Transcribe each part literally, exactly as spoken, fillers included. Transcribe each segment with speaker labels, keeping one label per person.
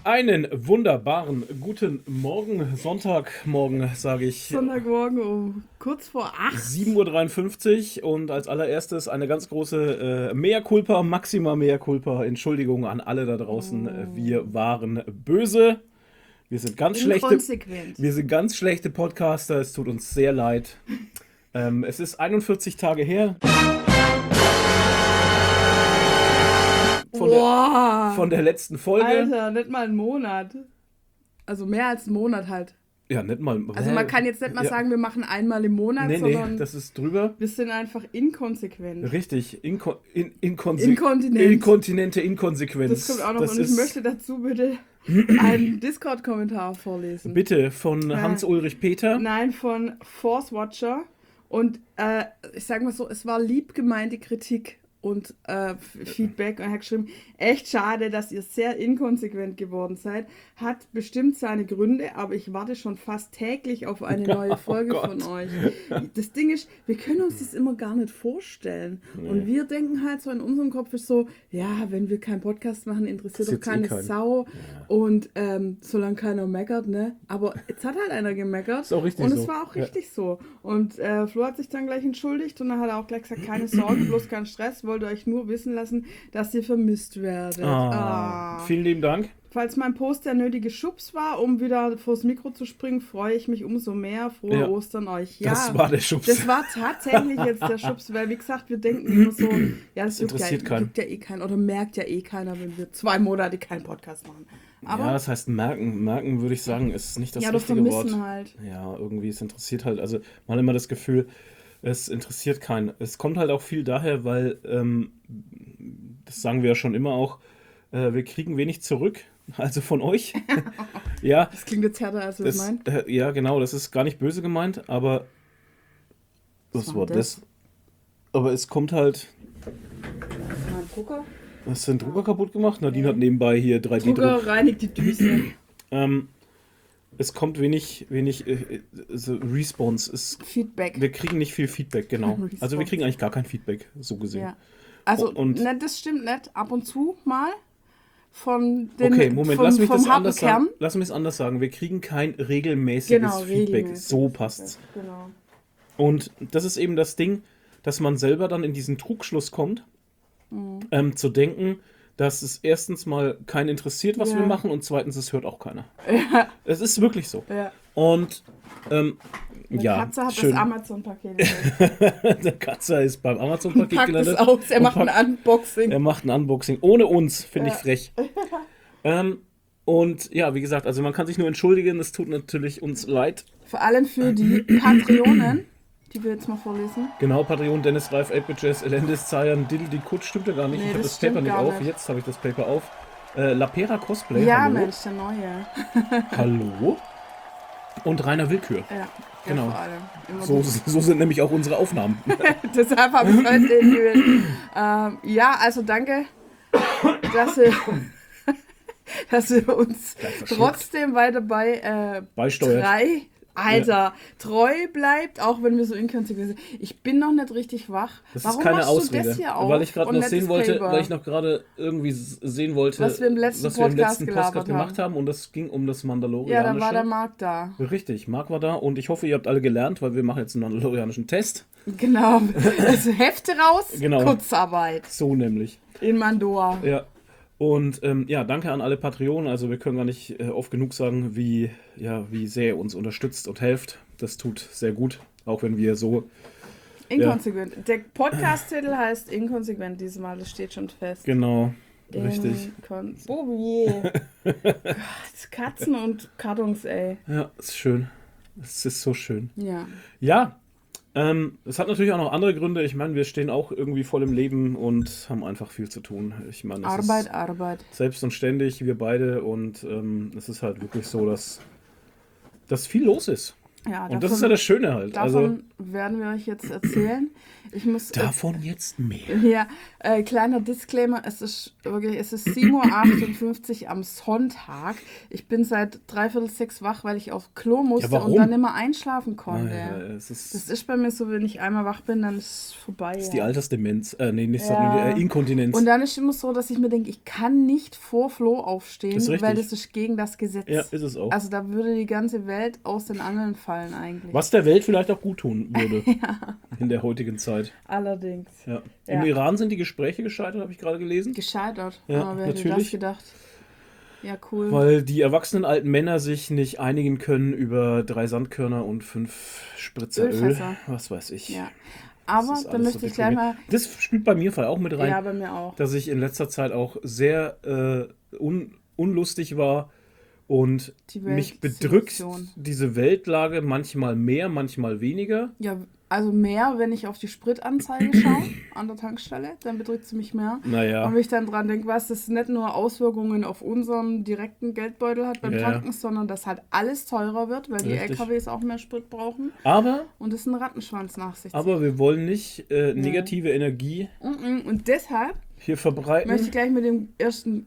Speaker 1: Einen wunderbaren guten Morgen, Sonntagmorgen, sage ich.
Speaker 2: Sonntagmorgen um kurz vor acht.
Speaker 1: sieben Uhr dreiundfünfzig und als allererstes eine ganz große äh, Mea culpa, maxima Mea culpa, Entschuldigung an alle da draußen.
Speaker 2: Oh.
Speaker 1: Wir waren böse, wir sind ganz schlechte,
Speaker 2: Inkonsequent.
Speaker 1: wir sind ganz schlechte Podcaster, es tut uns sehr leid. Ähm, es ist einundvierzig Tage her. Von der,
Speaker 2: Boah.
Speaker 1: von der letzten Folge.
Speaker 2: Alter, nicht mal einen Monat. Also mehr als einen Monat halt.
Speaker 1: Ja, nicht mal.
Speaker 2: Also man kann jetzt nicht mal
Speaker 1: ja.
Speaker 2: sagen, wir machen einmal im Monat,
Speaker 1: Nee, nee,
Speaker 2: sondern
Speaker 1: das ist drüber.
Speaker 2: wir sind einfach inkonsequent.
Speaker 1: Richtig, Inko in, inkonse
Speaker 2: Inkontinent.
Speaker 1: inkontinente Inkonsequenz.
Speaker 2: Das kommt auch noch.
Speaker 1: Das
Speaker 2: und ich
Speaker 1: ist-
Speaker 2: möchte dazu bitte einen Discord-Kommentar vorlesen.
Speaker 1: Bitte, von Hans-Ulrich Peter.
Speaker 2: Nein, von Force Watcher. Und äh, ich sag mal so, es war lieb gemeinte Kritik und äh, Feedback. Und er hat geschrieben, echt schade, dass ihr sehr inkonsequent geworden seid. Hat bestimmt seine Gründe, aber ich warte schon fast täglich auf eine neue Folge
Speaker 1: Gott.
Speaker 2: von euch. Das Ding ist, wir können uns das immer gar nicht vorstellen. Und wir denken halt so, in unserem Kopf ist so, ja, wenn wir keinen Podcast machen, interessiert doch
Speaker 1: Interessiert's eh
Speaker 2: keine
Speaker 1: keinen.
Speaker 2: Sau. Und ähm, solange keiner meckert, ne? Aber jetzt hat halt einer gemeckert.
Speaker 1: Ist auch richtig
Speaker 2: und
Speaker 1: so.
Speaker 2: es war auch
Speaker 1: Ja.
Speaker 2: richtig so. Und äh, Flo hat sich dann gleich entschuldigt und dann hat er auch gleich gesagt, keine Sorge, bloß kein Stress, wollte euch nur wissen lassen, dass ihr vermisst werdet.
Speaker 1: Ah,
Speaker 2: Ah.
Speaker 1: Vielen lieben Dank.
Speaker 2: Falls mein Post der nötige Schubs war, um wieder vors Mikro zu springen, freue ich mich umso mehr. Frohe
Speaker 1: Ja.
Speaker 2: Ostern euch. Ja,
Speaker 1: Das war der Schubs.
Speaker 2: das war tatsächlich jetzt der Schubs, weil wie gesagt, wir denken immer so, ja, das juckt ja,
Speaker 1: interessiert keinen.
Speaker 2: juckt ja eh keinen oder merkt ja eh keiner, wenn wir zwei Monate keinen Podcast machen. Aber
Speaker 1: Ja, das heißt merken. Merken würde ich sagen, ist nicht das
Speaker 2: ja, doch
Speaker 1: richtige Wort.
Speaker 2: vermissen halt.
Speaker 1: Ja, irgendwie, es interessiert halt, also man hat immer das Gefühl, es interessiert keinen. Es kommt halt auch viel daher, weil, ähm, das sagen wir ja schon immer auch, äh, wir kriegen wenig zurück, also von euch. Ja,
Speaker 2: Das klingt jetzt härter, als wir es
Speaker 1: das,
Speaker 2: meinen.
Speaker 1: äh, ja, genau, das ist gar nicht böse gemeint, aber
Speaker 2: Was
Speaker 1: das
Speaker 2: war
Speaker 1: Wort
Speaker 2: das?
Speaker 1: das. Aber es kommt halt,
Speaker 2: Mein Drucker?
Speaker 1: hast du den Drucker kaputt gemacht? Nadine hat nebenbei hier drei D-Druck.
Speaker 2: Drucker reinigt die Düse.
Speaker 1: Ähm, es kommt wenig, wenig äh, so Response. Es,
Speaker 2: Feedback.
Speaker 1: wir kriegen nicht viel Feedback, genau.
Speaker 2: Response.
Speaker 1: Also wir kriegen eigentlich gar kein Feedback, so gesehen.
Speaker 2: Ja. Also,
Speaker 1: Und-
Speaker 2: ne, das stimmt nicht. Ab und zu mal von den
Speaker 1: Okay, Moment,
Speaker 2: vom,
Speaker 1: lass mich
Speaker 2: vom
Speaker 1: das
Speaker 2: harten
Speaker 1: anders
Speaker 2: Kern.
Speaker 1: sagen. Lass mich es anders sagen. Wir kriegen kein regelmäßiges
Speaker 2: Genau,
Speaker 1: Feedback.
Speaker 2: regelmäßig.
Speaker 1: So passt's.
Speaker 2: Genau.
Speaker 1: Und das ist eben das Ding, dass man selber dann in diesen Trugschluss kommt,
Speaker 2: Mhm.
Speaker 1: ähm, zu denken, dass es erstens mal keinen interessiert, was
Speaker 2: Ja.
Speaker 1: wir machen, und zweitens, es hört auch keiner. Es ist wirklich so.
Speaker 2: Ja.
Speaker 1: Und ähm,
Speaker 2: Meine
Speaker 1: ja,
Speaker 2: Katze hat
Speaker 1: schön.
Speaker 2: das Amazon-Paket. gekriegt.
Speaker 1: Der Katze ist beim Amazon-Paket
Speaker 2: Packt es
Speaker 1: gelandet.
Speaker 2: aus, er
Speaker 1: und
Speaker 2: macht ein
Speaker 1: packt-
Speaker 2: Unboxing.
Speaker 1: Er macht ein Unboxing. Ohne uns, finde
Speaker 2: Ja.
Speaker 1: ich frech. ähm, und ja, wie gesagt, also man kann sich nur entschuldigen. Es tut natürlich uns leid.
Speaker 2: Vor allem für die Patreonen, die wir jetzt mal vorlesen.
Speaker 1: Genau, Patreon, Dennis Reif, eight bit Jazz, Elendis, Zayan, Diddle, die Kutsch, stimmt ja gar nicht.
Speaker 2: Nee,
Speaker 1: ich habe
Speaker 2: das
Speaker 1: das Paper
Speaker 2: stimmt
Speaker 1: nicht
Speaker 2: gar
Speaker 1: auf.
Speaker 2: nicht.
Speaker 1: Jetzt habe ich das Paper auf. Äh, Lapera Cosplay,
Speaker 2: Ja,
Speaker 1: hallo.
Speaker 2: Mensch, der Neue.
Speaker 1: Hallo. Und Rainer Willkür.
Speaker 2: Ja,
Speaker 1: Genau.
Speaker 2: Ja, vor allem. Immer
Speaker 1: So,
Speaker 2: gut.
Speaker 1: so sind nämlich auch unsere Aufnahmen.
Speaker 2: Deshalb habe ich heute den gewählt. Ähm, ja, also danke, dass ihr, dass ihr uns
Speaker 1: verschluckt.
Speaker 2: trotzdem weiter bei äh,
Speaker 1: Beisteuert.
Speaker 2: drei, Alter, treu bleibt, auch wenn wir so inkonsequent sind. Ich bin noch nicht richtig wach.
Speaker 1: Das
Speaker 2: Warum
Speaker 1: ist keine
Speaker 2: machst
Speaker 1: Ausrede.
Speaker 2: du das hier auf
Speaker 1: weil ich gerade
Speaker 2: und
Speaker 1: noch
Speaker 2: nicht
Speaker 1: sehen
Speaker 2: das
Speaker 1: wollte,
Speaker 2: Paper?
Speaker 1: weil ich noch gerade irgendwie s- sehen wollte,
Speaker 2: Was wir im letzten
Speaker 1: was wir im
Speaker 2: Podcast
Speaker 1: letzten
Speaker 2: gelabert
Speaker 1: Podcast gemacht haben. Und das ging um das
Speaker 2: Ja,
Speaker 1: Mandalorianische.
Speaker 2: da war der Marc da.
Speaker 1: Richtig, Marc war da und ich hoffe, ihr habt alle gelernt, weil wir machen jetzt einen Mandalorianischen Test.
Speaker 2: Genau. Also Hefte raus,
Speaker 1: Genau.
Speaker 2: Kurzarbeit
Speaker 1: So nämlich.
Speaker 2: in Mandoa.
Speaker 1: Ja. Und ähm, ja, danke an alle Patreonen. Also wir können gar nicht äh, oft genug sagen, wie, ja, wie sehr ihr uns unterstützt und helft. Das tut sehr gut, auch wenn wir so...
Speaker 2: Inkonsequent. Der Podcast-Titel heißt Inkonsequent diesmal, das steht schon fest.
Speaker 1: Genau, richtig.
Speaker 2: Inkon oh je. Gott, Katzen und Kartons, ey.
Speaker 1: Ja, ist schön. Es ist so schön.
Speaker 2: Ja.
Speaker 1: Ja, ähm, es hat natürlich auch noch andere Gründe. Ich meine, wir stehen auch irgendwie voll im Leben und haben einfach viel zu tun. Ich meine, es
Speaker 2: Arbeit,
Speaker 1: ist
Speaker 2: Arbeit.
Speaker 1: selbst und ständig, wir beide. Und ähm, es ist halt wirklich so, dass, dass viel los ist.
Speaker 2: Ja,
Speaker 1: Und das ist ja das Schöne halt. Also,
Speaker 2: davon werden wir euch jetzt erzählen. Ich muss, äh,
Speaker 1: davon jetzt mehr.
Speaker 2: ja, äh, kleiner Disclaimer, es ist wirklich, es ist sieben Uhr achtundfünfzig am Sonntag. Ich bin seit dreiviertel sechs wach, weil ich auf Klo musste
Speaker 1: Ja, warum?
Speaker 2: und dann nicht mehr einschlafen konnte.
Speaker 1: Ah, ja, es ist,
Speaker 2: Das ist bei mir so, wenn ich einmal wach bin, dann ist es vorbei.
Speaker 1: das ist
Speaker 2: ja.
Speaker 1: die Altersdemenz. Äh, nee, nicht
Speaker 2: Ja.
Speaker 1: äh, Inkontinenz.
Speaker 2: Und dann ist immer so, dass ich mir denke, ich kann nicht vor Flo aufstehen,
Speaker 1: Das ist richtig.
Speaker 2: weil das ist gegen das Gesetz.
Speaker 1: Ja, ist es auch.
Speaker 2: Also da würde die ganze Welt aus den Angeln fallen eigentlich.
Speaker 1: Was der Welt vielleicht auch gut tun würde. In der heutigen Zeit.
Speaker 2: Allerdings.
Speaker 1: Ja.
Speaker 2: Ja.
Speaker 1: Im Iran sind die Gespräche gescheitert, habe ich gerade gelesen.
Speaker 2: Gescheitert.
Speaker 1: Ja,
Speaker 2: Aber wer hätte das
Speaker 1: natürlich.
Speaker 2: gedacht? Ja, cool.
Speaker 1: Weil die erwachsenen alten Männer sich nicht einigen können über drei Sandkörner und fünf Spritzer Öl.
Speaker 2: Ölfässer.
Speaker 1: Was weiß ich.
Speaker 2: Ja.
Speaker 1: Das
Speaker 2: Aber
Speaker 1: ist
Speaker 2: da
Speaker 1: alles
Speaker 2: möchte
Speaker 1: so
Speaker 2: ich gleich mal.
Speaker 1: deprimierend. Das spielt bei mir Fall auch mit rein,
Speaker 2: Ja, bei mir auch.
Speaker 1: dass ich in letzter Zeit auch sehr äh, un unlustig war und
Speaker 2: Die
Speaker 1: mich bedrückt
Speaker 2: Weltsituation.
Speaker 1: diese Weltlage manchmal mehr, manchmal weniger.
Speaker 2: Ja, also mehr, wenn ich auf die Spritanzeige schaue an der Tankstelle, dann bedrückt sie mich mehr.
Speaker 1: Naja.
Speaker 2: Und wenn ich dann dran denke, was das nicht nur Auswirkungen auf unseren direkten Geldbeutel hat beim
Speaker 1: Ja.
Speaker 2: Tanken, sondern dass halt alles teurer wird, weil die
Speaker 1: Richtig.
Speaker 2: L K Ws auch mehr Sprit brauchen
Speaker 1: Aber,
Speaker 2: und es einen Rattenschwanz nach sich zieht.
Speaker 1: aber wir wollen nicht äh, negative Energie
Speaker 2: Mhm. Und deshalb
Speaker 1: hier verbreiten.
Speaker 2: möchte ich gleich mit dem ersten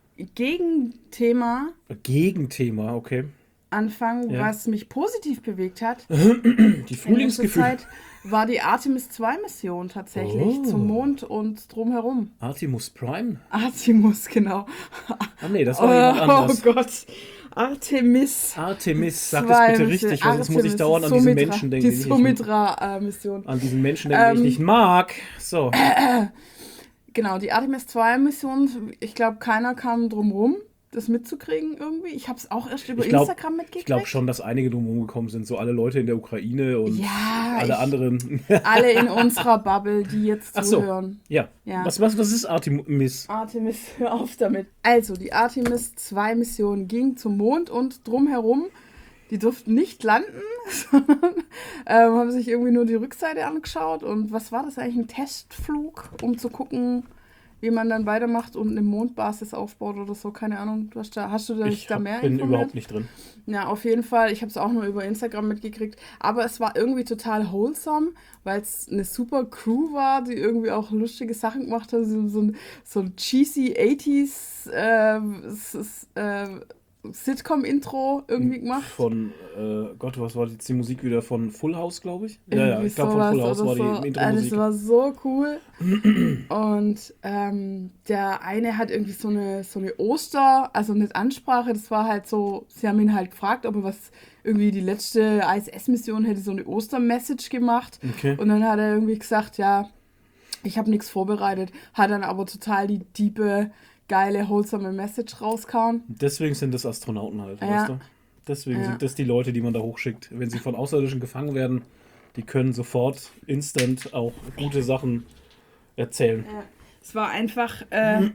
Speaker 2: Gegenthema
Speaker 1: Gegenthema, okay.
Speaker 2: anfangen,
Speaker 1: Ja.
Speaker 2: was mich positiv bewegt hat.
Speaker 1: Die
Speaker 2: In letzter
Speaker 1: Frühlingsgefühle.
Speaker 2: Zeit war die Artemis zwei Mission tatsächlich
Speaker 1: Oh.
Speaker 2: zum Mond und drumherum.
Speaker 1: Artemis Prime?
Speaker 2: Artemis, genau.
Speaker 1: Ah nee, das war jemand
Speaker 2: Oh
Speaker 1: anders.
Speaker 2: Gott. Artemis.
Speaker 1: Artemis, sag
Speaker 2: zwei
Speaker 1: es bitte
Speaker 2: Mission.
Speaker 1: richtig, weil sonst muss ich
Speaker 2: Artemis,
Speaker 1: dauernd an
Speaker 2: die
Speaker 1: diesen
Speaker 2: Sumitra-
Speaker 1: Menschen denken,
Speaker 2: Die
Speaker 1: den ich nicht,
Speaker 2: Sumitra-Mission.
Speaker 1: an diesen Menschen denken, den
Speaker 2: Ähm,
Speaker 1: ich nicht mag. So.
Speaker 2: Genau, die Artemis zwei Mission, ich glaube, keiner kam drum rum, das mitzukriegen irgendwie. Ich habe es auch erst über
Speaker 1: Ich glaub-
Speaker 2: Instagram mitgekriegt.
Speaker 1: Ich glaube schon, dass einige drumherum gekommen sind, so alle Leute in der Ukraine und
Speaker 2: Ja,
Speaker 1: alle
Speaker 2: ich-
Speaker 1: anderen.
Speaker 2: Alle in unserer Bubble, die jetzt
Speaker 1: Ach so.
Speaker 2: zuhören.
Speaker 1: Ja.
Speaker 2: Ja.
Speaker 1: Was, was, was ist Artemis?
Speaker 2: Artemis, hör auf damit. Also, die Artemis zwei Mission ging zum Mond und drumherum. Die durften nicht landen, sondern ähm, haben sich irgendwie nur die Rückseite angeschaut. Und was war das eigentlich? Ein Testflug, um zu gucken, wie man dann weitermacht und eine Mondbasis aufbaut oder so. Keine Ahnung. Du hast, da, hast du dich
Speaker 1: Ich
Speaker 2: da
Speaker 1: hab,
Speaker 2: mehr
Speaker 1: bin
Speaker 2: informiert?
Speaker 1: überhaupt nicht drin.
Speaker 2: Ja, auf jeden Fall. Ich habe es auch nur über Instagram mitgekriegt. Aber es war irgendwie total wholesome, weil es eine super Crew war, die irgendwie auch lustige Sachen gemacht hat. So, so ein, so ein cheesy achtziger äh, s- s- äh, Sitcom-Intro irgendwie gemacht.
Speaker 1: Von, äh, Gott, was war jetzt die Musik wieder? Von Full House, glaube ich? Ja, ja,
Speaker 2: Irgendwie
Speaker 1: ich glaube von Full
Speaker 2: sowas
Speaker 1: House war
Speaker 2: oder so.
Speaker 1: die
Speaker 2: Äh,
Speaker 1: Intro-Musik.
Speaker 2: Das war so cool. Und ähm, der eine hat irgendwie so eine, so eine Oster, also nicht Ansprache, das war halt so, sie haben ihn halt gefragt, ob er was, irgendwie die letzte I S S-Mission hätte so eine Oster-Message gemacht.
Speaker 1: Okay.
Speaker 2: Und dann hat er irgendwie gesagt, ja, ich habe nichts vorbereitet, hat dann aber total die tiefe, geile, wholesome Message rausgehauen.
Speaker 1: Deswegen sind das Astronauten halt,
Speaker 2: Ja.
Speaker 1: weißt du? Deswegen
Speaker 2: Ja.
Speaker 1: sind das die Leute, die man da hochschickt. Wenn sie von Außerirdischen gefangen werden, die können sofort, instant auch gute Sachen erzählen.
Speaker 2: Ja, es war einfach, äh,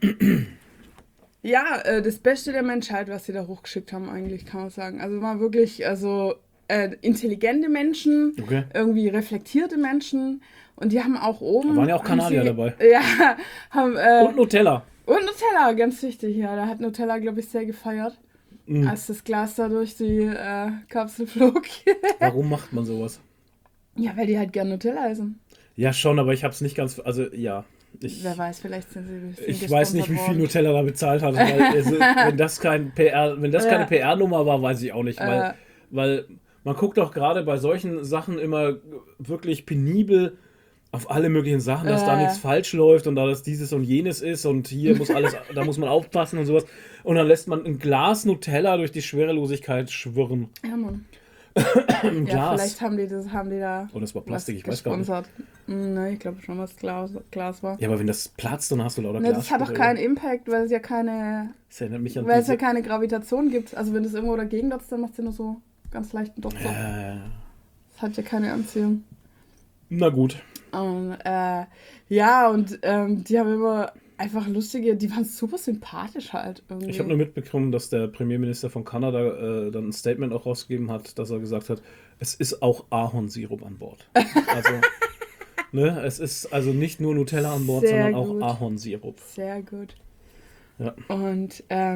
Speaker 2: ja, äh, das Beste der Menschheit, was sie da hochgeschickt haben, eigentlich, kann man sagen. Also war wirklich, also äh, intelligente Menschen,
Speaker 1: Okay.
Speaker 2: irgendwie reflektierte Menschen und die haben auch oben...
Speaker 1: Da waren ja auch
Speaker 2: haben
Speaker 1: Kanadier
Speaker 2: sie,
Speaker 1: dabei.
Speaker 2: Ja, haben... Äh,
Speaker 1: Und Nutella.
Speaker 2: und Nutella, ganz wichtig, ja. Da hat Nutella, glaube ich, sehr gefeiert,
Speaker 1: Mhm.
Speaker 2: als das Glas da durch die äh, Kapsel flog.
Speaker 1: Warum macht man sowas?
Speaker 2: Ja, weil die halt gern Nutella essen.
Speaker 1: Ja, schon, aber ich habe es nicht ganz. Also, ja. Ich,
Speaker 2: Wer weiß, vielleicht sind sie... sind
Speaker 1: ich weiß nicht, wie
Speaker 2: gesponsert
Speaker 1: viel
Speaker 2: worden.
Speaker 1: Nutella da bezahlt hat. Weil, also, wenn das, kein P R, wenn das keine
Speaker 2: Ja.
Speaker 1: P R-Nummer war, weiß ich auch nicht. Weil,
Speaker 2: Äh.
Speaker 1: weil man guckt doch gerade bei solchen Sachen immer wirklich penibel auf alle möglichen Sachen, dass da
Speaker 2: Äh.
Speaker 1: nichts falsch läuft und da das dieses und jenes ist und hier muss alles, da muss man aufpassen und sowas. Und dann lässt man ein Glas Nutella durch die Schwerelosigkeit schwirren.
Speaker 2: Ja, Mann.
Speaker 1: Ein
Speaker 2: Ja,
Speaker 1: Glas.
Speaker 2: vielleicht haben die das, haben die da
Speaker 1: Oh, das war Plastik,
Speaker 2: was
Speaker 1: ich weiß gar nicht.
Speaker 2: gesponsert. Hm, ne, ich glaube schon, was Glas, Glas war.
Speaker 1: Ja, aber wenn das platzt, dann hast du lauter
Speaker 2: Ne,
Speaker 1: Glas.
Speaker 2: das hat doch keinen Impact, weil es ja keine,
Speaker 1: Das erinnert mich an
Speaker 2: weil es ja
Speaker 1: diese...
Speaker 2: keine Gravitation gibt. Also wenn das irgendwo dagegen dotzt, dann macht es ja nur so ganz leichten Dotzer.
Speaker 1: Äh,
Speaker 2: Das hat ja keine Anziehung.
Speaker 1: na gut.
Speaker 2: Und, äh, ja, und ähm, die haben immer einfach lustige, die waren super sympathisch halt irgendwie.
Speaker 1: Ich habe nur mitbekommen, dass der Premierminister von Kanada äh, dann ein Statement auch rausgegeben hat, dass er gesagt hat, es ist auch Ahornsirup an Bord. Also, ne, es ist also nicht nur Nutella an Bord,
Speaker 2: Sehr
Speaker 1: sondern
Speaker 2: gut.
Speaker 1: auch Ahornsirup.
Speaker 2: Sehr gut.
Speaker 1: Ja.
Speaker 2: Und ähm,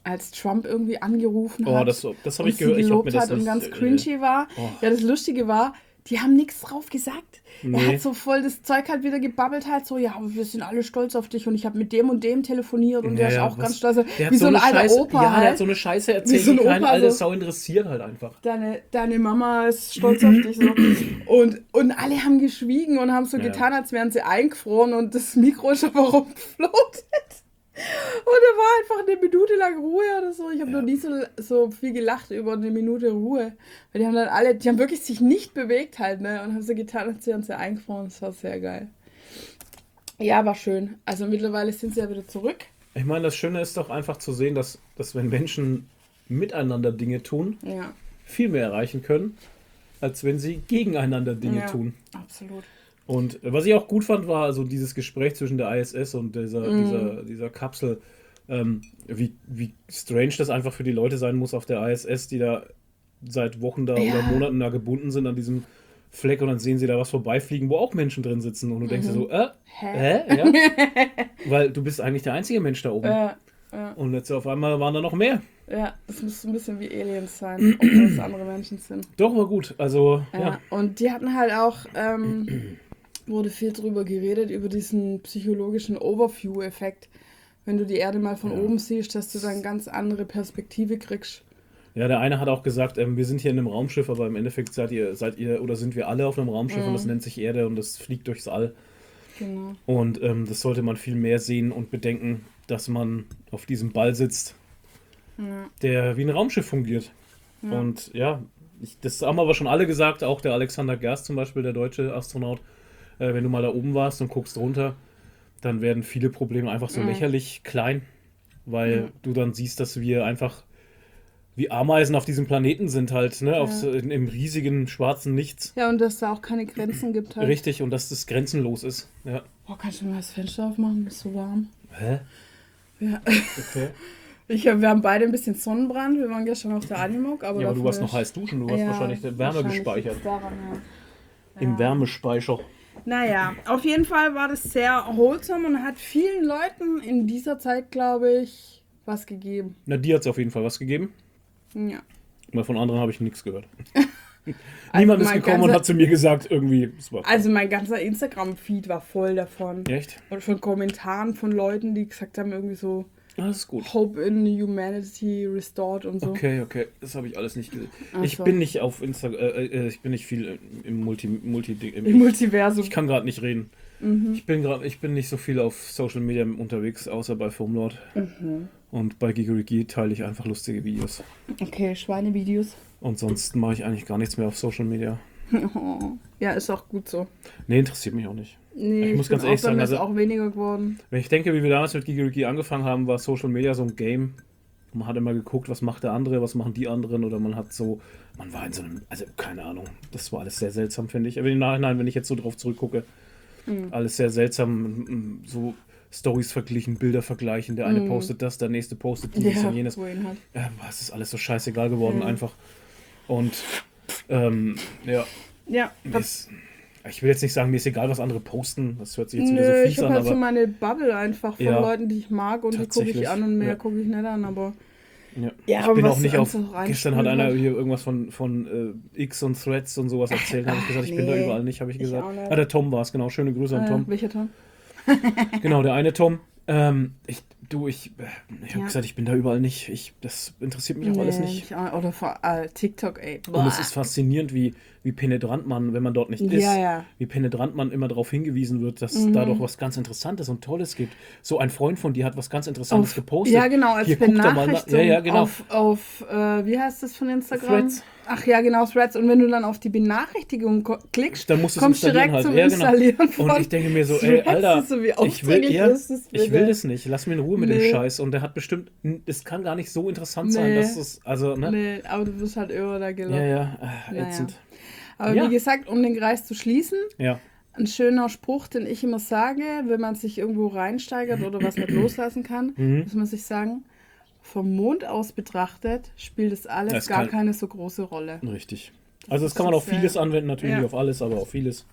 Speaker 2: als Trump irgendwie angerufen
Speaker 1: Oh,
Speaker 2: hat
Speaker 1: das, das habe
Speaker 2: und
Speaker 1: ich
Speaker 2: sie
Speaker 1: gehört. Ich habe mir
Speaker 2: gelobt
Speaker 1: das
Speaker 2: hat und
Speaker 1: nicht.
Speaker 2: ganz
Speaker 1: äh,
Speaker 2: cringy war.
Speaker 1: Oh,
Speaker 2: Ja, das Lustige war, die haben nichts drauf gesagt. Er
Speaker 1: nee.
Speaker 2: hat so voll das Zeug halt wieder gebabbelt, halt so, ja, wir sind alle stolz auf dich und ich habe mit dem und dem telefoniert und der ist
Speaker 1: Naja,
Speaker 2: auch
Speaker 1: was,
Speaker 2: ganz stolz.
Speaker 1: der hat
Speaker 2: Wie
Speaker 1: so
Speaker 2: so ein
Speaker 1: eine
Speaker 2: alter
Speaker 1: Scheiße,
Speaker 2: Opa
Speaker 1: ja, der hat
Speaker 2: halt.
Speaker 1: so eine Scheiße
Speaker 2: Wie
Speaker 1: erzählt,
Speaker 2: so ein
Speaker 1: die keinen
Speaker 2: Opa,
Speaker 1: alle
Speaker 2: so,
Speaker 1: Sau interessiert halt einfach.
Speaker 2: deine, deine Mama ist stolz auf dich. So. Und, und alle haben geschwiegen und haben so
Speaker 1: Ja.
Speaker 2: getan, als wären sie eingefroren und das Mikro ist aber rumgeflotet. Und da war einfach eine Minute lang Ruhe oder so. Ich habe
Speaker 1: Ja.
Speaker 2: noch nie so, so viel gelacht über eine Minute Ruhe. Weil die haben dann alle, die haben wirklich sich nicht bewegt halt, ne? Und haben so getan, als wären sie eingefroren. Das war sehr geil. Ja, war schön. Also mittlerweile sind sie ja wieder zurück.
Speaker 1: Ich meine, das Schöne ist doch einfach zu sehen, dass, dass wenn Menschen miteinander Dinge tun,
Speaker 2: Ja,
Speaker 1: viel mehr erreichen können, als wenn sie gegeneinander Dinge
Speaker 2: ja,
Speaker 1: tun.
Speaker 2: absolut.
Speaker 1: Und äh, was ich auch gut fand, war also dieses Gespräch zwischen der I S S und dieser,
Speaker 2: Mm.
Speaker 1: dieser, dieser Kapsel. Ähm, wie, wie strange das einfach für die Leute sein muss auf der I S S, die da seit Wochen da
Speaker 2: Ja.
Speaker 1: oder Monaten da gebunden sind an diesem Fleck und dann sehen sie da was vorbeifliegen, wo auch Menschen drin sitzen und du denkst dir so, äh,
Speaker 2: Hä?
Speaker 1: hä? Ja? Weil du bist eigentlich der einzige Mensch da oben.
Speaker 2: Ja, ja,
Speaker 1: Und jetzt auf einmal waren da noch mehr.
Speaker 2: ja, das muss so ein bisschen wie Aliens sein, obwohl es andere Menschen sind.
Speaker 1: Doch, war gut. Also,
Speaker 2: Ja.
Speaker 1: ja.
Speaker 2: Und die hatten halt auch, ähm, wurde viel drüber geredet, über diesen psychologischen Overview-Effekt. Wenn du die Erde mal von
Speaker 1: Ja.
Speaker 2: oben siehst, dass du dann ganz andere Perspektive kriegst.
Speaker 1: Ja, der eine hat auch gesagt, ähm, wir sind hier in einem Raumschiff, aber im Endeffekt seid ihr, seid ihr oder sind wir alle auf einem Raumschiff und das nennt sich Erde und das fliegt durchs All.
Speaker 2: Genau.
Speaker 1: Und ähm, das sollte man viel mehr sehen und bedenken, dass man auf diesem Ball sitzt,
Speaker 2: Ja.
Speaker 1: der wie ein Raumschiff fungiert.
Speaker 2: Ja.
Speaker 1: Und ja, ich, das haben aber schon alle gesagt, auch der Alexander Gerst zum Beispiel, der deutsche Astronaut. Äh, wenn du mal da oben warst und guckst runter, dann werden viele Probleme einfach so
Speaker 2: Mhm.
Speaker 1: lächerlich klein, weil
Speaker 2: Ja.
Speaker 1: du dann siehst, dass wir einfach wie Ameisen auf diesem Planeten sind halt, ne, auf, so- in, im riesigen schwarzen Nichts.
Speaker 2: Ja, und dass da auch keine Grenzen gibt halt.
Speaker 1: Richtig, und dass das grenzenlos ist. Ja.
Speaker 2: Boah, kannst du mal das Fenster aufmachen? Ist so warm.
Speaker 1: Hä?
Speaker 2: Ja.
Speaker 1: Okay.
Speaker 2: Ich, wir haben beide ein bisschen Sonnenbrand. Wir waren gestern auf der Animok. Aber
Speaker 1: Ja, aber du
Speaker 2: dafür
Speaker 1: warst noch
Speaker 2: ist-
Speaker 1: heiß duschen, du hast
Speaker 2: Ja,
Speaker 1: wahrscheinlich Wärme
Speaker 2: wahrscheinlich
Speaker 1: gespeichert.
Speaker 2: liegt's daran, ja.
Speaker 1: Im
Speaker 2: Ja.
Speaker 1: Wärmespeicher.
Speaker 2: Naja, auf jeden Fall war das sehr erholsam und hat vielen Leuten in dieser Zeit, glaube ich, was gegeben.
Speaker 1: Na, dir hat es auf jeden Fall was gegeben.
Speaker 2: Ja.
Speaker 1: Weil von anderen habe ich nichts gehört. Niemand ist
Speaker 2: mein
Speaker 1: gekommen und
Speaker 2: ganzer-
Speaker 1: hat zu mir gesagt, irgendwie, es war
Speaker 2: Also mein ganzer Instagram-Feed war voll davon.
Speaker 1: echt.
Speaker 2: Und von Kommentaren von Leuten, die gesagt haben, irgendwie so
Speaker 1: Alles ist gut.
Speaker 2: Hope in Humanity restored und so.
Speaker 1: Okay, okay, das habe ich alles nicht gesehen.
Speaker 2: Ach
Speaker 1: Ich
Speaker 2: so.
Speaker 1: bin nicht auf Instagram, äh, äh, ich bin nicht viel im Multi, Multi im,
Speaker 2: Im Multiversum.
Speaker 1: Ich kann gerade nicht reden.
Speaker 2: Mhm.
Speaker 1: Ich bin gerade, ich bin nicht so viel auf Social Media unterwegs, außer bei Foamlord.
Speaker 2: Mhm.
Speaker 1: Und bei Gigeriki teile ich einfach lustige Videos.
Speaker 2: Okay, Schweinevideos.
Speaker 1: Und sonst mache ich eigentlich gar nichts mehr auf Social Media.
Speaker 2: Ja, ist auch gut so.
Speaker 1: Nee, interessiert mich auch nicht.
Speaker 2: Nee,
Speaker 1: Ich muss
Speaker 2: bin
Speaker 1: ganz ehrlich
Speaker 2: auch dann
Speaker 1: sagen,
Speaker 2: ist
Speaker 1: also-
Speaker 2: auch weniger geworden.
Speaker 1: Wenn ich denke, wie wir damals mit Gigeriki angefangen haben, war Social Media so ein Game. Man hat immer geguckt, was macht der andere, was machen die anderen, oder man hat so, man war in so einem, also keine Ahnung, das war alles sehr seltsam, finde ich. Aber im Nachhinein, wenn ich jetzt so drauf zurückgucke,
Speaker 2: Mhm.
Speaker 1: alles sehr seltsam, m- so Stories verglichen, Bilder vergleichen, der eine
Speaker 2: Mhm.
Speaker 1: postet das, der nächste postet dieses und jenes.
Speaker 2: wohin halt.
Speaker 1: Äh, es ist alles so scheißegal geworden
Speaker 2: Mhm.
Speaker 1: einfach. Und ähm, ja,
Speaker 2: Ja,
Speaker 1: mir ist, ich will jetzt nicht sagen, mir ist egal, was andere posten, das hört sich jetzt wieder
Speaker 2: nö,
Speaker 1: so
Speaker 2: ich
Speaker 1: fies
Speaker 2: habe
Speaker 1: an,
Speaker 2: halt so
Speaker 1: aber
Speaker 2: meine Bubble einfach von
Speaker 1: Ja,
Speaker 2: Leuten, die ich mag und die gucke
Speaker 1: tatsächlich,
Speaker 2: ich an und mehr
Speaker 1: ja.
Speaker 2: gucke ich nicht an, aber
Speaker 1: ja.
Speaker 2: Ja,
Speaker 1: ich
Speaker 2: aber
Speaker 1: bin
Speaker 2: was
Speaker 1: auch nicht
Speaker 2: du
Speaker 1: auf.
Speaker 2: einfach
Speaker 1: Gestern hat
Speaker 2: reinspülen
Speaker 1: einer
Speaker 2: halt.
Speaker 1: hier irgendwas von, von äh, X und Threads und sowas erzählt. habe ich gesagt, ich bin da
Speaker 2: nee,
Speaker 1: überall nicht, habe ich
Speaker 2: ich
Speaker 1: gesagt.
Speaker 2: auch nicht.
Speaker 1: Ah, der Tom war es, genau. Schöne Grüße an
Speaker 2: äh,
Speaker 1: Tom.
Speaker 2: welcher Tom?
Speaker 1: Genau, der eine Tom. Ähm, ich, du, ich, äh, ich habe
Speaker 2: Ja.
Speaker 1: gesagt, ich bin da überall nicht. Ich, das interessiert mich auch alles
Speaker 2: Nee,
Speaker 1: nicht.
Speaker 2: ich auch- Oder vor, äh, TikTok, ey.
Speaker 1: Und es ist faszinierend, wie, wie penetrant man, wenn man dort nicht
Speaker 2: Ja,
Speaker 1: ist,
Speaker 2: ja.
Speaker 1: wie penetrant man immer darauf hingewiesen wird, dass
Speaker 2: Mhm.
Speaker 1: da doch was ganz Interessantes und Tolles gibt. So ein Freund von dir hat was ganz Interessantes
Speaker 2: Auf,
Speaker 1: gepostet.
Speaker 2: ja, genau, als
Speaker 1: Hier, guck da mal nach.
Speaker 2: Benachrichtigung
Speaker 1: Ja, ja, genau.
Speaker 2: auf, auf äh, wie heißt das von Instagram?
Speaker 1: Threads.
Speaker 2: Ach ja, genau, Threads. Und wenn du dann auf die Benachrichtigung ko- klickst,
Speaker 1: Dann musst du es
Speaker 2: kommst du
Speaker 1: installieren
Speaker 2: direkt
Speaker 1: halt.
Speaker 2: zum
Speaker 1: Ja, genau.
Speaker 2: Installieren von
Speaker 1: Und ich denke mir so, ey,
Speaker 2: Threads.
Speaker 1: Alter,
Speaker 2: So wie
Speaker 1: ich will,
Speaker 2: aufdringlich
Speaker 1: ja,
Speaker 2: ist das
Speaker 1: ich
Speaker 2: bitte?
Speaker 1: will das nicht. Lass mir in Ruhe mit
Speaker 2: Nee.
Speaker 1: dem Scheiß. Und der hat bestimmt, es kann gar nicht so interessant sein,
Speaker 2: Nee.
Speaker 1: dass es, also, ne?
Speaker 2: Nee, aber du wirst halt immer da gelockt.
Speaker 1: Ja, ja, äh,
Speaker 2: Naja.
Speaker 1: ätzend.
Speaker 2: Aber
Speaker 1: Ja.
Speaker 2: wie gesagt, um den Kreis zu schließen,
Speaker 1: Ja,
Speaker 2: ein schöner Spruch, den ich immer sage, wenn man sich irgendwo reinsteigert oder was nicht loslassen kann,
Speaker 1: Mhm.
Speaker 2: muss man sich sagen, vom Mond aus betrachtet spielt es alles
Speaker 1: Das
Speaker 2: gar
Speaker 1: kann-
Speaker 2: keine so große Rolle.
Speaker 1: richtig. Also, das kann man auf
Speaker 2: ist, äh,
Speaker 1: vieles anwenden, natürlich
Speaker 2: ja.
Speaker 1: nicht auf alles, aber auf vieles.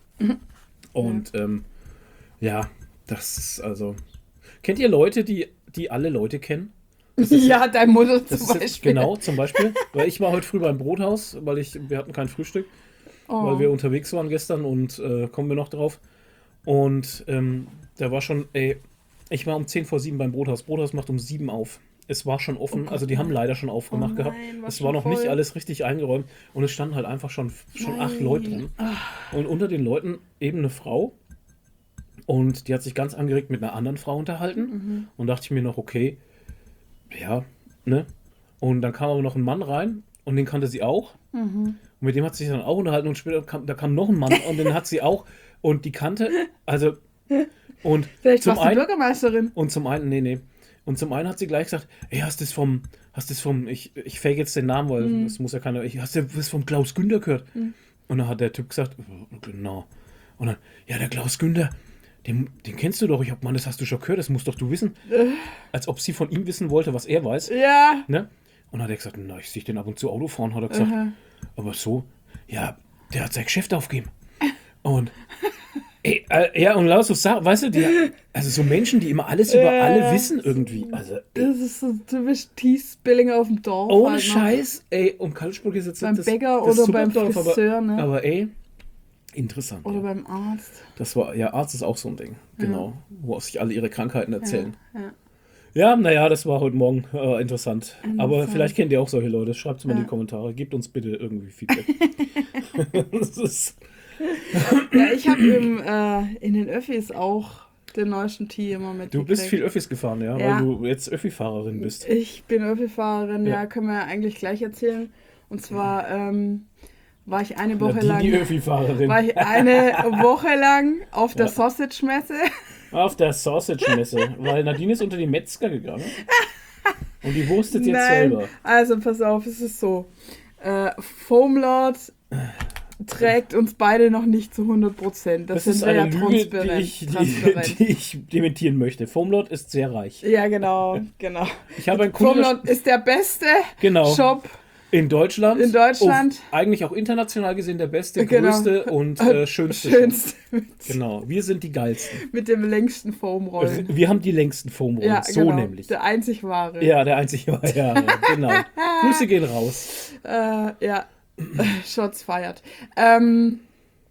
Speaker 1: Und, ähm, ja, das ist also. Kennt ihr Leute, die, die alle Leute kennen? Das ist,
Speaker 2: ja, deine Mutter
Speaker 1: das
Speaker 2: zum
Speaker 1: ist jetzt,
Speaker 2: Beispiel.
Speaker 1: genau, zum Beispiel. Weil ich war heute früh beim Brothaus, weil ich, wir hatten kein Frühstück,
Speaker 2: Oh.
Speaker 1: weil wir unterwegs waren gestern und äh, kommen wir noch drauf. Und ähm, da war schon, ey, ich war um zehn vor sieben beim Brothaus. Brothaus macht um sieben auf. Es war schon offen,
Speaker 2: Oh
Speaker 1: also die haben leider schon aufgemacht
Speaker 2: Oh
Speaker 1: gehabt.
Speaker 2: nein, war
Speaker 1: Es
Speaker 2: schon
Speaker 1: war noch
Speaker 2: voll.
Speaker 1: nicht alles richtig eingeräumt und es standen halt einfach schon, schon
Speaker 2: Nein.
Speaker 1: acht Leute drin.
Speaker 2: Ah.
Speaker 1: Und unter den Leuten eben eine Frau und die hat sich ganz angeregt mit einer anderen Frau unterhalten
Speaker 2: Mhm.
Speaker 1: und dachte ich mir noch, okay, ja, ne? Und dann kam aber noch ein Mann rein und den kannte sie auch.
Speaker 2: Mhm.
Speaker 1: Und mit dem hat sie sich dann auch unterhalten und später kam, da kam noch ein Mann und den hat sie auch und die kannte, also und
Speaker 2: Vielleicht
Speaker 1: zum
Speaker 2: warst du
Speaker 1: einen
Speaker 2: Bürgermeisterin.
Speaker 1: und zum einen, nee, nee. Und zum einen hat sie gleich gesagt, ey, hast du das vom, hast du das vom, ich, ich fake jetzt den Namen, weil
Speaker 2: Mhm.
Speaker 1: das muss ja keiner, ich, hast du das vom Klaus Günther gehört?
Speaker 2: Mhm.
Speaker 1: Und dann hat der Typ gesagt, genau. Und dann, ja, der Klaus Günther, den, den kennst du doch. Ich hab, Mann, das hast du schon gehört, das musst doch du wissen.
Speaker 2: Äh.
Speaker 1: Als ob sie von ihm wissen wollte, was er weiß.
Speaker 2: Ja.
Speaker 1: Ne? Und dann hat er gesagt, na, ich sehe den ab und zu Auto fahren, hat er gesagt.
Speaker 2: Aha.
Speaker 1: Aber so, ja, der hat sein Geschäft aufgegeben. Und, ey, äh, ja, und laut so Sachen, weißt du, die, also so Menschen, die immer alles über
Speaker 2: Ja.
Speaker 1: alle wissen irgendwie. Also, ey,
Speaker 2: Das ist so typisch T-Spilling auf dem Dorf.
Speaker 1: ohne
Speaker 2: halt noch.
Speaker 1: Scheiß, ey, um Kaltspruch ist jetzt
Speaker 2: Beim
Speaker 1: das,
Speaker 2: Bäcker
Speaker 1: das
Speaker 2: oder beim
Speaker 1: Superdorf,
Speaker 2: Friseur, ne?
Speaker 1: aber, aber ey, interessant.
Speaker 2: Oder
Speaker 1: ja.
Speaker 2: beim Arzt.
Speaker 1: Das war, ja, Arzt ist auch so ein Ding, genau, wo auch sich alle ihre Krankheiten erzählen.
Speaker 2: Ja, ja.
Speaker 1: Ja, naja, das war heute Morgen äh, interessant. Aber
Speaker 2: Interessant.
Speaker 1: vielleicht kennt ihr auch solche Leute. Schreibt es mal in
Speaker 2: Ja.
Speaker 1: die Kommentare. Gebt uns bitte irgendwie Feedback. Das ist,
Speaker 2: Ja, ich habe äh, in den Öffis auch den neuesten Tee immer mit.
Speaker 1: du bist viel Öffis gefahren, ja,
Speaker 2: Ja.
Speaker 1: weil du jetzt Öffi-Fahrerin bist.
Speaker 2: Ich bin Öffi-Fahrerin, ja.
Speaker 1: Ja.
Speaker 2: können wir eigentlich gleich erzählen. Und zwar ähm, war ich eine Woche
Speaker 1: Nadine,
Speaker 2: lang.
Speaker 1: die Öffi-Fahrerin.
Speaker 2: War ich eine Woche lang auf der
Speaker 1: Ja.
Speaker 2: Sausage-Messe.
Speaker 1: Auf der Sausage-Messe, weil Nadine ist unter die Metzger gegangen. Und die wurstet jetzt
Speaker 2: Nein,
Speaker 1: selber.
Speaker 2: also pass auf, es ist so. Äh, Foamlord trägt uns beide noch nicht zu hundert Prozent. Das,
Speaker 1: Das ist
Speaker 2: sind wir
Speaker 1: eine
Speaker 2: ja
Speaker 1: Lüge, die
Speaker 2: transparent.
Speaker 1: ich, die,
Speaker 2: transparent.
Speaker 1: die ich dementieren möchte. Foamlord ist sehr reich.
Speaker 2: Ja, genau, genau.
Speaker 1: Ich habe einen Kunden
Speaker 2: Foamlord ist der beste
Speaker 1: Genau.
Speaker 2: Shop.
Speaker 1: in Deutschland.
Speaker 2: In Deutschland.
Speaker 1: Oh, eigentlich auch international gesehen der beste,
Speaker 2: Genau.
Speaker 1: größte und äh, schönste.
Speaker 2: Schönst
Speaker 1: Genau, wir sind die geilsten.
Speaker 2: mit dem längsten Foamrollen.
Speaker 1: Wir haben die längsten Foamrollen,
Speaker 2: Ja,
Speaker 1: so
Speaker 2: genau.
Speaker 1: nämlich.
Speaker 2: Der einzig wahre.
Speaker 1: Ja, der einzige war, ja, genau. Grüße gehen raus.
Speaker 2: Äh, ja, Shots feiert. Ähm,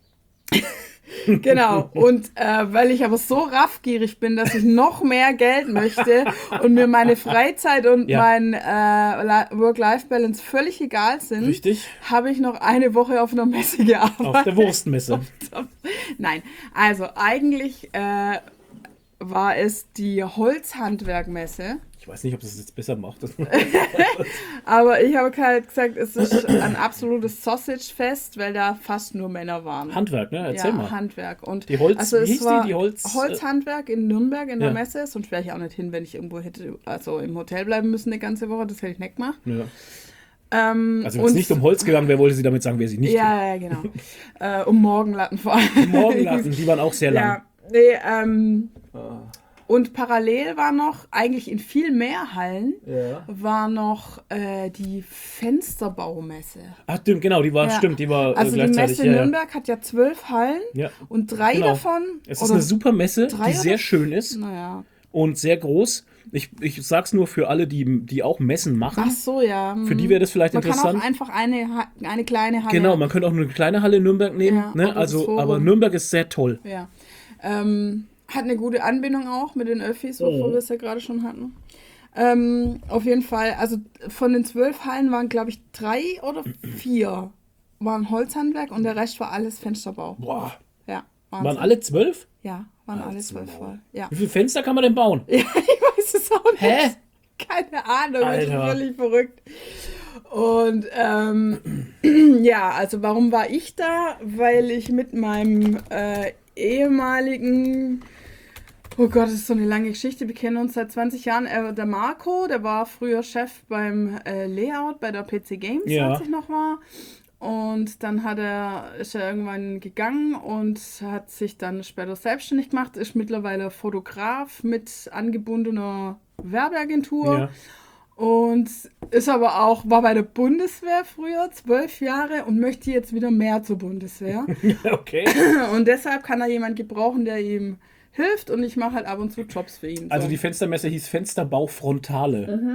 Speaker 2: genau, und äh, weil ich aber so raffgierig bin, dass ich noch mehr Geld möchte und mir meine Freizeit und
Speaker 1: Ja.
Speaker 2: mein äh, Li- Work-Life-Balance völlig egal sind,
Speaker 1: Richtig?
Speaker 2: habe ich noch eine Woche auf einer Messe gearbeitet.
Speaker 1: Auf der Wurstmesse.
Speaker 2: Nein, also eigentlich äh, war es die Holzhandwerkmesse.
Speaker 1: Ich weiß nicht, ob das jetzt besser macht.
Speaker 2: Aber ich habe halt gesagt, es ist ein absolutes Sausage-Fest, weil da fast nur Männer waren.
Speaker 1: Handwerk, ne? Erzähl
Speaker 2: ja,
Speaker 1: mal.
Speaker 2: Handwerk. Und
Speaker 1: Die Holz-
Speaker 2: also
Speaker 1: wie
Speaker 2: es
Speaker 1: hieß die?
Speaker 2: war
Speaker 1: Die Holz-
Speaker 2: Holzhandwerk in Nürnberg in der
Speaker 1: Ja.
Speaker 2: Messe. Sonst wäre ich auch nicht hin, wenn ich irgendwo hätte, also im Hotel bleiben müssen eine ganze Woche. Das hätte ich nicht gemacht.
Speaker 1: Ja.
Speaker 2: Ähm,
Speaker 1: Also wenn es
Speaker 2: und-
Speaker 1: nicht um Holz gegangen wäre, wollte sie damit sagen, wer sie nicht
Speaker 2: Ja, ja, genau. äh, um Morgenlatten vor allem.
Speaker 1: kennt. Morgenlatten, die waren auch sehr lang.
Speaker 2: Ja, nee, ähm,
Speaker 1: Ah,
Speaker 2: und parallel war noch, eigentlich in viel mehr Hallen,
Speaker 1: ja.
Speaker 2: war noch äh, die Fensterbaumesse.
Speaker 1: Ach, stimmt, genau, die war,
Speaker 2: Ja.
Speaker 1: stimmt, die war äh,
Speaker 2: Also die
Speaker 1: gleichzeitig.
Speaker 2: Messe in
Speaker 1: ja, ja.
Speaker 2: Nürnberg hat ja zwölf Hallen
Speaker 1: Ja.
Speaker 2: und drei
Speaker 1: Genau.
Speaker 2: davon.
Speaker 1: Es ist eine super Messe,
Speaker 2: drei
Speaker 1: die sehr
Speaker 2: oder-
Speaker 1: schön ist
Speaker 2: Naja.
Speaker 1: und sehr groß. Ich, ich sag's nur für alle, die, die auch Messen machen.
Speaker 2: Ach so, ja.
Speaker 1: Für die wäre das vielleicht
Speaker 2: Man
Speaker 1: interessant.
Speaker 2: kann auch einfach eine, Ha- eine kleine Halle.
Speaker 1: Genau, man könnte auch nur eine kleine Halle in Nürnberg nehmen.
Speaker 2: Ja,
Speaker 1: ne?
Speaker 2: oder das
Speaker 1: Also,
Speaker 2: Forum.
Speaker 1: aber Nürnberg ist sehr toll.
Speaker 2: Ja. Ähm, hat eine gute Anbindung auch mit den Öffis, wovor
Speaker 1: Mhm.
Speaker 2: wir es ja gerade schon hatten. Ähm, auf jeden Fall, also von den zwölf Hallen waren, glaube ich, drei oder vier waren Holzhandwerk und der Rest war alles Fensterbau.
Speaker 1: Boah,
Speaker 2: Ja,
Speaker 1: waren
Speaker 2: Wahnsinn.
Speaker 1: alle zwölf?
Speaker 2: Ja, waren alle
Speaker 1: Halt's
Speaker 2: zwölf
Speaker 1: Maul.
Speaker 2: voll. Ja.
Speaker 1: Wie viele Fenster kann man denn bauen?
Speaker 2: Ja, ich weiß es auch nicht.
Speaker 1: Hä?
Speaker 2: Keine Ahnung, ich bin
Speaker 1: Alter.
Speaker 2: völlig verrückt. Und ähm, ja, also warum war ich da? Weil ich mit meinem äh, ehemaligen, oh Gott, das ist so eine lange Geschichte, wir kennen uns seit zwanzig Jahren, äh, der Marco, der war früher Chef beim äh, Layout bei der P C Games,
Speaker 1: Ja.
Speaker 2: als ich noch war. Und dann hat er, ist er irgendwann gegangen und hat sich dann später selbstständig gemacht, ist mittlerweile Fotograf mit angebundener Werbeagentur.
Speaker 1: Ja.
Speaker 2: Und ist aber auch, war bei der Bundeswehr früher, zwölf Jahre und möchte jetzt wieder mehr zur Bundeswehr.
Speaker 1: Okay.
Speaker 2: Und deshalb kann er jemand gebrauchen, der ihm hilft und ich mache halt ab und zu Jobs für ihn.
Speaker 1: Also
Speaker 2: so.
Speaker 1: die Fenstermesse hieß Fensterbau Frontale.
Speaker 2: Mhm.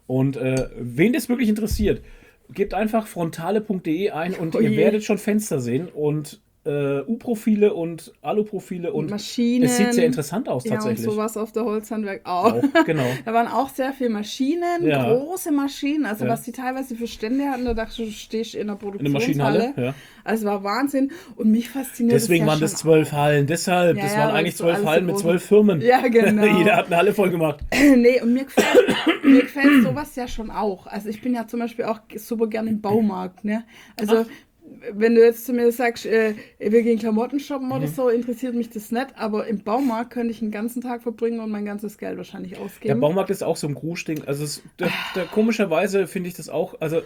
Speaker 1: Und äh, wen das wirklich interessiert, gebt einfach frontale punkt de ein und
Speaker 2: Oh
Speaker 1: ihr
Speaker 2: je.
Speaker 1: werdet schon Fenster sehen und äh, U-Profile und Alu-Profile und
Speaker 2: Maschinen.
Speaker 1: es sieht sehr interessant aus
Speaker 2: Ja, und
Speaker 1: tatsächlich.
Speaker 2: sowas auf der Holzhandwerk auch.
Speaker 1: Auch, genau.
Speaker 2: Da waren auch sehr viele Maschinen,
Speaker 1: Ja.
Speaker 2: große Maschinen, also
Speaker 1: Ja.
Speaker 2: was die teilweise für Stände hatten, da dachte ich, du stehst in der
Speaker 1: In der
Speaker 2: Produktionshalle.
Speaker 1: Maschinenhalle, ja.
Speaker 2: Also war Wahnsinn und mich fasziniert
Speaker 1: Deswegen
Speaker 2: das ja
Speaker 1: waren das
Speaker 2: schon
Speaker 1: zwölf Hallen, deshalb,
Speaker 2: Ja,
Speaker 1: das
Speaker 2: ja,
Speaker 1: waren
Speaker 2: weil
Speaker 1: eigentlich
Speaker 2: so
Speaker 1: zwölf
Speaker 2: alles so
Speaker 1: Hallen mit
Speaker 2: groß-
Speaker 1: zwölf Firmen.
Speaker 2: Ja, genau.
Speaker 1: Jeder hat eine Halle voll gemacht.
Speaker 2: Nee, und mir gefällt, mir gefällt sowas ja schon auch. Also ich bin ja zum Beispiel auch super gerne im Baumarkt, ne? Also wenn du jetzt zu mir sagst, äh, wir gehen Klamotten shoppen
Speaker 1: Mhm.
Speaker 2: oder so, interessiert mich das nicht, aber im Baumarkt könnte ich einen ganzen Tag verbringen und mein ganzes Geld wahrscheinlich
Speaker 1: Der
Speaker 2: ausgeben.
Speaker 1: Baumarkt ist auch so ein Gruschding. Also es, da, da, komischerweise finde ich das auch, also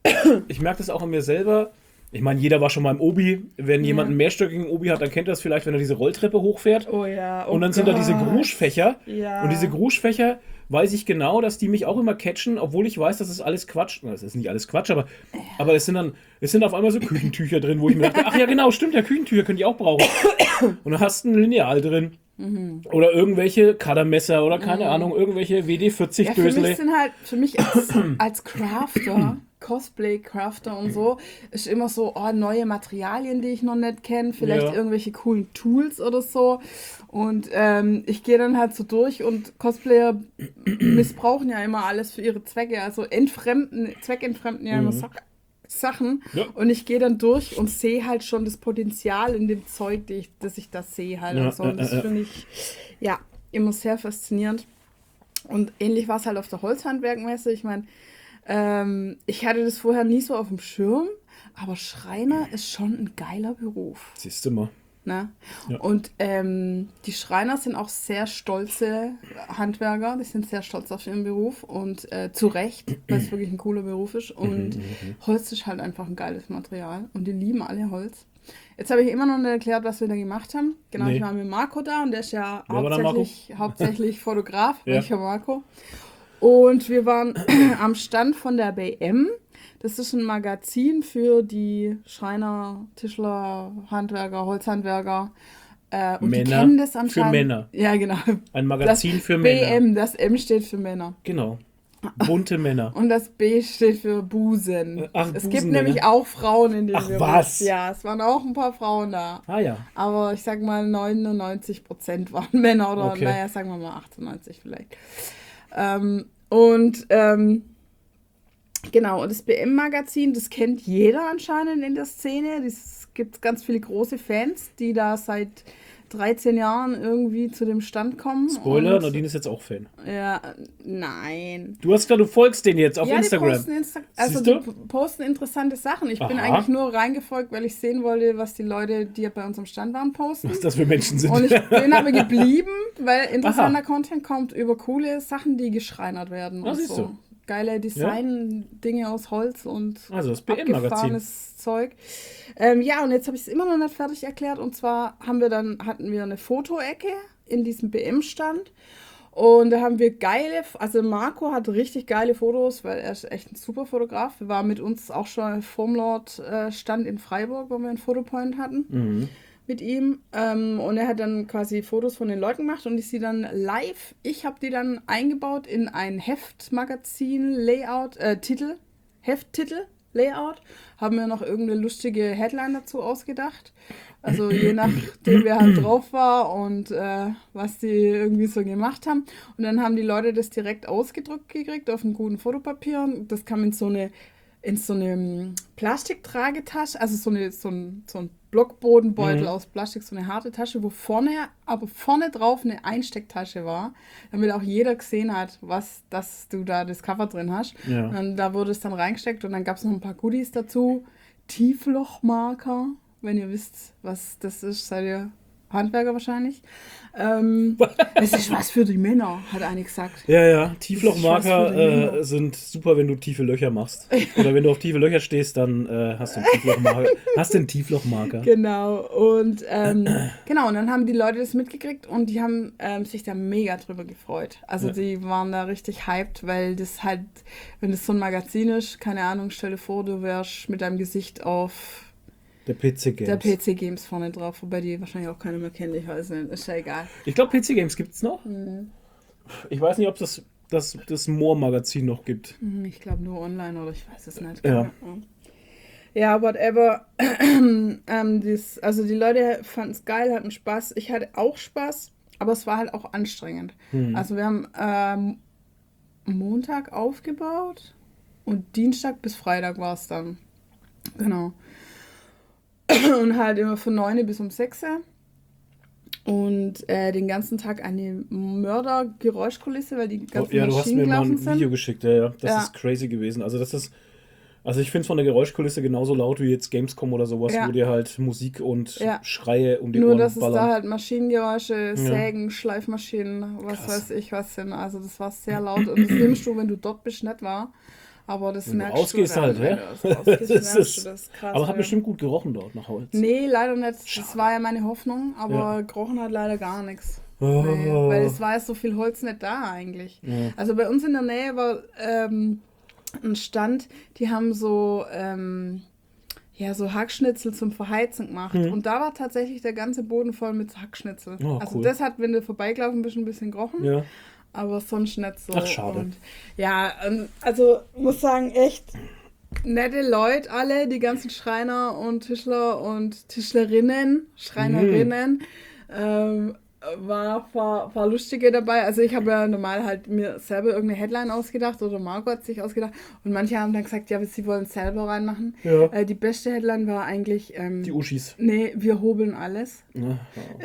Speaker 1: ich merke das auch an mir selber. Ich meine, jeder war schon mal im Obi. Wenn
Speaker 2: Ja.
Speaker 1: jemand einen mehrstöckigen Obi hat, dann kennt er das vielleicht, wenn er diese Rolltreppe hochfährt.
Speaker 2: Oh ja, oh
Speaker 1: Und dann sind da diese
Speaker 2: Gott.
Speaker 1: Gruschfächer.
Speaker 2: Ja.
Speaker 1: Und diese Gruschfächer weiß ich genau, dass die mich auch immer catchen, obwohl ich weiß, das ist alles Quatsch. Das ist nicht alles Quatsch, aber, aber es sind dann, es sind auf einmal so Küchentücher drin, wo ich mir dachte, ach ja genau, stimmt, ja, Küchentücher könnt ihr auch brauchen. Und dann hast du ein Lineal drin.
Speaker 2: Mhm.
Speaker 1: Oder irgendwelche Kadermesser oder keine Ahnung, irgendwelche W D vierzig
Speaker 2: Ja, für mich
Speaker 1: Dösele.
Speaker 2: sind halt, für mich als, als Crafter, Cosplay-Crafter und so, ist immer so, oh, neue Materialien, die ich noch nicht kenne, vielleicht
Speaker 1: Ja.
Speaker 2: irgendwelche coolen Tools oder so. Und ähm, ich gehe dann halt so durch und Cosplayer missbrauchen ja immer alles für ihre Zwecke, also entfremden, zweckentfremden ja immer
Speaker 1: Mhm.
Speaker 2: Sa Sachen.
Speaker 1: Ja.
Speaker 2: Und ich gehe dann durch und sehe halt schon das Potenzial in dem Zeug, die ich, das ich da sehe halt.
Speaker 1: Ja,
Speaker 2: und so. Und das
Speaker 1: äh, äh,
Speaker 2: finde ich, ja, immer sehr faszinierend. Und ähnlich war es halt auf der Holzhandwerkmesse. Ich meine, ähm, ich hatte das vorher nie so auf dem Schirm, aber Schreiner ist schon ein geiler Beruf.
Speaker 1: Siehst du mal.
Speaker 2: Ne?
Speaker 1: Ja.
Speaker 2: Und ähm, die Schreiner sind auch sehr stolze Handwerker, die sind sehr stolz auf ihren Beruf und äh, zu Recht, weil es wirklich ein cooler Beruf ist. Und Holz ist halt einfach ein geiles Material und die lieben alle Holz. Jetzt habe ich immer noch nicht erklärt, was wir da gemacht haben. Genau,
Speaker 1: Nee.
Speaker 2: ich war mit Marco da und der ist ja
Speaker 1: Wer war da, Marco?
Speaker 2: hauptsächlich, hauptsächlich Fotograf,
Speaker 1: Ja.
Speaker 2: welcher Marco. Und wir waren am Stand von der B M. Das ist ein Magazin für die Schreiner, Tischler, Handwerker, Holzhandwerker. Äh, und die
Speaker 1: Männer
Speaker 2: kennen das
Speaker 1: für
Speaker 2: anscheinend.
Speaker 1: Männer.
Speaker 2: Ja, genau.
Speaker 1: Ein Magazin
Speaker 2: das
Speaker 1: für
Speaker 2: B
Speaker 1: Männer.
Speaker 2: M, das M steht für Männer.
Speaker 1: Genau. Bunte Männer.
Speaker 2: Und das B steht für Busen.
Speaker 1: Ach,
Speaker 2: es
Speaker 1: Busen,
Speaker 2: gibt nämlich
Speaker 1: Männer.
Speaker 2: auch Frauen in dem
Speaker 1: Ach,
Speaker 2: Beruf.
Speaker 1: was?
Speaker 2: Ja, es waren auch ein paar Frauen da.
Speaker 1: Ah ja.
Speaker 2: Aber ich sag mal, neunundneunzig Prozent waren Männer oder,
Speaker 1: Okay.
Speaker 2: naja, sagen wir mal achtundneunzig vielleicht. Ähm, und ähm, genau, und das B M-Magazin, das kennt jeder anscheinend in der Szene. Es gibt ganz viele große Fans, die da seit dreizehn Jahren irgendwie zu dem Stand kommen.
Speaker 1: Spoiler,
Speaker 2: und,
Speaker 1: Nadine ist jetzt auch Fan.
Speaker 2: Ja, nein.
Speaker 1: Du hast gesagt, du folgst den jetzt auf
Speaker 2: ja,
Speaker 1: Instagram.
Speaker 2: Die posten, Insta also
Speaker 1: Siehst
Speaker 2: die
Speaker 1: du?
Speaker 2: p- posten interessante Sachen. Ich bin
Speaker 1: Aha.
Speaker 2: eigentlich nur reingefolgt, weil ich sehen wollte, was die Leute, die bei uns am Stand waren, posten.
Speaker 1: Was das für Menschen sind.
Speaker 2: Und ich bin aber geblieben, weil interessanter Content kommt über coole Sachen, die geschreinert werden.
Speaker 1: Ah,
Speaker 2: und
Speaker 1: siehst
Speaker 2: so.
Speaker 1: du.
Speaker 2: Geile Design-Dinge aus Holz und
Speaker 1: Also das B M-Magazin.
Speaker 2: abgefahrenes Zeug. Ähm, ja, und jetzt habe ich es immer noch nicht fertig erklärt. Und zwar haben wir dann, hatten wir eine Fotoecke in diesem B M-Stand. Und da haben wir geile, also Marco hat richtig geile Fotos, weil er ist echt ein super Fotograf. Wir waren mit uns auch schon im Formlord-Stand in Freiburg, wo wir einen Fotopoint hatten
Speaker 1: Mhm.
Speaker 2: mit ihm. Ähm, und er hat dann quasi Fotos von den Leuten gemacht und ich sie dann live, ich habe die dann eingebaut in ein Heftmagazin-Layout, äh, Titel, Hefttitel, Layout. Haben wir noch irgendeine lustige Headline dazu ausgedacht. Also je nachdem, wer halt drauf war und äh, was die irgendwie so gemacht haben. Und dann haben die Leute das direkt ausgedruckt gekriegt auf einem guten Fotopapier. Und das kam in so eine in so eine Plastiktragetasche, also so, eine, so ein, so ein Blockbodenbeutel
Speaker 1: Mhm.
Speaker 2: aus Plastik, so eine harte Tasche, wo vorne, aber vorne drauf eine Einstecktasche war, damit auch jeder gesehen hat, was, dass du da das Cover drin hast.
Speaker 1: Ja.
Speaker 2: Und da wurde es dann reingesteckt und dann gab es noch ein paar Goodies dazu. Tieflochmarker, wenn ihr wisst, was das ist, seid ihr Handwerker wahrscheinlich. Ähm, es ist was für die Männer, hat eine gesagt.
Speaker 1: Ja, ja,
Speaker 2: Das ist
Speaker 1: Tieflochmarker
Speaker 2: was für die Männer.
Speaker 1: äh, sind super, wenn du tiefe Löcher machst. Oder wenn du auf tiefe Löcher stehst, dann äh, hast du einen Tieflochmarker. hast du einen Tieflochmarker.
Speaker 2: Genau, und ähm, genau, und dann haben die Leute das mitgekriegt und die haben ähm, sich da mega drüber gefreut. Also
Speaker 1: Ja.
Speaker 2: die waren da richtig hyped, weil das halt, wenn das so ein Magazin ist, keine Ahnung, stell dir vor, du wärst mit deinem Gesicht auf
Speaker 1: Der P C Games.
Speaker 2: der P C Games vorne drauf, wobei die wahrscheinlich auch keiner mehr kennt, ich weiß nicht, ist ja egal.
Speaker 1: Ich glaube, P C Games gibt es noch.
Speaker 2: Mhm.
Speaker 1: Ich weiß nicht, ob das dass das More-Magazin noch gibt.
Speaker 2: Hm, Ich glaube nur online oder ich weiß es nicht.
Speaker 1: Ja.
Speaker 2: Ja, whatever. ähm, dies, also die Leute fanden es geil, hatten Spaß. Ich hatte auch Spaß, aber es war halt auch anstrengend.
Speaker 1: Hm.
Speaker 2: Also wir haben ähm, Montag aufgebaut und Dienstag bis Freitag war es dann. Genau. Und halt immer von neun bis um sechs. Und äh, den ganzen Tag eine Mörder-Geräuschkulisse, weil die ganzen
Speaker 1: Ja, du hast
Speaker 2: Maschinen
Speaker 1: mir mal ein
Speaker 2: gelaufen sind.
Speaker 1: Video geschickt, ja, ja. Das
Speaker 2: Ja.
Speaker 1: ist crazy gewesen. Also das ist, also ich finde es von der Geräuschkulisse genauso laut wie jetzt Gamescom oder sowas,
Speaker 2: Ja.
Speaker 1: wo dir halt Musik und
Speaker 2: Ja.
Speaker 1: Schreie um die
Speaker 2: Nur,
Speaker 1: Ohren
Speaker 2: dass es da
Speaker 1: ballern.
Speaker 2: halt Maschinengeräusche, Sägen, Schleifmaschinen, was
Speaker 1: Krass.
Speaker 2: weiß ich was sind. Also das war sehr laut und das nimmst du, wenn du dort bist, nicht wahr. Aber das
Speaker 1: Wenn du
Speaker 2: merkst
Speaker 1: rausgehst
Speaker 2: du dann,
Speaker 1: halt,
Speaker 2: wenn
Speaker 1: ja.
Speaker 2: du rausgehst,
Speaker 1: Das
Speaker 2: merkst
Speaker 1: ist-
Speaker 2: du das krass.
Speaker 1: Aber hat
Speaker 2: ja.
Speaker 1: bestimmt gut gerochen dort nach Holz.
Speaker 2: Nee, leider nicht. Das
Speaker 1: Schade.
Speaker 2: war ja meine Hoffnung, aber
Speaker 1: Ja.
Speaker 2: gerochen hat leider gar nichts.
Speaker 1: Oh.
Speaker 2: Nee, weil es war ja so viel Holz nicht da eigentlich.
Speaker 1: Ja.
Speaker 2: Also bei uns in der Nähe war ähm, ein Stand, die haben so, ähm, ja, so Hackschnitzel zum Verheizen gemacht.
Speaker 1: Mhm.
Speaker 2: Und da war tatsächlich der ganze Boden voll mit Hackschnitzel.
Speaker 1: Oh,
Speaker 2: also
Speaker 1: cool.
Speaker 2: das hat, wenn du vorbeigelaufen bist, ein bisschen gerochen,
Speaker 1: Ja.
Speaker 2: aber sonst nicht so.
Speaker 1: Ach, schade.
Speaker 2: Und, ja, und, also muss sagen, echt nette Leute alle, die ganzen Schreiner und Tischler und Tischlerinnen, Schreinerinnen. Ähm, war, war, war lustige dabei. Also ich habe ja normal halt mir selber irgendeine Headline ausgedacht oder Margot hat sich ausgedacht und manche haben dann gesagt, ja, aber sie wollen es selber reinmachen.
Speaker 1: Ja.
Speaker 2: Äh, die beste Headline war eigentlich, ähm,
Speaker 1: Die Uschis.
Speaker 2: nee, wir hobeln alles.
Speaker 1: Ja.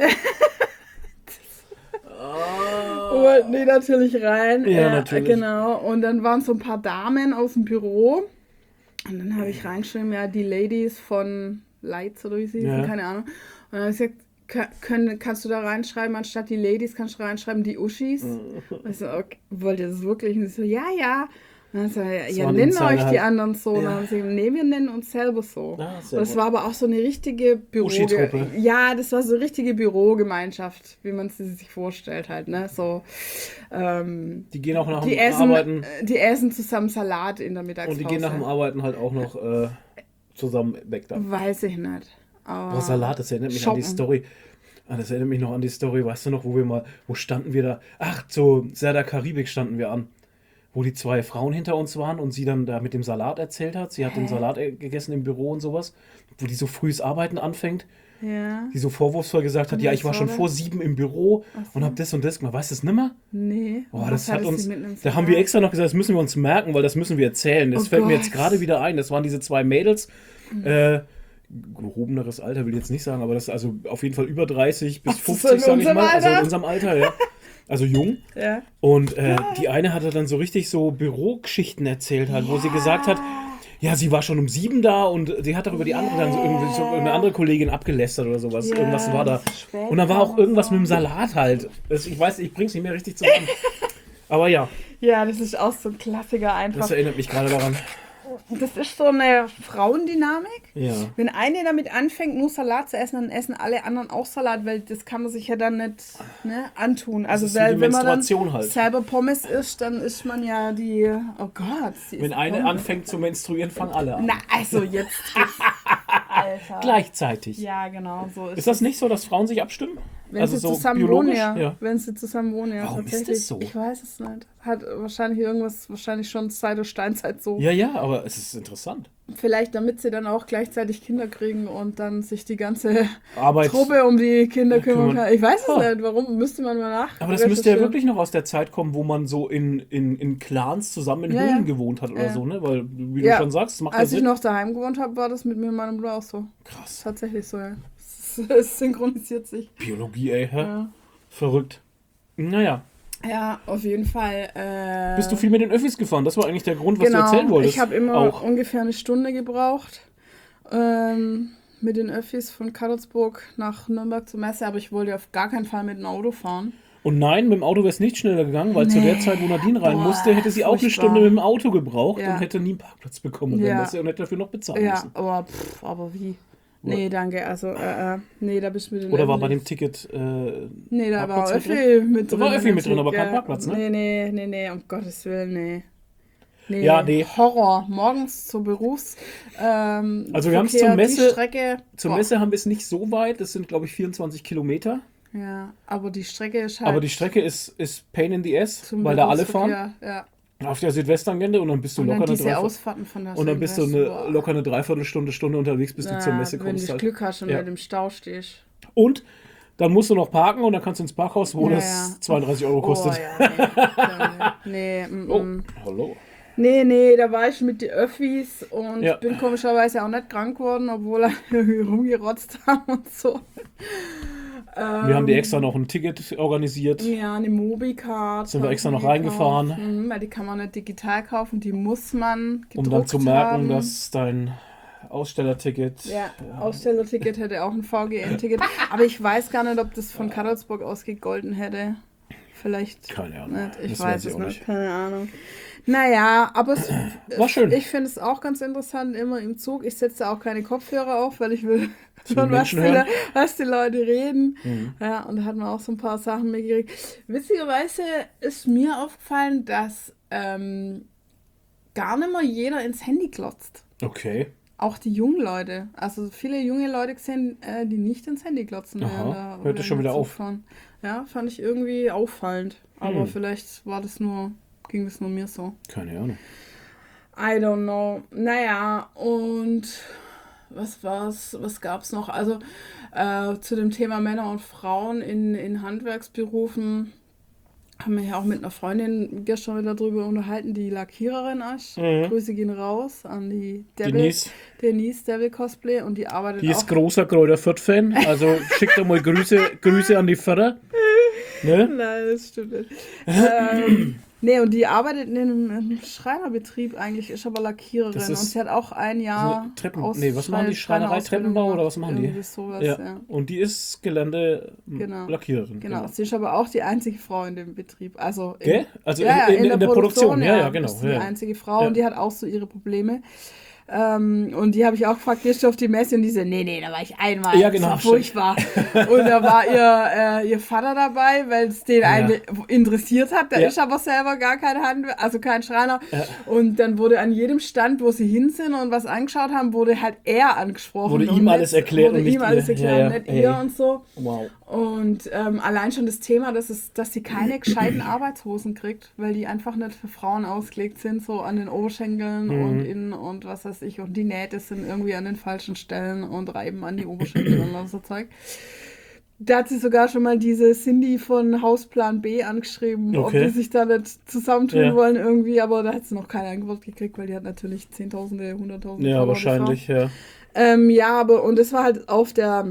Speaker 2: Wollten die natürlich rein.
Speaker 1: Ja,
Speaker 2: Äh,
Speaker 1: natürlich.
Speaker 2: Genau. Und dann waren so ein paar Damen aus dem Büro. Und dann habe ich reingeschrieben, ja, die Ladies von Lights oder wie sie hießen,
Speaker 1: Ja.
Speaker 2: keine Ahnung. Und dann habe ich gesagt, ka- können, kannst du da reinschreiben, anstatt die Ladies, kannst du reinschreiben, die Uschis. Und ich so, okay, wollt ihr das wirklich? Und ich so, ja, ja. Und dann so, ja, ja
Speaker 1: waren die
Speaker 2: nennen
Speaker 1: Insider
Speaker 2: euch die
Speaker 1: halt.
Speaker 2: anderen so. Und
Speaker 1: Ja.
Speaker 2: dann haben sie gesagt, nee, wir nennen uns selber so.
Speaker 1: Ah, sehr
Speaker 2: Und es
Speaker 1: gut.
Speaker 2: war aber auch so eine richtige Büro...
Speaker 1: Uschi-Truppe.
Speaker 2: Ja, das war so eine richtige Bürogemeinschaft, wie man sie sich vorstellt halt, ne? So, ähm,
Speaker 1: Die gehen auch nach
Speaker 2: die
Speaker 1: dem
Speaker 2: essen,
Speaker 1: Arbeiten
Speaker 2: äh, die essen zusammen Salat in der
Speaker 1: und
Speaker 2: Mittagspause.
Speaker 1: die gehen nach dem Arbeiten halt auch noch äh, zusammen weg da.
Speaker 2: Weiß ich nicht. Aber
Speaker 1: Boah, Salat, das erinnert mich an die
Speaker 2: shoppen.
Speaker 1: Story. Ah, das erinnert mich noch an die Story, weißt du noch, wo wir mal, wo standen wir da? Ach, zu Serda Karibik standen wir an. Wo die zwei Frauen hinter uns waren und sie dann da mit dem Salat erzählt hat. Sie hat den Salat äh, gegessen im Büro und sowas. Wo die so frühes Arbeiten anfängt.
Speaker 2: Ja,
Speaker 1: Die so vorwurfsvoll gesagt hat,
Speaker 2: Und
Speaker 1: ja,
Speaker 2: was
Speaker 1: ich war
Speaker 2: war
Speaker 1: schon
Speaker 2: das?
Speaker 1: vor sieben im Büro
Speaker 2: Ach so.
Speaker 1: und hab das und das gemacht. Weißt du das nimmer?
Speaker 2: nee.
Speaker 1: Boah,
Speaker 2: Was
Speaker 1: das hat
Speaker 2: hatte
Speaker 1: uns,
Speaker 2: sie mit einem
Speaker 1: da haben wir
Speaker 2: Salat?
Speaker 1: extra noch gesagt, das müssen wir uns merken, weil das müssen wir erzählen. Das
Speaker 2: Oh
Speaker 1: fällt mir
Speaker 2: Gott.
Speaker 1: jetzt gerade wieder ein. Das waren diese zwei Mädels, äh, gehobeneres Alter will ich jetzt nicht sagen, aber das ist also auf jeden Fall über dreißig bis
Speaker 2: Ach, so in
Speaker 1: fünfzig, sag ich
Speaker 2: unserem
Speaker 1: mal. Also in
Speaker 2: Alter?
Speaker 1: unserem Alter, ja. Also jung.
Speaker 2: Ja.
Speaker 1: Und äh, die eine hatte dann so richtig so Bürogeschichten erzählt, halt, wo sie gesagt hat, ja, sie war schon um sieben da und sie hat doch über die andere dann so irgendwie so eine andere Kollegin abgelästert oder sowas.
Speaker 2: Ja,
Speaker 1: Irgendwas war da.
Speaker 2: das ist spät
Speaker 1: Und dann war auch
Speaker 2: und
Speaker 1: irgendwas
Speaker 2: so.
Speaker 1: mit dem Salat halt. Das, ich weiß, ich bring's nicht mehr richtig zusammen. Aber ja,
Speaker 2: Ja, das ist auch so ein Klassiker einfach.
Speaker 1: das erinnert mich gerade daran.
Speaker 2: Das ist so eine Frauendynamik.
Speaker 1: Ja.
Speaker 2: Wenn eine damit anfängt, nur Salat zu essen, dann essen alle anderen auch Salat, weil das kann man sich ja dann nicht ne, antun. Also
Speaker 1: ist wie
Speaker 2: weil,
Speaker 1: die
Speaker 2: wenn man dann
Speaker 1: Menstruation halt.
Speaker 2: selber Pommes isst, dann isst man ja die, oh Gott. sie
Speaker 1: Wenn
Speaker 2: isst
Speaker 1: eine
Speaker 2: Pommes.
Speaker 1: anfängt zu menstruieren, fangen alle an.
Speaker 2: Na, also jetzt geht's. Alter.
Speaker 1: Gleichzeitig.
Speaker 2: Ja, genau, so ist
Speaker 1: Ist das nicht so, dass Frauen sich abstimmen?
Speaker 2: Wenn
Speaker 1: also
Speaker 2: sie
Speaker 1: so
Speaker 2: zusammen wohnen,
Speaker 1: biologisch?
Speaker 2: ja.
Speaker 1: Ja.
Speaker 2: Wenn sie zusammen wohnen, ja.
Speaker 1: Warum ist
Speaker 2: tatsächlich.
Speaker 1: das so?
Speaker 2: Ich weiß es nicht. Hat wahrscheinlich irgendwas, wahrscheinlich schon seit der Steinzeit so.
Speaker 1: Ja, ja, aber es ist interessant.
Speaker 2: Vielleicht, damit sie dann auch gleichzeitig Kinder kriegen und dann sich die ganze
Speaker 1: Arbeit.
Speaker 2: Truppe um die Kinder kümmern
Speaker 1: kümmern.
Speaker 2: kann. Ich weiß es
Speaker 1: Ah.
Speaker 2: nicht, warum müsste man mal nach.
Speaker 1: Aber das müsste ja
Speaker 2: recherchieren.
Speaker 1: wirklich noch aus der Zeit kommen, wo man so in, in, in Clans zusammen in
Speaker 2: Ja,
Speaker 1: Höhlen
Speaker 2: ja.
Speaker 1: gewohnt hat oder
Speaker 2: Ja.
Speaker 1: so, ne? Weil, wie
Speaker 2: Ja.
Speaker 1: du schon sagst, das macht
Speaker 2: Als
Speaker 1: ja
Speaker 2: ich
Speaker 1: Sinn.
Speaker 2: noch daheim gewohnt habe, war das mit mir und meinem Bruder auch so.
Speaker 1: Krass.
Speaker 2: Tatsächlich so, ja. Es, es synchronisiert sich.
Speaker 1: Biologie, ey, hä?
Speaker 2: Ja.
Speaker 1: Verrückt. Naja.
Speaker 2: Ja, auf jeden Fall. Äh,
Speaker 1: Bist du viel mit den Öffis gefahren? Das war eigentlich der Grund, was
Speaker 2: genau,
Speaker 1: du erzählen wolltest.
Speaker 2: ich habe immer
Speaker 1: auch.
Speaker 2: ungefähr eine Stunde gebraucht ähm, mit den Öffis von Karlsburg nach Nürnberg zur Messe, aber ich wollte auf gar keinen Fall mit dem Auto fahren.
Speaker 1: Und nein, mit dem Auto wäre es nicht schneller gegangen, weil zu
Speaker 2: Nee.
Speaker 1: der Zeit, wo Nadine rein
Speaker 2: Boah,
Speaker 1: musste, hätte sie auch eine
Speaker 2: furchtbar.
Speaker 1: Stunde mit dem Auto gebraucht
Speaker 2: Ja.
Speaker 1: und hätte nie einen Parkplatz bekommen und,
Speaker 2: Ja.
Speaker 1: das, und hätte dafür noch bezahlen
Speaker 2: Ja,
Speaker 1: müssen.
Speaker 2: aber, pff, aber wie? Nee, danke. Also, äh, äh, nee, da bist du mit den
Speaker 1: Oder war bei
Speaker 2: Öffis.
Speaker 1: dem Ticket äh,
Speaker 2: Nee, da war
Speaker 1: Parkplatz mit
Speaker 2: Öffi mit
Speaker 1: Da
Speaker 2: drin.
Speaker 1: war Öffi
Speaker 2: in
Speaker 1: mit
Speaker 2: dem
Speaker 1: drin, aber
Speaker 2: Ticket,
Speaker 1: kein Parkplatz, ne?
Speaker 2: Nee, nee, nee, nee, um Gottes Willen, nee. Nee,
Speaker 1: Ja, nee.
Speaker 2: Horror. Morgens zur Berufs... Ähm,
Speaker 1: Also wir haben's
Speaker 2: Verkehr,
Speaker 1: zur
Speaker 2: die
Speaker 1: Messe-
Speaker 2: Strecke,
Speaker 1: Zur
Speaker 2: boah.
Speaker 1: Messe haben wir es nicht so weit, das sind glaube ich vierundzwanzig Kilometer.
Speaker 2: Ja, aber die Strecke ist halt
Speaker 1: Aber die Strecke ist, ist Pain in the Ass,
Speaker 2: zum
Speaker 1: weil da alle fahren
Speaker 2: Berufsverkehr, ja.
Speaker 1: auf der Südwesttangente und dann bist du
Speaker 2: Und
Speaker 1: locker
Speaker 2: dann
Speaker 1: eine
Speaker 2: diese
Speaker 1: Dreiviertel
Speaker 2: Ausfahrten von der
Speaker 1: und dann bist du
Speaker 2: Südwest,
Speaker 1: eine,
Speaker 2: boah.
Speaker 1: locker eine Dreiviertelstunde, Stunde unterwegs, bis du zur
Speaker 2: Ja,
Speaker 1: Messe
Speaker 2: wenn
Speaker 1: kommst.
Speaker 2: du
Speaker 1: Halt.
Speaker 2: Glück hast und
Speaker 1: Ja.
Speaker 2: nicht im Stau stehst.
Speaker 1: Und dann musst du noch parken und dann kannst du ins Parkhaus, wo
Speaker 2: Ja,
Speaker 1: das
Speaker 2: ja.
Speaker 1: zweiunddreißig Euro kostet.
Speaker 2: Oh, ja, nee. nee, mm,
Speaker 1: Oh,
Speaker 2: mm.
Speaker 1: hallo.
Speaker 2: nee, nee, da war ich mit den Öffis und
Speaker 1: Ja.
Speaker 2: bin komischerweise auch nicht krank geworden, obwohl er irgendwie rumgerotzt haben und so.
Speaker 1: Wir haben dir extra noch ein Ticket organisiert.
Speaker 2: Ja, eine Mobicard.
Speaker 1: Sind wir
Speaker 2: haben
Speaker 1: extra
Speaker 2: wir
Speaker 1: noch
Speaker 2: gekauft.
Speaker 1: reingefahren.
Speaker 2: Mhm, weil die kann man nicht digital kaufen, die muss man gedruckt
Speaker 1: Um dann zu merken,
Speaker 2: haben.
Speaker 1: dass dein Ausstellerticket.
Speaker 2: Ja, Ausstellerticket hätte auch ein V G N-Ticket. Aber ich weiß gar nicht, ob das von Kadolsburg aus gegolten hätte. Vielleicht
Speaker 1: Keine Ahnung.
Speaker 2: nicht. Ich
Speaker 1: Das
Speaker 2: weiß
Speaker 1: weiß ich
Speaker 2: es
Speaker 1: auch
Speaker 2: nicht.
Speaker 1: nicht.
Speaker 2: Keine Ahnung. Naja, aber es,
Speaker 1: War schön.
Speaker 2: ich finde es auch ganz interessant, immer im Zug. Ich setze auch keine Kopfhörer auf, weil ich will
Speaker 1: Die
Speaker 2: hören, was die,
Speaker 1: Menschen hören.
Speaker 2: was die Leute reden.
Speaker 1: Mhm.
Speaker 2: Ja, und da hat man auch so ein paar Sachen mitgekriegt. Witzigerweise ist mir aufgefallen, dass ähm, gar nicht mehr jeder ins Handy glotzt.
Speaker 1: Okay.
Speaker 2: Auch die jungen Leute. Also viele junge Leute gesehen, äh, die nicht ins Handy glotzen.
Speaker 1: Aha,
Speaker 2: während der-
Speaker 1: hört das schon
Speaker 2: während
Speaker 1: wieder
Speaker 2: der
Speaker 1: auf.
Speaker 2: Zugfahren. Ja, fand ich irgendwie auffallend. Aber
Speaker 1: Hm.
Speaker 2: vielleicht war das nur, ging das nur mir so.
Speaker 1: Keine Ahnung.
Speaker 2: I don't know. Naja, und was war's, was gab's noch? Also äh, zu dem Thema Männer und Frauen in, in Handwerksberufen haben wir ja auch mit einer Freundin gestern wieder drüber unterhalten, die Lackiererin ist.
Speaker 1: Mhm.
Speaker 2: Grüße gehen raus an die Devil,
Speaker 1: Denise,
Speaker 2: Denise Devil Cosplay und die arbeitet
Speaker 1: die
Speaker 2: auch.
Speaker 1: ist großer Kräuter Fürth-Fan. Also schickt doch mal Grüße, Grüße an die Förder. Ne?
Speaker 2: Nein, das stimmt nicht. ähm, nee, und die arbeitet in einem, einem Schreinerbetrieb eigentlich, ist aber Lackiererin.
Speaker 1: Das ist
Speaker 2: und sie hat auch ein Jahr
Speaker 1: Also Treppen,
Speaker 2: aus
Speaker 1: nee, was machen die?
Speaker 2: Schreiner-
Speaker 1: Schreinerei, Treppenbau oder was machen die?
Speaker 2: Irgendwie sowas,
Speaker 1: Ja.
Speaker 2: ja.
Speaker 1: Und die ist gelernte
Speaker 2: Genau.
Speaker 1: Lackiererin.
Speaker 2: Genau, sie ist aber auch die einzige Frau in dem Betrieb. Also in,
Speaker 1: Gell? Also
Speaker 2: ja, ja,
Speaker 1: in, in, in der Produktion, ja, ja,
Speaker 2: Ist
Speaker 1: genau.
Speaker 2: sie die
Speaker 1: Ja.
Speaker 2: einzige Frau
Speaker 1: Ja.
Speaker 2: und die hat auch so ihre Probleme. Ähm, und die habe ich auch gefragt, gehst du auf die Messe? Und die so, nee, nee, da war ich einmal.
Speaker 1: Ja, genau,
Speaker 2: Das war furchtbar. Und da war ihr, äh, ihr Vater dabei, weil es den
Speaker 1: Ja.
Speaker 2: einen interessiert hat. Der
Speaker 1: Ja.
Speaker 2: ist aber selber gar kein Handwerker, also kein Schreiner.
Speaker 1: Ja.
Speaker 2: Und dann wurde an jedem Stand, wo sie hin sind und was angeschaut haben, wurde halt er angesprochen.
Speaker 1: Wurde
Speaker 2: und
Speaker 1: ihm
Speaker 2: nicht-
Speaker 1: alles erklärt
Speaker 2: Wurde
Speaker 1: und nicht
Speaker 2: ihm alles
Speaker 1: ihr.
Speaker 2: erklärt,
Speaker 1: Ja, ja.
Speaker 2: nicht
Speaker 1: Ey.
Speaker 2: ihr und so.
Speaker 1: Wow.
Speaker 2: Und ähm, allein schon das Thema, dass, es, dass sie keine gescheiten Arbeitshosen kriegt, weil die einfach nicht für Frauen ausgelegt sind, so an den Oberschenkeln
Speaker 1: Mhm.
Speaker 2: und innen und was weiß ich. Und die Nähte sind irgendwie an den falschen Stellen und reiben an die Oberschenkel und so Zeug. Da hat sie sogar schon mal diese Cindy von Hausplan B angeschrieben, ob
Speaker 1: Okay.
Speaker 2: die sich da nicht zusammentun
Speaker 1: Ja.
Speaker 2: wollen irgendwie, aber da hat sie noch keine Antwort gekriegt, weil die hat natürlich Zehntausende, Hunderttausende
Speaker 1: Ja,
Speaker 2: Follower, die
Speaker 1: wahrscheinlich, ja.
Speaker 2: Frau. Ähm, ja, aber und es war halt auf der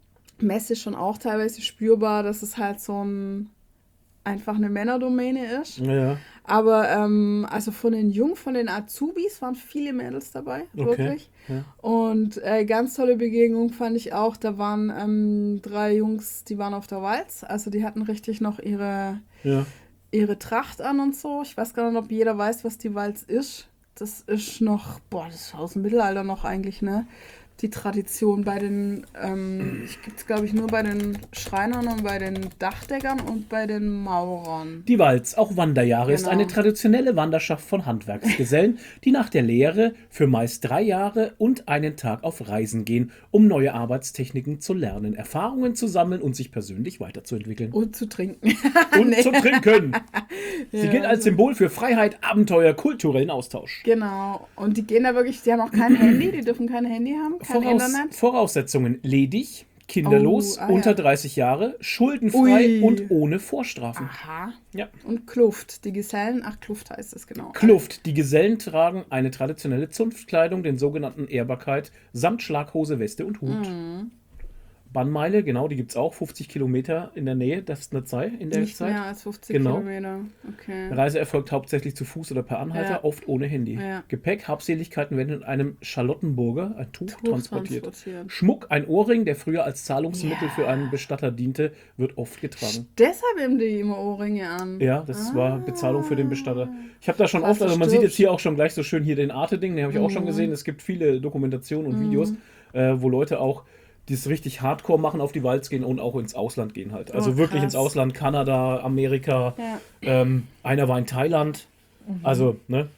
Speaker 2: Messe schon auch teilweise spürbar, dass es halt so ein einfach eine Männerdomäne ist.
Speaker 1: Ja,
Speaker 2: Aber ähm, also von den Jungen, von den Azubis waren viele Mädels dabei,
Speaker 1: okay.
Speaker 2: wirklich.
Speaker 1: Ja.
Speaker 2: Und äh, ganz tolle Begegnung fand ich auch. Da waren ähm, drei Jungs, die waren auf der Walz. Also die hatten richtig noch ihre,
Speaker 1: Ja.
Speaker 2: ihre Tracht an und so. Ich weiß gar nicht, ob jeder weiß, was die Walz ist. Das ist noch, boah, das ist aus dem Mittelalter noch eigentlich, ne? Die Tradition bei den, ähm, ich gibt es glaube ich nur bei den Schreinern und bei den Dachdeckern und bei den Maurern.
Speaker 1: Die Walz, auch Wanderjahre, ist
Speaker 2: Genau.
Speaker 1: eine traditionelle Wanderschaft von Handwerksgesellen, die nach der Lehre für meist drei Jahre und einen Tag auf Reisen gehen, um neue Arbeitstechniken zu lernen, Erfahrungen zu sammeln und sich persönlich weiterzuentwickeln.
Speaker 2: Und zu trinken.
Speaker 1: Und
Speaker 2: Nee.
Speaker 1: zu trinken. Sie
Speaker 2: Ja,
Speaker 1: gilt als
Speaker 2: also-
Speaker 1: Symbol für Freiheit, Abenteuer, kulturellen Austausch.
Speaker 2: Genau. Und die gehen da wirklich, die haben auch kein Handy, die dürfen kein Handy haben, kein
Speaker 1: Voraus,
Speaker 2: Internet.
Speaker 1: Voraussetzungen: ledig, kinderlos,
Speaker 2: Oh, ah,
Speaker 1: unter
Speaker 2: ja.
Speaker 1: dreißig Jahre, schuldenfrei
Speaker 2: Ui.
Speaker 1: und ohne Vorstrafen.
Speaker 2: Aha.
Speaker 1: Ja.
Speaker 2: Und Kluft. Die Gesellen, ach, Kluft heißt es genau.
Speaker 1: Kluft. Die Gesellen tragen eine traditionelle Zunftkleidung, den sogenannten Ehrbarkeit, samt Schlaghose, Weste und Hut.
Speaker 2: Mhm.
Speaker 1: Bannmeile, genau, die gibt es auch, fünfzig Kilometer in der Nähe, das ist eine Zeit in der
Speaker 2: Nicht
Speaker 1: Zeit.
Speaker 2: mehr als fünfzig
Speaker 1: Genau.
Speaker 2: Kilometer. Okay.
Speaker 1: Reise erfolgt hauptsächlich zu Fuß oder per Anhalter,
Speaker 2: Ja.
Speaker 1: oft ohne Handy.
Speaker 2: Ja.
Speaker 1: Gepäck, Habseligkeiten werden in einem Charlottenburger, ein Tuch,
Speaker 2: Tuch
Speaker 1: transportiert.
Speaker 2: transportieren.
Speaker 1: Schmuck, ein Ohrring, der früher als Zahlungsmittel
Speaker 2: Ja.
Speaker 1: für einen Bestatter diente, wird oft getragen.
Speaker 2: Deshalb haben die immer Ohrringe an.
Speaker 1: Ja, das war Bezahlung für den Bestatter. Ich habe da schon
Speaker 2: Falls
Speaker 1: oft, also
Speaker 2: du
Speaker 1: man sieht jetzt
Speaker 2: stirbst.
Speaker 1: hier auch schon gleich so schön hier den Arte-Ding, den habe ich auch schon
Speaker 2: Mhm.
Speaker 1: gesehen. Es gibt viele Dokumentationen und Videos, äh, wo Leute auch das richtig hardcore machen, auf die Walz gehen und auch ins Ausland gehen halt. Also
Speaker 2: Oh,
Speaker 1: wirklich ins
Speaker 2: krass.
Speaker 1: Ausland, Kanada, Amerika.
Speaker 2: Ja.
Speaker 1: Ähm, einer war in Thailand. Also, ne?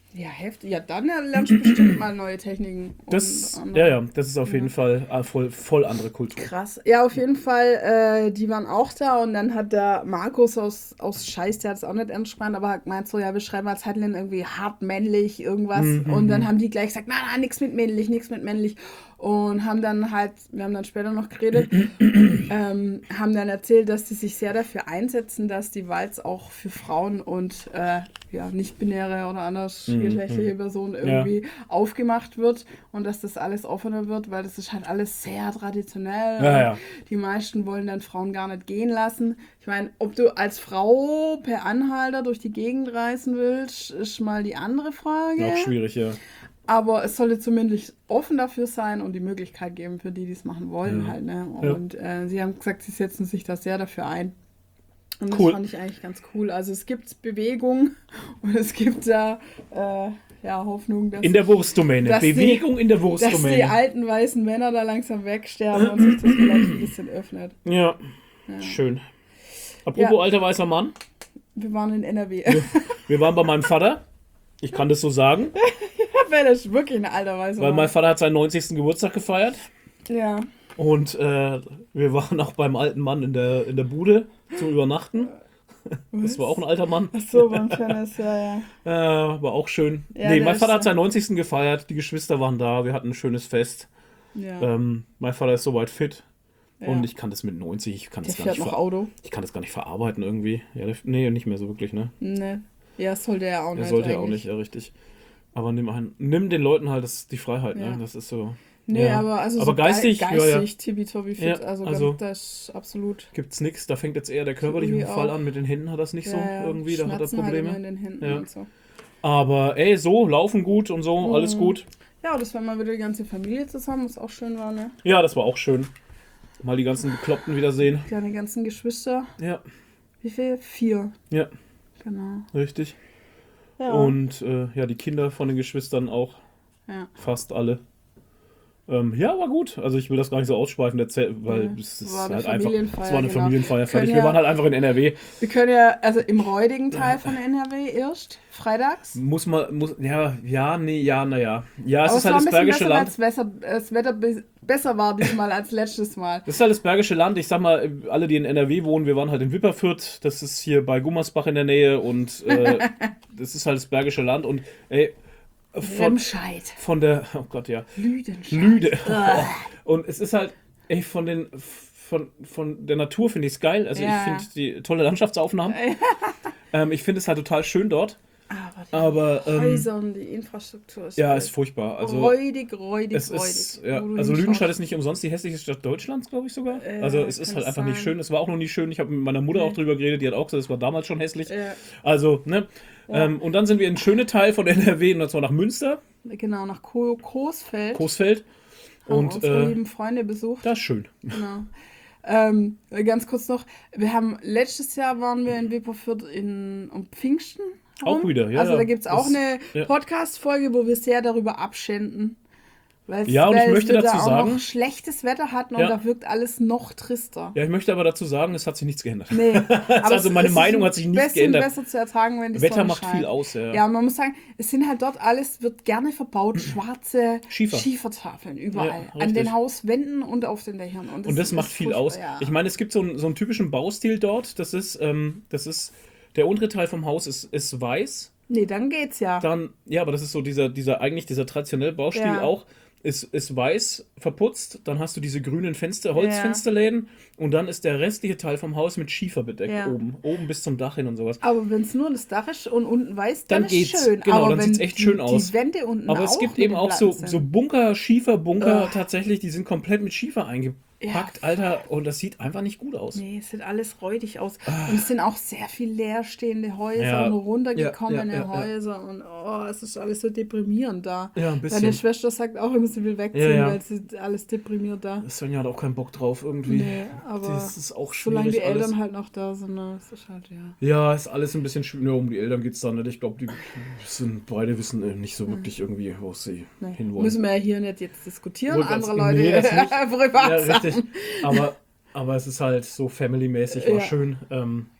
Speaker 2: Ja, heftig. Ja, dann lernst du bestimmt mal neue Techniken.
Speaker 1: Das,
Speaker 2: und
Speaker 1: ja, ja, das ist auf
Speaker 2: ja.
Speaker 1: jeden Fall äh, voll, voll andere Kultur.
Speaker 2: Krass. Ja, auf jeden Fall, äh, die waren auch da und dann hat der Markus aus, aus Scheiß, der hat es auch nicht ernst gemeint, aber hat gemeint so, ja, wir schreiben als Headline irgendwie hart männlich, irgendwas.
Speaker 1: Mhm.
Speaker 2: Und dann haben die gleich gesagt, nein, nein, nichts mit männlich, nichts mit männlich. Und haben dann halt, wir haben dann später noch geredet, ähm, haben dann erzählt, dass die sich sehr dafür einsetzen, dass die Walz auch für Frauen und äh, ja, nicht-binäre oder andersgeschlechtliche
Speaker 1: Mhm.
Speaker 2: Personen irgendwie ja. aufgemacht wird und dass das alles offener wird, weil das ist halt alles sehr traditionell.
Speaker 1: Ja, ja.
Speaker 2: Die meisten wollen dann Frauen gar nicht gehen lassen. Ich meine, ob du als Frau per Anhalter durch die Gegend reisen willst, ist mal die andere Frage.
Speaker 1: Auch schwierig, ja.
Speaker 2: Aber es sollte zumindest offen dafür sein und die Möglichkeit geben für die, die es machen wollen
Speaker 1: Ja.
Speaker 2: halt. Ne?
Speaker 1: Ja.
Speaker 2: Und äh, sie haben gesagt, sie setzen sich da sehr dafür ein. Und das
Speaker 1: Cool.
Speaker 2: fand ich eigentlich ganz cool. Also es gibt Bewegung und es gibt da äh, ja, Hoffnung, dass,
Speaker 1: In der Wurstdomäne.
Speaker 2: dass die-
Speaker 1: Bewegung in der
Speaker 2: dass die
Speaker 1: Wurstdomäne.
Speaker 2: alten weißen Männer da langsam wegsterben und sich das vielleicht ein bisschen öffnet.
Speaker 1: Ja,
Speaker 2: Ja.
Speaker 1: schön. Apropos
Speaker 2: Ja.
Speaker 1: alter weißer Mann.
Speaker 2: Wir waren in N R W.
Speaker 1: Wir waren bei meinem Vater. Ich kann das so sagen,
Speaker 2: Weil das ist wirklich ein alter weißer
Speaker 1: weil
Speaker 2: Mann.
Speaker 1: mein Vater hat seinen neunzigsten Geburtstag gefeiert.
Speaker 2: Ja.
Speaker 1: Und äh, wir waren auch beim alten Mann in der, in der Bude zum Übernachten. Das war auch ein alter Mann.
Speaker 2: Ach so, beim Tennis, ja, ja.
Speaker 1: Äh, war auch schön.
Speaker 2: Ja,
Speaker 1: nee,
Speaker 2: der
Speaker 1: mein
Speaker 2: ist
Speaker 1: Vater hat
Speaker 2: so-
Speaker 1: seinen neunzigsten gefeiert. Die Geschwister waren da. Wir hatten ein schönes Fest.
Speaker 2: ja.
Speaker 1: Ähm, mein Vater ist soweit fit.
Speaker 2: Ja.
Speaker 1: Und ich kann das mit neunzig, ich kann
Speaker 2: Der
Speaker 1: das gar
Speaker 2: fährt
Speaker 1: nicht
Speaker 2: noch
Speaker 1: ver-
Speaker 2: Auto.
Speaker 1: Ich kann das gar nicht verarbeiten irgendwie. Ja, der, nee, nicht mehr so wirklich, ne?
Speaker 2: Ne. Ja, das sollte er auch
Speaker 1: Der
Speaker 2: nicht.
Speaker 1: sollte ja auch
Speaker 2: eigentlich.
Speaker 1: nicht, ja, richtig. Aber nimm, ein, nimm den Leuten halt das, die Freiheit,
Speaker 2: Ja.
Speaker 1: ne? Das ist so.
Speaker 2: Nee,
Speaker 1: ja.
Speaker 2: aber also
Speaker 1: Aber
Speaker 2: so
Speaker 1: geistig,
Speaker 2: gei-
Speaker 1: ja, ja.
Speaker 2: geistig tippitoppi fit.
Speaker 1: Ja,
Speaker 2: also,
Speaker 1: also-
Speaker 2: das ist absolut.
Speaker 1: Gibt's nix, da fängt jetzt eher der körperliche
Speaker 2: Irgendwie
Speaker 1: Fall
Speaker 2: auch.
Speaker 1: an. Mit den Händen hat das nicht so
Speaker 2: Ja, ja,
Speaker 1: irgendwie, da hat er
Speaker 2: Schmerzen halt immer in
Speaker 1: Probleme.
Speaker 2: den Händen
Speaker 1: Ja.
Speaker 2: und so.
Speaker 1: Aber ey, so, laufen gut und so, alles
Speaker 2: Mhm.
Speaker 1: gut.
Speaker 2: Ja, das war mal wieder die ganze Familie zusammen, was auch schön war, ne?
Speaker 1: Ja, das war auch schön. Mal die ganzen Bekloppten wiedersehen.
Speaker 2: Deine ganzen Geschwister.
Speaker 1: Ja,
Speaker 2: Wie viel? Vier.
Speaker 1: ja,
Speaker 2: Genau.
Speaker 1: richtig.
Speaker 2: Ja.
Speaker 1: Und äh, ja, die Kinder von den Geschwistern auch,
Speaker 2: ja.
Speaker 1: fast alle. Ähm, ja, war gut. Also ich will das gar nicht so ausschweifend erzählen, weil
Speaker 2: Ja,
Speaker 1: es ist
Speaker 2: war eine
Speaker 1: halt einfach.
Speaker 2: Familienfeier,
Speaker 1: Es war eine
Speaker 2: genau.
Speaker 1: Familienfeier. Fertig.
Speaker 2: Können
Speaker 1: Wir
Speaker 2: ja-
Speaker 1: waren halt einfach in N R W.
Speaker 2: Wir können ja, also im räudigen Teil von N R W erst, freitags.
Speaker 1: Muss man, muss, ja, ja, nee, ja, naja. Ja, es
Speaker 2: Aber
Speaker 1: ist
Speaker 2: war
Speaker 1: halt
Speaker 2: ein
Speaker 1: das
Speaker 2: bisschen
Speaker 1: Bergische
Speaker 2: besser,
Speaker 1: Land.
Speaker 2: als besser, das Wetter be- besser war diesmal als letztes Mal.
Speaker 1: Das ist halt das Bergische Land. Ich sag mal, alle, die in N R W wohnen, wir waren halt in Wipperfürth. Das ist hier bei Gummersbach in der Nähe. Und äh, das ist halt das Bergische Land. Und ey, von,
Speaker 2: Remscheid.
Speaker 1: von der, oh Gott, ja,
Speaker 2: Lüdenscheid.
Speaker 1: Lüde.
Speaker 2: Ugh.
Speaker 1: Und es ist halt, ey, von den, von, von der Natur finde ich es geil. Also
Speaker 2: Ja.
Speaker 1: ich finde die tolle Landschaftsaufnahmen. ähm, ich finde es halt total schön dort.
Speaker 2: Aber die
Speaker 1: Aber, ähm,
Speaker 2: Häuser und die Infrastruktur ist
Speaker 1: Ja,
Speaker 2: halt
Speaker 1: ist furchtbar. Also,
Speaker 2: räudig, räudig,
Speaker 1: es
Speaker 2: räudig.
Speaker 1: ist, ja,
Speaker 2: Wo du
Speaker 1: also
Speaker 2: hinschaust.
Speaker 1: Lüdenscheid ist nicht umsonst die hässlichste Stadt Deutschlands, glaube ich sogar.
Speaker 2: Äh,
Speaker 1: also es ist
Speaker 2: kann
Speaker 1: halt
Speaker 2: es
Speaker 1: einfach nicht
Speaker 2: sein.
Speaker 1: schön. Es war auch noch nie schön. Ich habe mit meiner Mutter
Speaker 2: Nee.
Speaker 1: auch drüber geredet. Die hat auch gesagt, es war damals schon hässlich.
Speaker 2: Ja,
Speaker 1: Also, ne?
Speaker 2: Ja.
Speaker 1: Ähm, und dann sind wir in schöne Teil von N R W, und zwar nach Münster,
Speaker 2: genau, nach Ko Coesfeld.
Speaker 1: Coesfeld.
Speaker 2: haben
Speaker 1: Und
Speaker 2: unsere
Speaker 1: äh,
Speaker 2: lieben Freunde besucht.
Speaker 1: das ist schön.
Speaker 2: Genau. Ähm, ganz kurz noch, wir haben letztes Jahr waren wir in Wipperfürth in um Pfingsten.
Speaker 1: Auch wieder, ja,
Speaker 2: Also
Speaker 1: ja.
Speaker 2: da gibt es auch
Speaker 1: Das-
Speaker 2: eine
Speaker 1: ja.
Speaker 2: Podcast-Folge, wo wir sehr darüber abschänden. Weil's,
Speaker 1: Ja, und ich
Speaker 2: weil
Speaker 1: möchte
Speaker 2: wir
Speaker 1: dazu
Speaker 2: da auch
Speaker 1: sagen-
Speaker 2: noch schlechtes Wetter hatten und
Speaker 1: Ja.
Speaker 2: da wirkt alles noch trister.
Speaker 1: Ja, ich möchte aber dazu sagen, es hat sich nichts geändert.
Speaker 2: Nee, aber
Speaker 1: Also
Speaker 2: es-
Speaker 1: meine
Speaker 2: es
Speaker 1: Meinung
Speaker 2: ist
Speaker 1: hat sich
Speaker 2: ein
Speaker 1: nicht
Speaker 2: bisschen
Speaker 1: geändert.
Speaker 2: besser zu ertragen, wenn die
Speaker 1: Wetter
Speaker 2: Sonne
Speaker 1: macht
Speaker 2: scheint.
Speaker 1: viel aus, ja.
Speaker 2: Ja, man muss sagen, es sind halt dort alles, wird gerne verbaut, schwarze
Speaker 1: Schiefer.
Speaker 2: Schiefertafeln überall.
Speaker 1: Ja,
Speaker 2: an
Speaker 1: richtig.
Speaker 2: den Hauswänden und auf den Dächern. Und das,
Speaker 1: Und das
Speaker 2: ist
Speaker 1: macht viel
Speaker 2: furchtbar,
Speaker 1: aus.
Speaker 2: ja.
Speaker 1: Ich meine, es gibt so einen, so einen typischen Baustil dort. Das ist, ähm, das ist, der untere Teil vom Haus ist, ist weiß.
Speaker 2: Nee, dann geht's ja.
Speaker 1: Dann, ja, aber das ist so dieser, dieser, eigentlich dieser traditionelle Baustil
Speaker 2: Ja.
Speaker 1: auch. Ist, ist weiß verputzt, dann hast du diese grünen Fenster, Holzfensterläden und dann ist der restliche Teil vom Haus mit Schiefer bedeckt
Speaker 2: Ja.
Speaker 1: oben. Oben bis zum Dach hin und sowas.
Speaker 2: Aber wenn es nur das Dach ist und unten weiß, dann,
Speaker 1: Dann
Speaker 2: ist
Speaker 1: geht's.
Speaker 2: schön.
Speaker 1: Genau,
Speaker 2: aber
Speaker 1: dann
Speaker 2: wenn
Speaker 1: sieht's echt
Speaker 2: die,
Speaker 1: schön aus.
Speaker 2: Die Wände unten
Speaker 1: Aber
Speaker 2: auch
Speaker 1: es gibt
Speaker 2: mit
Speaker 1: eben
Speaker 2: den
Speaker 1: auch so,
Speaker 2: Platten
Speaker 1: so
Speaker 2: sind.
Speaker 1: Bunker, Schieferbunker
Speaker 2: Ugh.
Speaker 1: tatsächlich, die sind komplett mit Schiefer eingepackt,
Speaker 2: Ja.
Speaker 1: Alter, und das sieht einfach nicht gut aus.
Speaker 2: Nee, es sieht alles räudig aus. Und es sind auch sehr viel leerstehende Häuser
Speaker 1: Ja.
Speaker 2: und runtergekommene
Speaker 1: Ja, ja, ja, ja.
Speaker 2: Häuser. Und oh, es ist alles so deprimierend da.
Speaker 1: Ja, ein bisschen.
Speaker 2: Deine Schwester sagt auch immer, sie will wegziehen,
Speaker 1: Ja, ja.
Speaker 2: weil sie alles deprimiert da.
Speaker 1: Svenja hat auch keinen Bock drauf irgendwie.
Speaker 2: Nee, aber
Speaker 1: das ist auch
Speaker 2: solange
Speaker 1: schwierig
Speaker 2: die Eltern
Speaker 1: alles.
Speaker 2: halt noch da sind, ne, es ist halt, ja.
Speaker 1: Ja, ist alles ein bisschen schwierig. Ja, um die Eltern geht es dann nicht. Ich glaube, die sind beide wissen äh, nicht so wirklich irgendwie, wo sie
Speaker 2: Nee.
Speaker 1: hinwollen.
Speaker 2: Müssen wir ja hier nicht jetzt diskutieren,
Speaker 1: Wollte ganz-
Speaker 2: andere Leute
Speaker 1: nee, das nicht.
Speaker 2: privat
Speaker 1: Ja,
Speaker 2: sagen.
Speaker 1: richtig. Aber, aber es ist halt so family-mäßig, war
Speaker 2: Ja.
Speaker 1: schön. Ähm,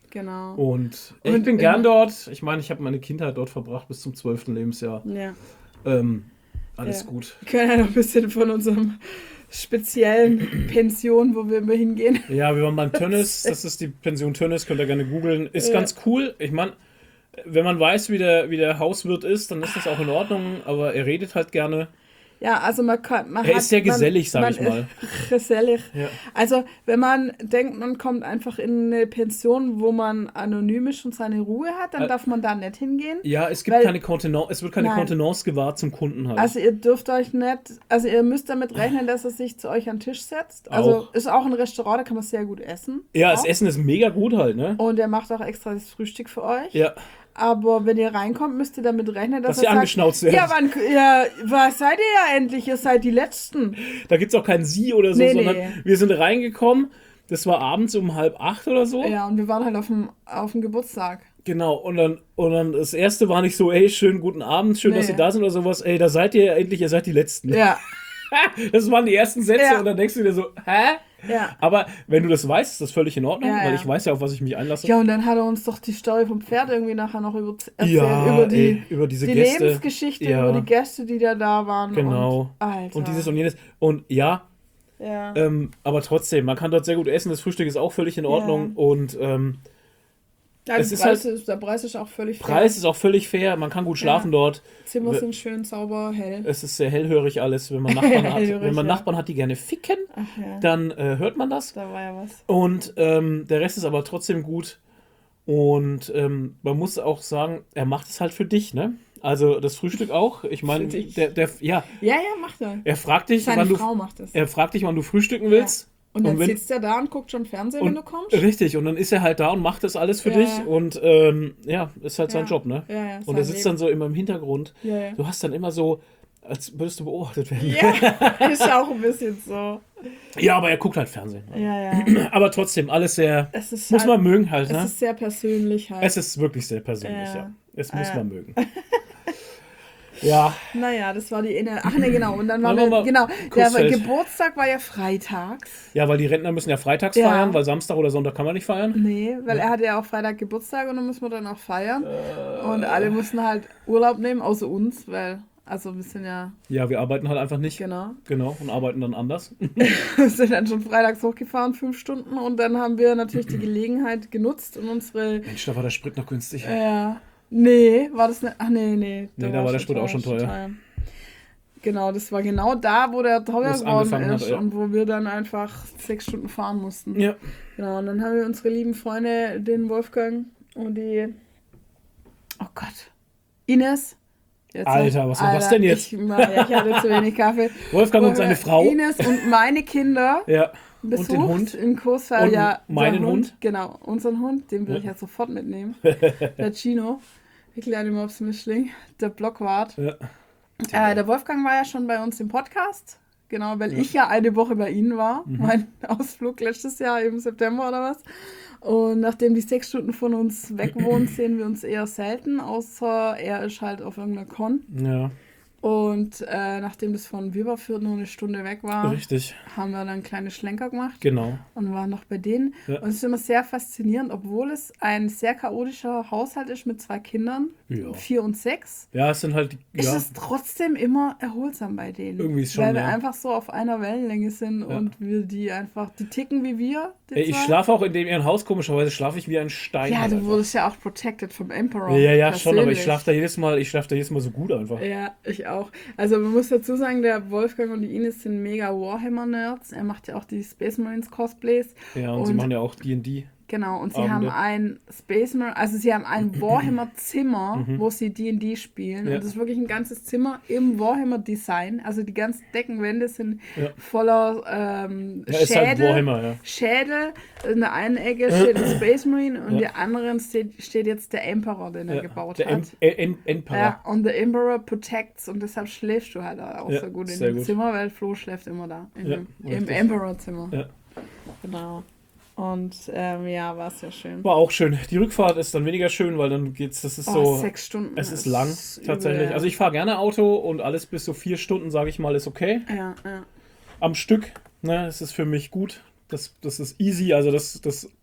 Speaker 2: Genau.
Speaker 1: Und ich
Speaker 2: Und
Speaker 1: bin
Speaker 2: immer-
Speaker 1: gern dort. Ich meine, ich habe meine Kindheit dort verbracht bis zum zwölften Lebensjahr.
Speaker 2: Ja.
Speaker 1: Ähm, alles
Speaker 2: Ja.
Speaker 1: gut.
Speaker 2: Wir können ja noch ein bisschen von unserem speziellen Pension, wo wir immer hingehen.
Speaker 1: Ja, wir waren beim Tönnes. Das ist die Pension Tönnes. Könnt ihr gerne googeln. Ist
Speaker 2: Ja.
Speaker 1: ganz cool. Ich meine, wenn man weiß, wie der, wie der Hauswirt ist, dann ist das auch in Ordnung. Aber er redet halt gerne.
Speaker 2: Ja, also man kann. Man
Speaker 1: Er
Speaker 2: hat,
Speaker 1: ist sehr gesellig,
Speaker 2: man,
Speaker 1: sag
Speaker 2: man,
Speaker 1: ich mal.
Speaker 2: Gesellig.
Speaker 1: Ja.
Speaker 2: Also, wenn man denkt, man kommt einfach in eine Pension, wo man anonym ist und seine Ruhe hat, dann
Speaker 1: Ä-
Speaker 2: darf man da nicht hingehen.
Speaker 1: Ja, es gibt
Speaker 2: Weil-
Speaker 1: keine Kontenance, es wird keine
Speaker 2: Nein.
Speaker 1: Kontenance gewahrt zum Kunden halt.
Speaker 2: Also ihr dürft euch nicht, also ihr müsst damit rechnen, dass er sich zu euch an den Tisch setzt. Also
Speaker 1: Auch.
Speaker 2: ist auch ein Restaurant, da kann man sehr gut essen.
Speaker 1: ja, das
Speaker 2: auch.
Speaker 1: Essen ist mega gut halt, ne?
Speaker 2: Und er macht auch extra das Frühstück für euch.
Speaker 1: Ja,
Speaker 2: Aber wenn ihr reinkommt, müsst ihr damit rechnen, dass,
Speaker 1: dass ihr
Speaker 2: er sagt,
Speaker 1: angeschnauzt werdet.
Speaker 2: ja, wann, ja, was seid ihr ja endlich? Ihr seid die Letzten.
Speaker 1: Da gibt es auch kein Sie oder so,
Speaker 2: Nee,
Speaker 1: sondern
Speaker 2: nee.
Speaker 1: wir sind reingekommen. Das war abends um halb acht oder so.
Speaker 2: Ja, und wir waren halt auf dem, auf dem Geburtstag.
Speaker 1: Genau, und dann, und dann das erste war nicht so, ey, schönen guten Abend, schön, dass
Speaker 2: Nee.
Speaker 1: ihr da sind oder sowas. Ey, da seid ihr ja endlich, ihr seid die Letzten.
Speaker 2: Ja,
Speaker 1: Das waren die ersten Sätze
Speaker 2: Ja.
Speaker 1: und dann denkst du dir so, hä?
Speaker 2: ja.
Speaker 1: Aber wenn du das weißt, ist das völlig in Ordnung,
Speaker 2: Ja,
Speaker 1: weil
Speaker 2: ja.
Speaker 1: ich weiß ja, auf was ich mich einlasse.
Speaker 2: Ja, und dann hat er uns doch die Story vom Pferd irgendwie nachher noch über, erzählt.
Speaker 1: Ja,
Speaker 2: über die,
Speaker 1: ey, über diese
Speaker 2: die
Speaker 1: Gäste.
Speaker 2: Lebensgeschichte,
Speaker 1: Ja.
Speaker 2: über die Gäste, die da da waren.
Speaker 1: Genau.
Speaker 2: Und, Alter.
Speaker 1: Und dieses und jenes. Und ja,
Speaker 2: ja.
Speaker 1: ähm, aber trotzdem, man kann dort sehr gut essen, das Frühstück ist auch völlig in Ordnung und ähm,
Speaker 2: Ja,
Speaker 1: es
Speaker 2: der,
Speaker 1: ist
Speaker 2: Preis
Speaker 1: halt-
Speaker 2: ist, der Preis ist auch völlig
Speaker 1: Preis ist auch völlig fair, man kann gut schlafen
Speaker 2: Ja.
Speaker 1: dort.
Speaker 2: fair. Zimmer
Speaker 1: wir-
Speaker 2: sind schön sauber, hell.
Speaker 1: Es ist sehr hellhörig alles, wenn man Nachbarn hat.
Speaker 2: Hellhörig,
Speaker 1: Wenn man
Speaker 2: ja.
Speaker 1: Nachbarn hat, die gerne ficken,
Speaker 2: Ach ja,
Speaker 1: dann äh, hört man das.
Speaker 2: da war ja was.
Speaker 1: Und ähm, der Rest ist aber trotzdem gut. Und ähm, man muss auch sagen, er macht es halt für dich, ne? Also das Frühstück auch. Ich meine,
Speaker 2: Für dich.
Speaker 1: der, der, ja,
Speaker 2: Ja, ja, macht er.
Speaker 1: er fragt dich,
Speaker 2: Seine
Speaker 1: wann du,
Speaker 2: Frau macht das.
Speaker 1: er fragt dich, wann du frühstücken willst.
Speaker 2: Und dann
Speaker 1: und wenn-
Speaker 2: sitzt er da und guckt schon Fernsehen,
Speaker 1: Und-
Speaker 2: wenn du kommst.
Speaker 1: Richtig, und dann ist er halt da und macht das alles für
Speaker 2: Ja,
Speaker 1: dich.
Speaker 2: ja.
Speaker 1: Und ähm, ja, ist halt sein
Speaker 2: Ja.
Speaker 1: Job, ne?
Speaker 2: Ja, ja,
Speaker 1: Und
Speaker 2: sein
Speaker 1: er sitzt
Speaker 2: Leben.
Speaker 1: dann so immer im Hintergrund.
Speaker 2: Ja, ja.
Speaker 1: Du hast dann immer so, als würdest du beobachtet werden.
Speaker 2: Ja, ist auch ein bisschen so.
Speaker 1: Ja, aber er guckt halt Fernsehen.
Speaker 2: Ja, ja.
Speaker 1: Aber trotzdem, alles sehr,
Speaker 2: Es ist
Speaker 1: muss
Speaker 2: halt,
Speaker 1: man mögen halt,
Speaker 2: es
Speaker 1: ne?
Speaker 2: ist sehr persönlich halt.
Speaker 1: Es ist wirklich sehr persönlich,
Speaker 2: Ja.
Speaker 1: ja. Es muss
Speaker 2: Ah, ja.
Speaker 1: man mögen. Ja,
Speaker 2: Naja, das war die Inne. Ach ne, genau. Und dann waren
Speaker 1: Wollen wir
Speaker 2: wir,
Speaker 1: mal
Speaker 2: genau, der
Speaker 1: Kursfeld.
Speaker 2: Geburtstag war ja freitags.
Speaker 1: ja, weil die Rentner müssen ja freitags
Speaker 2: Ja.
Speaker 1: feiern, weil Samstag oder Sonntag kann man nicht feiern.
Speaker 2: Nee, weil er hatte ja auch Freitag Geburtstag und dann müssen wir dann auch feiern. Und alle mussten halt Urlaub nehmen, außer uns, weil, also wir sind ja,
Speaker 1: Ja, wir arbeiten halt einfach nicht.
Speaker 2: genau,
Speaker 1: Genau, und arbeiten dann anders.
Speaker 2: wir sind dann schon freitags hochgefahren, fünf Stunden. Und dann haben wir natürlich die Gelegenheit genutzt und unsere,
Speaker 1: Mensch, da war der Sprit noch günstig.
Speaker 2: äh, nee, war das nicht, ach nee, nee.
Speaker 1: Nee, da war der Sprit auch schon teuer.
Speaker 2: Genau, das war genau da, wo der teuer
Speaker 1: Wo es
Speaker 2: geworden
Speaker 1: angefangen hat,
Speaker 2: ist
Speaker 1: ja.
Speaker 2: und wo wir dann einfach sechs Stunden fahren mussten.
Speaker 1: Ja.
Speaker 2: Genau, und dann haben wir unsere lieben Freunde, den Wolfgang und die, oh Gott, Ines. Jetzt
Speaker 1: Alter, was war das denn jetzt?
Speaker 2: Ich, ja, ich hatte zu wenig Kaffee.
Speaker 1: Wolfgang und
Speaker 2: Wo
Speaker 1: seine
Speaker 2: wir
Speaker 1: Frau.
Speaker 2: Ines und meine Kinder
Speaker 1: Ja.
Speaker 2: besucht
Speaker 1: Und den Hund.
Speaker 2: in Kursfeld.
Speaker 1: Und
Speaker 2: Ja,
Speaker 1: meinen
Speaker 2: der
Speaker 1: Hund.
Speaker 2: Genau, unseren Hund, den will
Speaker 1: Ja.
Speaker 2: ich ja sofort mitnehmen. Der Chino, der kleine Mopsmischling, der Blockwart.
Speaker 1: Ja.
Speaker 2: Äh, der Wolfgang war ja schon bei uns im Podcast. Genau, weil ich ja eine Woche bei Ihnen war.
Speaker 1: Mhm.
Speaker 2: Mein Ausflug letztes Jahr im September oder was. Und nachdem die sechs Stunden von uns weg wohnen, sehen wir uns eher selten, außer er ist halt auf irgendeiner Con.
Speaker 1: Ja,
Speaker 2: Und äh, nachdem das von Weberfürth nur eine Stunde weg war,
Speaker 1: richtig.
Speaker 2: haben wir dann kleine Schlenker gemacht
Speaker 1: Genau.
Speaker 2: und waren noch bei denen.
Speaker 1: Ja.
Speaker 2: Und es ist immer sehr faszinierend, obwohl es ein sehr chaotischer Haushalt ist mit zwei Kindern,
Speaker 1: Ja.
Speaker 2: vier und sechs.
Speaker 1: Ja, es sind halt,
Speaker 2: Ist
Speaker 1: ja,
Speaker 2: es trotzdem immer erholsam bei denen.
Speaker 1: Irgendwie schon,
Speaker 2: Weil wir
Speaker 1: ja.
Speaker 2: einfach so auf einer Wellenlänge sind
Speaker 1: Ja.
Speaker 2: und wir die einfach, die ticken wie wir. die
Speaker 1: Ey, ich
Speaker 2: zwei.
Speaker 1: schlafe auch in dem ihren Haus, komischerweise schlafe ich wie ein Stein.
Speaker 2: Ja,
Speaker 1: halt
Speaker 2: du
Speaker 1: einfach.
Speaker 2: wurdest ja auch protected vom Emperor.
Speaker 1: Ja, ja, schon, aber ich
Speaker 2: persönlich.
Speaker 1: schlafe da jedes Mal, ich schlafe da jedes Mal so gut einfach.
Speaker 2: Ja, ich auch. Also man muss dazu sagen, der Wolfgang und die Ines sind mega Warhammer-Nerds. Er macht ja auch die Space Marines Cosplays.
Speaker 1: Ja, und, sie
Speaker 2: Und-
Speaker 1: machen ja auch D und D.
Speaker 2: Genau, und sie
Speaker 1: Abende.
Speaker 2: haben ein Space Marine, also sie haben ein Warhammer-Zimmer, wo sie D und D spielen.
Speaker 1: Ja.
Speaker 2: Und das ist wirklich ein ganzes Zimmer im Warhammer-Design. Also die ganzen Deckenwände sind
Speaker 1: Ja.
Speaker 2: voller ähm,
Speaker 1: Ja, ist halt
Speaker 2: Schädel.
Speaker 1: Warhammer, ja.
Speaker 2: Schädel. In der einen Ecke steht ein Space Marine und
Speaker 1: Ja.
Speaker 2: in der anderen steht, steht jetzt der Emperor, den er
Speaker 1: ja.
Speaker 2: gebaut
Speaker 1: Der
Speaker 2: hat.
Speaker 1: Em- Em- Em- Emperor.
Speaker 2: Ja, und der Emperor protects und deshalb schläfst du halt auch
Speaker 1: Ja,
Speaker 2: so gut in
Speaker 1: sehr
Speaker 2: dem
Speaker 1: gut.
Speaker 2: Zimmer, weil Flo schläft immer da. In
Speaker 1: Ja,
Speaker 2: dem, Im
Speaker 1: richtig.
Speaker 2: Emperor-Zimmer.
Speaker 1: Ja.
Speaker 2: Genau. Und ähm, ja, war sehr schön.
Speaker 1: War auch schön. Die Rückfahrt ist dann weniger schön, weil dann geht's, das ist
Speaker 2: Oh,
Speaker 1: so,
Speaker 2: sechs Stunden.
Speaker 1: es ist lang tatsächlich.
Speaker 2: übel.
Speaker 1: Also ich fahre gerne Auto und alles bis so vier Stunden, sage ich mal, ist okay.
Speaker 2: Ja, ja.
Speaker 1: Am Stück, ne, es ist für mich gut. Das, das ist easy, also das, das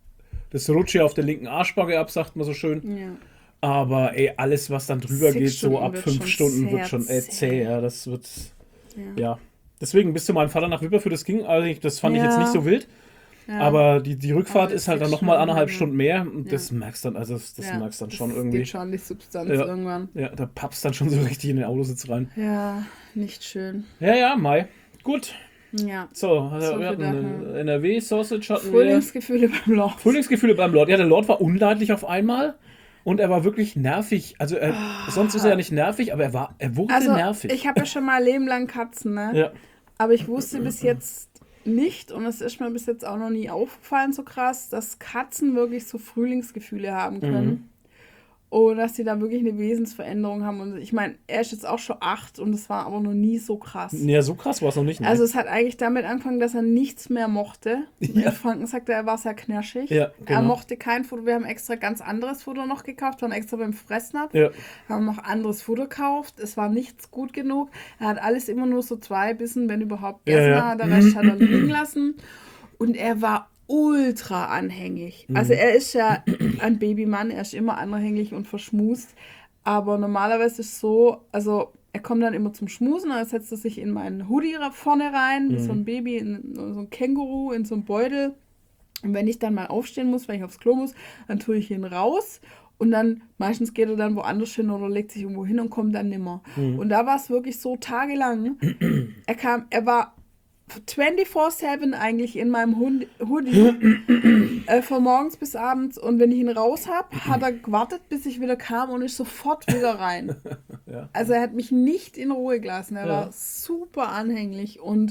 Speaker 1: das rutscht ja auf der linken Arschbacke ab, sagt man so schön.
Speaker 2: Ja.
Speaker 1: Aber ey, alles, was dann drüber
Speaker 2: Sechs
Speaker 1: geht, so
Speaker 2: Stunden
Speaker 1: ab
Speaker 2: wird
Speaker 1: fünf
Speaker 2: schon
Speaker 1: Stunden,
Speaker 2: sehr
Speaker 1: wird schon äh,
Speaker 2: zäh.
Speaker 1: zäh. Ja, das wird,
Speaker 2: Ja.
Speaker 1: ja. Deswegen bis zu meinem Vater nach Wipperfürth, das ging, also ich, das fand ich jetzt
Speaker 2: Ja.
Speaker 1: nicht so wild.
Speaker 2: Ja.
Speaker 1: Aber die, die Rückfahrt
Speaker 2: Aber
Speaker 1: ist halt dann
Speaker 2: sechs
Speaker 1: nochmal
Speaker 2: Stunden,
Speaker 1: anderthalb
Speaker 2: ja.
Speaker 1: Stunden mehr. Und
Speaker 2: Ja.
Speaker 1: das merkst dann, also das, das
Speaker 2: Ja,
Speaker 1: merkst dann
Speaker 2: das
Speaker 1: schon irgendwie.
Speaker 2: geht schon die Substanz
Speaker 1: Ja.
Speaker 2: irgendwann.
Speaker 1: Ja, da pappst dann schon so richtig in den Autositz rein.
Speaker 2: Ja, nicht schön.
Speaker 1: Ja, ja, Mai. Gut.
Speaker 2: Ja.
Speaker 1: So, also
Speaker 2: So
Speaker 1: wir
Speaker 2: viel
Speaker 1: hatten
Speaker 2: dazu.
Speaker 1: äh, N R W, Sausage hatten wir.
Speaker 2: Frühlingsgefühle beim Lord.
Speaker 1: Frühlingsgefühle beim Lord. Ja, der Lord war unleidlich auf einmal. Und er war wirklich nervig. Also er, sonst ist er ja nicht nervig, aber er war, er wurde
Speaker 2: Also,
Speaker 1: nervig.
Speaker 2: ich habe ja schon mal Leben lang Katzen, ne?
Speaker 1: ja.
Speaker 2: Aber ich wusste bis jetzt nicht, und es ist mir bis jetzt auch noch nie aufgefallen so krass, dass Katzen wirklich so Frühlingsgefühle haben können.
Speaker 1: Mhm.
Speaker 2: Und dass die da wirklich eine Wesensveränderung haben. Und ich meine, er ist jetzt auch schon acht und es war aber noch nie so krass.
Speaker 1: Ja, so krass war es noch nicht. Ne?
Speaker 2: Also es hat eigentlich damit angefangen, dass er nichts mehr mochte.
Speaker 1: Ja.
Speaker 2: Ja. Franken sagte, er war sehr knirschig.
Speaker 1: Ja, genau.
Speaker 2: Er mochte kein Futter. Wir haben extra ganz anderes Futter noch gekauft, waren extra beim Fressnapf.
Speaker 1: ja.
Speaker 2: Haben noch anderes Futter gekauft. Es war nichts gut genug. Er hat alles immer nur so zwei Bissen, wenn überhaupt,
Speaker 1: Ja,
Speaker 2: gegessen.
Speaker 1: ja.
Speaker 2: Der Rest hat er liegen lassen. Und er war ultra anhängig. Also er ist ja ein Babymann, er ist immer anhänglich und verschmust. Aber normalerweise ist es so, also er kommt dann immer zum Schmusen, dann setzt er sich in meinen Hoodie vorne rein, wie so ein Baby, in so ein Känguru, in so einen Beutel. Und wenn ich dann mal aufstehen muss, wenn ich aufs Klo muss, dann tue ich ihn raus. Und dann, meistens geht er dann woanders hin oder legt sich irgendwo hin und kommt dann nimmer.
Speaker 1: Mhm.
Speaker 2: Und da war es wirklich so tagelang. Er kam, er war vierundzwanzig sieben eigentlich in meinem Hund- Hoodie, äh, von morgens bis abends. Und wenn ich ihn raus habe, hat er gewartet, bis ich wieder kam und ist sofort wieder rein.
Speaker 1: Ja.
Speaker 2: Also er hat mich nicht in Ruhe gelassen. Er
Speaker 1: Ja.
Speaker 2: war super anhänglich und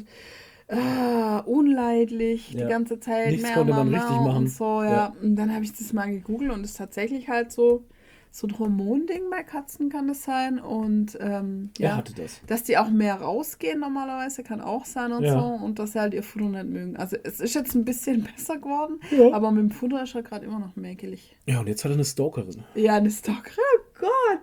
Speaker 2: äh, unleidlich
Speaker 1: Ja.
Speaker 2: die ganze Zeit.
Speaker 1: Nichts
Speaker 2: Mehr
Speaker 1: konnte man
Speaker 2: Mama
Speaker 1: richtig machen.
Speaker 2: Und so, ja.
Speaker 1: Ja.
Speaker 2: Und dann habe ich das mal gegoogelt und es ist tatsächlich halt so, so ein Hormonding bei Katzen kann das sein. Und ähm,
Speaker 1: Er
Speaker 2: ja,
Speaker 1: hatte das.
Speaker 2: dass die auch mehr rausgehen normalerweise, kann auch sein und
Speaker 1: Ja.
Speaker 2: so. Und dass sie halt ihr Futter nicht mögen. Also es ist jetzt ein bisschen besser geworden,
Speaker 1: Ja.
Speaker 2: aber mit dem Futter ist er gerade immer noch mäkelig.
Speaker 1: Ja, und jetzt hat er eine Stalkerin.
Speaker 2: Ja, eine Stalkerin, oh Gott.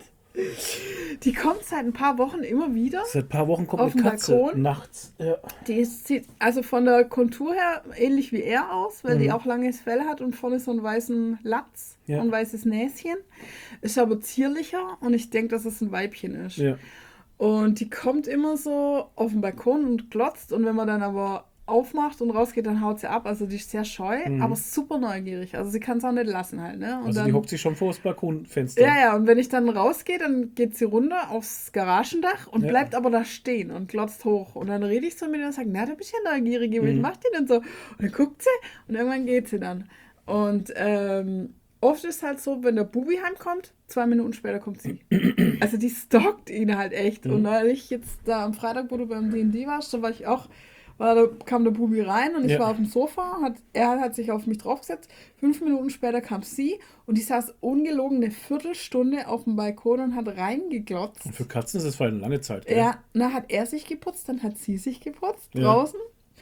Speaker 2: Die kommt seit ein paar Wochen immer wieder.
Speaker 1: Seit ein paar Wochen kommt
Speaker 2: Auf
Speaker 1: eine
Speaker 2: dem
Speaker 1: Katze
Speaker 2: Balkon?
Speaker 1: nachts. Ja.
Speaker 2: Die ist, sieht also von der Kontur her ähnlich wie er aus, weil die auch langes Fell hat und vorne so einen weißen Latz
Speaker 1: Ja.
Speaker 2: und ein weißes Näschen. Ist aber zierlicher und ich denke, dass es ein Weibchen ist.
Speaker 1: Ja.
Speaker 2: Und die kommt immer so auf den Balkon und glotzt und wenn man dann aber aufmacht und rausgeht, dann haut sie ab. Also die ist sehr scheu, aber super neugierig. Also sie kann es auch nicht lassen halt. Ne? Und
Speaker 1: Also
Speaker 2: dann,
Speaker 1: die hockt sich schon vor das Balkonfenster.
Speaker 2: ja, ja, und wenn ich dann rausgehe, dann geht sie runter aufs Garagendach und
Speaker 1: Ja.
Speaker 2: bleibt aber da stehen und glotzt hoch. Und dann rede ich so mit ihr und sage, na, du bist ja neugierig, was macht die denn so? Und dann guckt sie und irgendwann geht sie dann. Und ähm, oft ist halt so, wenn der Bubi heimkommt, zwei Minuten später kommt sie. Also die stalkt ihn halt echt. Und neulich jetzt da am Freitag, wo du beim D und D warst, da war ich auch, war, da kam der Bubi rein und ich
Speaker 1: Ja.
Speaker 2: war auf dem Sofa, hat, er hat sich auf mich draufgesetzt. Fünf Minuten später kam sie und die saß ungelogen eine Viertelstunde auf dem Balkon und hat reingeglotzt.
Speaker 1: Und für Katzen ist das für eine lange Zeit. Gell?
Speaker 2: Ja, dann hat er sich geputzt, dann hat sie sich geputzt
Speaker 1: Ja.
Speaker 2: draußen.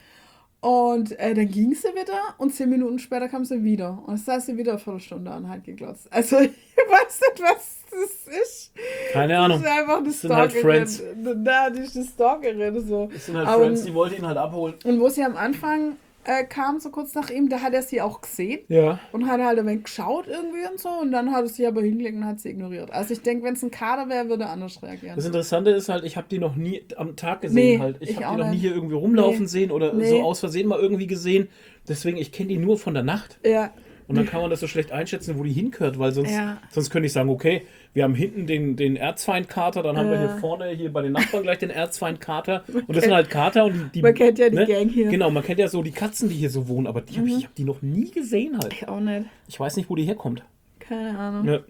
Speaker 2: Und äh, dann ging sie wieder und zehn Minuten später kam sie wieder. Und es saß sie wieder eine Viertelstunde an, hat geglotzt. Also ich weiß nicht, was das ist.
Speaker 1: Keine
Speaker 2: Das
Speaker 1: Ahnung.
Speaker 2: ist einfach eine
Speaker 1: Das sind halt
Speaker 2: Stalkerin.
Speaker 1: Friends.
Speaker 2: Da, die ist eine Stalkerin. So.
Speaker 1: Das sind halt
Speaker 2: Aber-
Speaker 1: Friends, die wollte ihn halt abholen.
Speaker 2: Und wo sie am Anfang äh, kam, so kurz nach ihm, da hat er sie auch gesehen.
Speaker 1: Ja.
Speaker 2: Und hat halt ein wenig geschaut irgendwie und so. Und dann hat er sie aber hingelegt und hat sie ignoriert. Also ich denke, wenn es ein Kader wäre, würde er anders reagieren.
Speaker 1: Das Interessante ist halt, ich habe die noch nie am Tag gesehen
Speaker 2: Nee,
Speaker 1: halt. Ich,
Speaker 2: ich
Speaker 1: habe
Speaker 2: auch
Speaker 1: die noch nie
Speaker 2: nicht.
Speaker 1: hier irgendwie rumlaufen
Speaker 2: Nee.
Speaker 1: sehen oder
Speaker 2: Nee.
Speaker 1: so aus Versehen mal irgendwie gesehen. Deswegen, ich kenne die nur von der Nacht.
Speaker 2: Ja.
Speaker 1: Und dann kann man das so schlecht einschätzen, wo die hingehört, weil sonst,
Speaker 2: Ja.
Speaker 1: sonst könnte ich sagen, okay, wir haben hinten den, den Erzfeind-Kater, dann haben wir
Speaker 2: Ja.
Speaker 1: hier vorne, hier bei den Nachbarn gleich den Erzfeind-Kater. Und das sind halt Kater und die... die
Speaker 2: Man kennt ja die Gang hier. Mhm.
Speaker 1: Genau, man kennt ja so die Katzen, die hier so wohnen, aber die hab ich, ich habe die noch nie gesehen halt.
Speaker 2: Ich auch nicht.
Speaker 1: Ich weiß nicht, wo die herkommt.
Speaker 2: Keine Ahnung.
Speaker 1: Ja,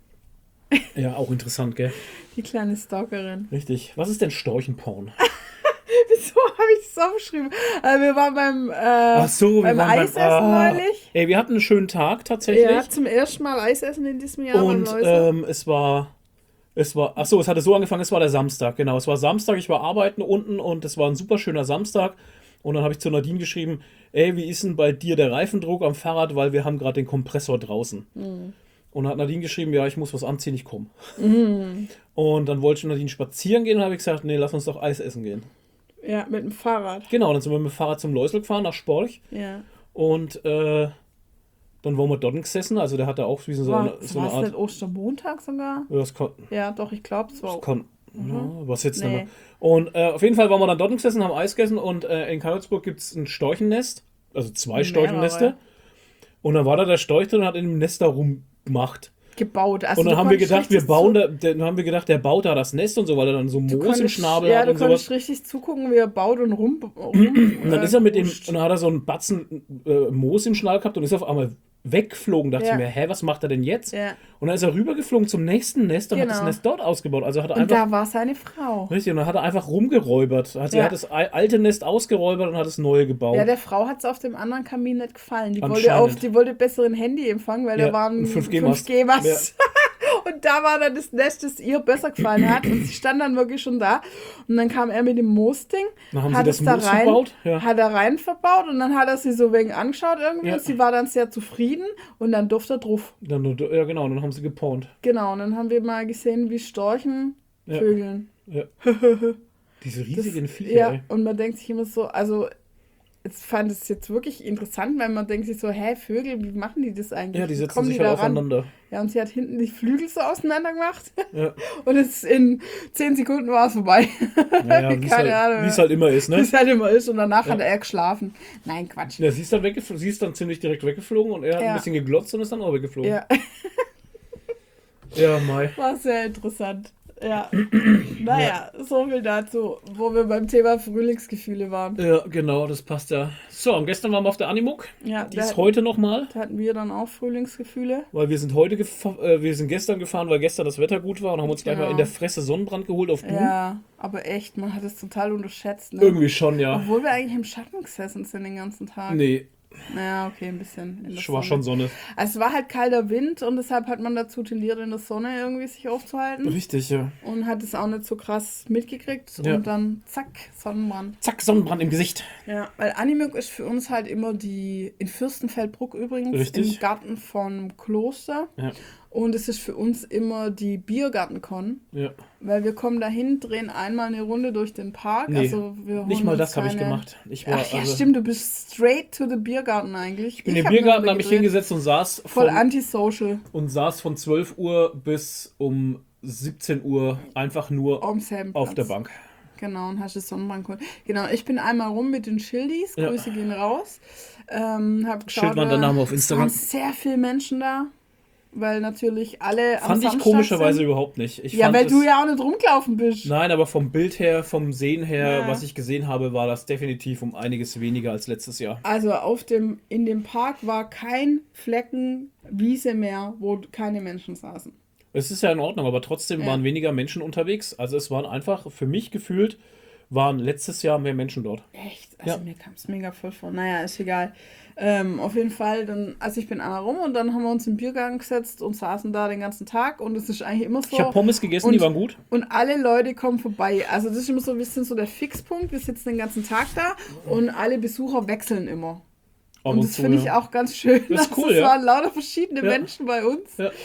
Speaker 1: ja auch interessant, gell?
Speaker 2: Die kleine Stalkerin.
Speaker 1: Richtig. Was ist denn Storchenporn?
Speaker 2: Wieso habe ich das aufgeschrieben? Also wir waren beim, äh,
Speaker 1: Ach so, wir
Speaker 2: beim
Speaker 1: waren
Speaker 2: Eisessen
Speaker 1: ah.
Speaker 2: neulich.
Speaker 1: Ey, wir hatten einen schönen Tag tatsächlich.
Speaker 2: Ja, zum ersten Mal Eisessen in diesem Jahr
Speaker 1: Und
Speaker 2: beim Läuser.
Speaker 1: ähm, es war, es war, ach so, es hatte so angefangen, es war der Samstag, genau. Es war Samstag, ich war arbeiten unten und es war ein super schöner Samstag. Und dann habe ich zu Nadine geschrieben, ey, wie ist denn bei dir der Reifendruck am Fahrrad, weil wir haben gerade den Kompressor draußen.
Speaker 2: Mhm.
Speaker 1: Und dann hat Nadine geschrieben, ja, ich muss was anziehen, ich komme. Und dann wollte ich Nadine spazieren gehen und habe ich gesagt, nee, lass uns doch Eis essen gehen.
Speaker 2: Ja, mit dem Fahrrad.
Speaker 1: Genau, dann sind wir mit dem Fahrrad zum Läusel gefahren, nach Sporch.
Speaker 2: Ja.
Speaker 1: Und äh, Dann waren wir dort gesessen, also der hatte auch wie so
Speaker 2: War,
Speaker 1: eine, so eine
Speaker 2: war es
Speaker 1: Art...
Speaker 2: nicht Ostermontag sogar?
Speaker 1: Ja, das kann,
Speaker 2: Ja, doch, ich glaube, es war.
Speaker 1: das kann, ja, was jetzt
Speaker 2: Nee.
Speaker 1: nicht mehr. Und äh, auf jeden Fall waren wir dann dort gesessen, haben Eis gegessen und äh, in Karlsburg gibt es ein Storchennest, also zwei
Speaker 2: Mehrere.
Speaker 1: Storchenneste. Und dann war da der Storch drin und hat in dem Nest da rumgemacht.
Speaker 2: Gebaut. Also
Speaker 1: Und dann
Speaker 2: du
Speaker 1: haben wir
Speaker 2: konntest
Speaker 1: gedacht, wir
Speaker 2: richtig
Speaker 1: bauen
Speaker 2: zu-
Speaker 1: da, dann haben wir gedacht, der baut da das Nest und so, weil er dann so
Speaker 2: du
Speaker 1: Moos im
Speaker 2: konntest-
Speaker 1: Schnabel
Speaker 2: Ja,
Speaker 1: hat
Speaker 2: du
Speaker 1: und sowas.
Speaker 2: konntest richtig zugucken, wie er baut und rum. rum
Speaker 1: Und dann
Speaker 2: äh,
Speaker 1: ist er mit dem,
Speaker 2: huscht.
Speaker 1: und dann hat er so einen Batzen äh, Moos im Schnabel gehabt und ist auf einmal weggeflogen. Dachte
Speaker 2: Ja.
Speaker 1: ich mir, hä, was macht er denn jetzt?
Speaker 2: Ja.
Speaker 1: Und dann ist er rübergeflogen zum nächsten Nest und hat
Speaker 2: Genau.
Speaker 1: das Nest dort ausgebaut. Also hat er
Speaker 2: Und
Speaker 1: einfach,
Speaker 2: da war seine Frau.
Speaker 1: richtig, und dann hat er einfach rumgeräubert. Also er
Speaker 2: Ja.
Speaker 1: hat das al- alte Nest ausgeräubert und hat das neue gebaut.
Speaker 2: Ja, der Frau hat es auf dem anderen Kamin nicht gefallen. Die wollte,
Speaker 1: Anscheinend.
Speaker 2: auf, die wollte besseren Handyempfang, weil
Speaker 1: Ja,
Speaker 2: da waren
Speaker 1: ein fünf G Mast.
Speaker 2: fünf G Mast. Und da war dann das Nest, das ihr besser gefallen hat. Und sie stand dann wirklich schon da. Und dann kam er mit dem Moosding,
Speaker 1: Dann haben
Speaker 2: hat
Speaker 1: sie
Speaker 2: es
Speaker 1: das
Speaker 2: da
Speaker 1: Moos
Speaker 2: rein,
Speaker 1: verbaut. Ja.
Speaker 2: hat er rein verbaut und dann hat er sie so wegen angeschaut irgendwie.
Speaker 1: Ja.
Speaker 2: Und sie war dann sehr zufrieden und dann durfte er drauf.
Speaker 1: Dann, ja, genau, dann haben sie gepawnt.
Speaker 2: Genau, und dann haben wir mal gesehen, wie Storchen
Speaker 1: Ja.
Speaker 2: vögeln.
Speaker 1: Ja. Diese riesigen Viecher,
Speaker 2: Ja,
Speaker 1: ey.
Speaker 2: und man denkt sich immer so, also ich fand es jetzt wirklich interessant, weil man denkt sich so, hä, Vögel, wie machen die das eigentlich?
Speaker 1: Ja, die
Speaker 2: Wie
Speaker 1: setzen
Speaker 2: kommen
Speaker 1: sich
Speaker 2: die
Speaker 1: halt
Speaker 2: da ran?
Speaker 1: aufeinander.
Speaker 2: Ja, und sie hat hinten die Flügel so auseinander gemacht
Speaker 1: Ja,
Speaker 2: und es in zehn Sekunden war es vorbei.
Speaker 1: ja, ja wie es
Speaker 2: Keine
Speaker 1: halt,
Speaker 2: Ahnung.
Speaker 1: wie's halt immer ist,
Speaker 2: Wie
Speaker 1: ne?
Speaker 2: es halt immer ist und danach
Speaker 1: Ja.
Speaker 2: hat er geschlafen. Nein, Quatsch.
Speaker 1: Ja, sie ist dann weggeflogen, sie ist dann ziemlich direkt weggeflogen und er hat
Speaker 2: Ja.
Speaker 1: ein bisschen geglotzt und ist dann auch weggeflogen.
Speaker 2: Ja,
Speaker 1: Ja, Mai.
Speaker 2: war sehr interessant. Ja, naja, so viel dazu, wo wir beim Thema Frühlingsgefühle waren.
Speaker 1: Ja, genau, das passt ja. So, und gestern waren wir auf der Animuk.
Speaker 2: Ja,
Speaker 1: Die
Speaker 2: da,
Speaker 1: ist heute nochmal,
Speaker 2: da hatten wir dann auch Frühlingsgefühle.
Speaker 1: weil wir sind heute gefa- äh, wir sind gestern gefahren, weil gestern das Wetter gut war und haben uns gleich
Speaker 2: Genau.
Speaker 1: mal in der Fresse Sonnenbrand geholt auf Doom.
Speaker 2: Ja, aber echt, man hat es total unterschätzt. Ne?
Speaker 1: Irgendwie schon, ja.
Speaker 2: Obwohl wir eigentlich im Schatten gesessen sind den ganzen Tag.
Speaker 1: Nee,
Speaker 2: Naja, okay, ein bisschen. In der
Speaker 1: es war
Speaker 2: Sonne.
Speaker 1: schon Sonne.
Speaker 2: Also es war halt kalter Wind und deshalb hat man dazu tendiert, in der Sonne irgendwie sich aufzuhalten.
Speaker 1: Richtig, ja.
Speaker 2: Und hat es auch nicht so krass mitgekriegt.
Speaker 1: Ja.
Speaker 2: Und dann zack, Sonnenbrand.
Speaker 1: Zack, Sonnenbrand im Gesicht.
Speaker 2: Ja, weil Animuk ist für uns halt immer die, in Fürstenfeldbruck übrigens,
Speaker 1: Richtig.
Speaker 2: im Garten vom Kloster.
Speaker 1: Ja,
Speaker 2: Und es ist für uns immer die Biergartencon.
Speaker 1: ja.
Speaker 2: Weil wir kommen dahin, drehen einmal eine Runde durch den Park.
Speaker 1: Nee,
Speaker 2: also wir holen
Speaker 1: Nicht mal
Speaker 2: uns
Speaker 1: das habe ich
Speaker 2: keine-
Speaker 1: gemacht. Ich war,
Speaker 2: Ach ja,
Speaker 1: also,
Speaker 2: stimmt, du bist straight to the Biergarten eigentlich.
Speaker 1: in den
Speaker 2: hab
Speaker 1: Biergarten
Speaker 2: eine
Speaker 1: habe ich
Speaker 2: Runde gedreht.
Speaker 1: hingesetzt und saß
Speaker 2: Voll
Speaker 1: von,
Speaker 2: antisocial.
Speaker 1: und saß von zwölf Uhr bis um siebzehn Uhr einfach nur
Speaker 2: Am selben
Speaker 1: auf der
Speaker 2: Platz.
Speaker 1: Bank.
Speaker 2: Genau, und hast das Sonnenbrand geholt. Genau, ich bin einmal rum mit den Schildis.
Speaker 1: Ja.
Speaker 2: Grüße gehen raus. Ähm, hab geschaut,
Speaker 1: Schildmann, der Name auf
Speaker 2: es
Speaker 1: Instagram.
Speaker 2: waren sehr viele Menschen da. Weil natürlich alle am
Speaker 1: Fand ich
Speaker 2: Samstag
Speaker 1: komischerweise
Speaker 2: sind.
Speaker 1: überhaupt nicht. Ich
Speaker 2: Ja,
Speaker 1: fand
Speaker 2: weil
Speaker 1: es,
Speaker 2: du ja auch nicht rumgelaufen bist.
Speaker 1: Nein, aber vom Bild her, vom Sehen her,
Speaker 2: Ja.
Speaker 1: was ich gesehen habe, war das definitiv um einiges weniger als letztes Jahr.
Speaker 2: Also auf dem, in dem Park war kein Flecken Wiese mehr, wo keine Menschen saßen.
Speaker 1: Es ist ja in Ordnung, aber trotzdem
Speaker 2: Ja.
Speaker 1: waren weniger Menschen unterwegs. Also es waren einfach, für mich gefühlt, waren letztes Jahr mehr Menschen dort.
Speaker 2: Echt? Also
Speaker 1: Ja.
Speaker 2: mir kam es mega voll vor. Naja, ist egal. Ähm, auf jeden Fall, dann, also ich bin einmal rum und dann haben wir uns im Biergarten gesetzt und saßen da den ganzen Tag und es ist eigentlich immer so.
Speaker 1: Ich habe Pommes gegessen,
Speaker 2: und,
Speaker 1: die waren gut.
Speaker 2: Und alle Leute kommen vorbei. Also das ist immer so ein bisschen so der Fixpunkt. Wir sitzen den ganzen Tag da und alle Besucher wechseln immer.
Speaker 1: Ab
Speaker 2: Und das
Speaker 1: zu,
Speaker 2: finde ich
Speaker 1: ja.
Speaker 2: auch ganz schön.
Speaker 1: Das ist
Speaker 2: Also
Speaker 1: cool,
Speaker 2: es
Speaker 1: ja.
Speaker 2: waren lauter verschiedene
Speaker 1: Ja.
Speaker 2: Menschen bei uns.
Speaker 1: Ja.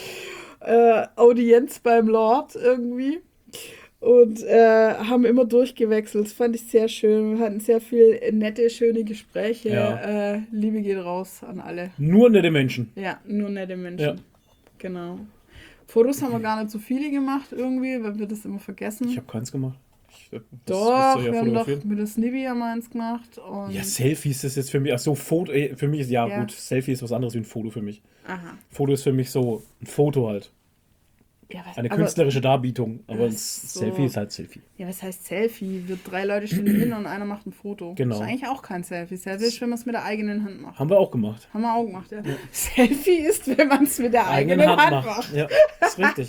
Speaker 2: Äh, Audienz beim Lord irgendwie. Und äh, haben immer durchgewechselt. Das fand ich sehr schön. Wir hatten sehr viel nette, schöne Gespräche.
Speaker 1: Ja.
Speaker 2: Äh, Liebe geht raus an alle.
Speaker 1: Nur nette Menschen.
Speaker 2: Ja, nur nette Menschen.
Speaker 1: Ja.
Speaker 2: Genau. Fotos haben wir gar nicht so viele gemacht irgendwie, weil wir das immer vergessen.
Speaker 1: Ich habe keins gemacht. Ich, das
Speaker 2: Doch,
Speaker 1: müsst ihr ja
Speaker 2: wir haben doch
Speaker 1: fotografieren.
Speaker 2: mit der Snibby haben wir eins gemacht. Und
Speaker 1: Ja, Selfies ist jetzt für mich, ach so, Foto, äh, für mich ist, ja,
Speaker 2: Ja.
Speaker 1: gut, Selfie ist was anderes wie ein Foto für mich.
Speaker 2: aha.
Speaker 1: Foto ist für mich so ein Foto halt.
Speaker 2: Ja, was,
Speaker 1: Eine
Speaker 2: aber,
Speaker 1: künstlerische Darbietung, aber ein
Speaker 2: Ach so.
Speaker 1: Selfie ist halt Selfie.
Speaker 2: ja, was heißt Selfie? Wir drei Leute stehen hin und einer macht ein Foto.
Speaker 1: Genau.
Speaker 2: Das ist eigentlich auch kein Selfie. Selfie ist, wenn man es mit der eigenen Hand macht.
Speaker 1: Haben wir auch gemacht.
Speaker 2: Haben wir auch gemacht, ja. Selfie ist, wenn man es mit der eigenen, Hand, macht.
Speaker 1: Ja, ist richtig.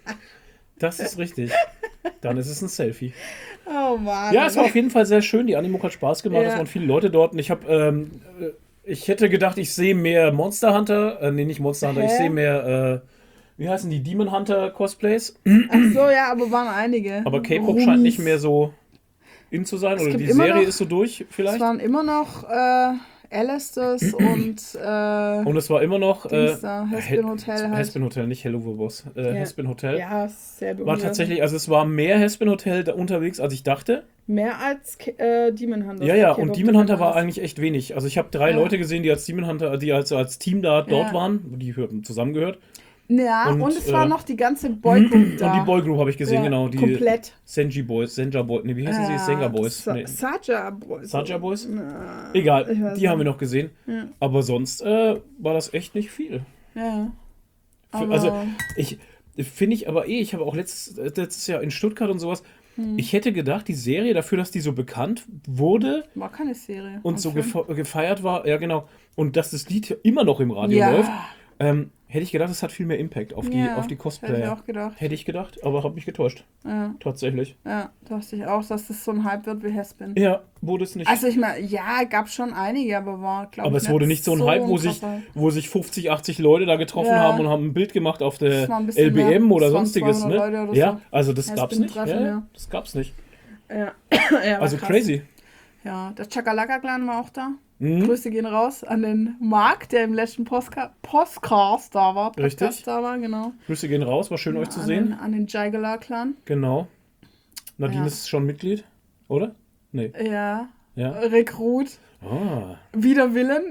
Speaker 1: Das ist richtig. Dann ist es ein Selfie.
Speaker 2: Oh Mann.
Speaker 1: Ja, es war auf jeden Fall sehr schön. Die Animuk hat Spaß gemacht.
Speaker 2: Ja.
Speaker 1: Es waren viele Leute dort. Und ich habe, ähm, äh, ich hätte gedacht, ich sehe mehr Monster Hunter. Äh, nee, nicht Monster Hunter.
Speaker 2: Hä?
Speaker 1: Ich sehe mehr, äh, wie heißen die? Demon Hunter Cosplays.
Speaker 2: Ach so, ja, aber waren einige.
Speaker 1: Aber K-Pop
Speaker 2: Rums.
Speaker 1: scheint nicht mehr so in zu sein.
Speaker 2: Es
Speaker 1: Oder
Speaker 2: gibt
Speaker 1: die
Speaker 2: immer
Speaker 1: Serie
Speaker 2: noch-
Speaker 1: ist so durch,
Speaker 2: Es
Speaker 1: vielleicht.
Speaker 2: waren immer noch äh, Alasters und äh,
Speaker 1: Und es war immer noch. Äh,
Speaker 2: Dings da, Hespin Hotel halt.
Speaker 1: Hespin Hotel, nicht Hello Boss. Äh,
Speaker 2: Ja.
Speaker 1: Hespin Hotel.
Speaker 2: ja, sehr
Speaker 1: War
Speaker 2: berührend.
Speaker 1: tatsächlich, also es war mehr Hespin Hotel da unterwegs, als ich dachte.
Speaker 2: Mehr als äh, Demon Hunter.
Speaker 1: Ja, ja, und Demon Hunter war eigentlich echt wenig. Also ich habe drei
Speaker 2: Ja.
Speaker 1: Leute gesehen, die als Demon Hunter, die als, als Team da dort
Speaker 2: Ja.
Speaker 1: waren, die haben zusammengehört.
Speaker 2: Ja, und,
Speaker 1: Und,
Speaker 2: es war
Speaker 1: äh,
Speaker 2: noch die ganze Boygroup da.
Speaker 1: Und die Boygroup habe ich gesehen,
Speaker 2: Ja,
Speaker 1: genau. Die
Speaker 2: komplett.
Speaker 1: Senji Boys, Senja Boys, nee, wie heißen sie?
Speaker 2: Ja,
Speaker 1: Senga Boys.
Speaker 2: Sa
Speaker 1: Nee.
Speaker 2: Saja Boys.
Speaker 1: Saja Boys?
Speaker 2: Na,
Speaker 1: Egal,
Speaker 2: ich weiß
Speaker 1: die
Speaker 2: nicht.
Speaker 1: haben wir noch gesehen.
Speaker 2: Ja.
Speaker 1: Aber sonst äh, war das echt nicht viel.
Speaker 2: Ja.
Speaker 1: Für,
Speaker 2: Aber
Speaker 1: also, ich finde ich aber eh, ich habe auch letztes, letztes Jahr in Stuttgart und sowas,
Speaker 2: Hm.
Speaker 1: ich hätte gedacht, die Serie dafür, dass die so bekannt wurde
Speaker 2: war keine Serie.
Speaker 1: und
Speaker 2: Ein
Speaker 1: so
Speaker 2: Film.
Speaker 1: gefe gefeiert war, ja genau, und dass das Lied immer noch im Radio
Speaker 2: Ja.
Speaker 1: läuft, ähm, hätte ich gedacht, es hat viel mehr Impact auf die,
Speaker 2: Ja,
Speaker 1: auf die
Speaker 2: Hätte ich
Speaker 1: Cosplayer.
Speaker 2: auch gedacht.
Speaker 1: Hätte ich gedacht, aber habe mich getäuscht.
Speaker 2: Ja,
Speaker 1: Tatsächlich.
Speaker 2: ja, dachte ich auch, dass das so ein Hype wird wie Hespin.
Speaker 1: Ja, wurde es nicht.
Speaker 2: Also ich meine, ja, gab schon einige, aber war, glaube ich,
Speaker 1: aber es wurde nicht so ein Hype, wo sich,
Speaker 2: krasser.
Speaker 1: wo sich fünfzig, achtzig Leute da getroffen
Speaker 2: Ja.
Speaker 1: haben und haben ein Bild gemacht auf der
Speaker 2: Das war ein bisschen
Speaker 1: L B M
Speaker 2: mehr.
Speaker 1: oder
Speaker 2: Das waren
Speaker 1: sonstiges. Ne?
Speaker 2: zweihundert Leute oder
Speaker 1: ja,
Speaker 2: so.
Speaker 1: also das
Speaker 2: Ja,
Speaker 1: gab's
Speaker 2: das
Speaker 1: nicht.
Speaker 2: bin treffen,
Speaker 1: Ja,
Speaker 2: ja.
Speaker 1: Das gab's nicht.
Speaker 2: Ja, ja war
Speaker 1: Also
Speaker 2: krass.
Speaker 1: crazy.
Speaker 2: Ja, der Chakalaka-Clan war auch da.
Speaker 1: Mhm.
Speaker 2: Grüße gehen raus an den Marc, der im letzten Postka Postcast da war. Podcast
Speaker 1: Richtig.
Speaker 2: da war, genau.
Speaker 1: Grüße gehen raus, war schön euch zu
Speaker 2: an
Speaker 1: sehen.
Speaker 2: Den, an den Jagala-Clan.
Speaker 1: Genau. Nadine
Speaker 2: Ja.
Speaker 1: ist schon Mitglied, oder? Nee.
Speaker 2: Ja.
Speaker 1: Ja.
Speaker 2: Rekrut.
Speaker 1: Ah.
Speaker 2: Wider Willen.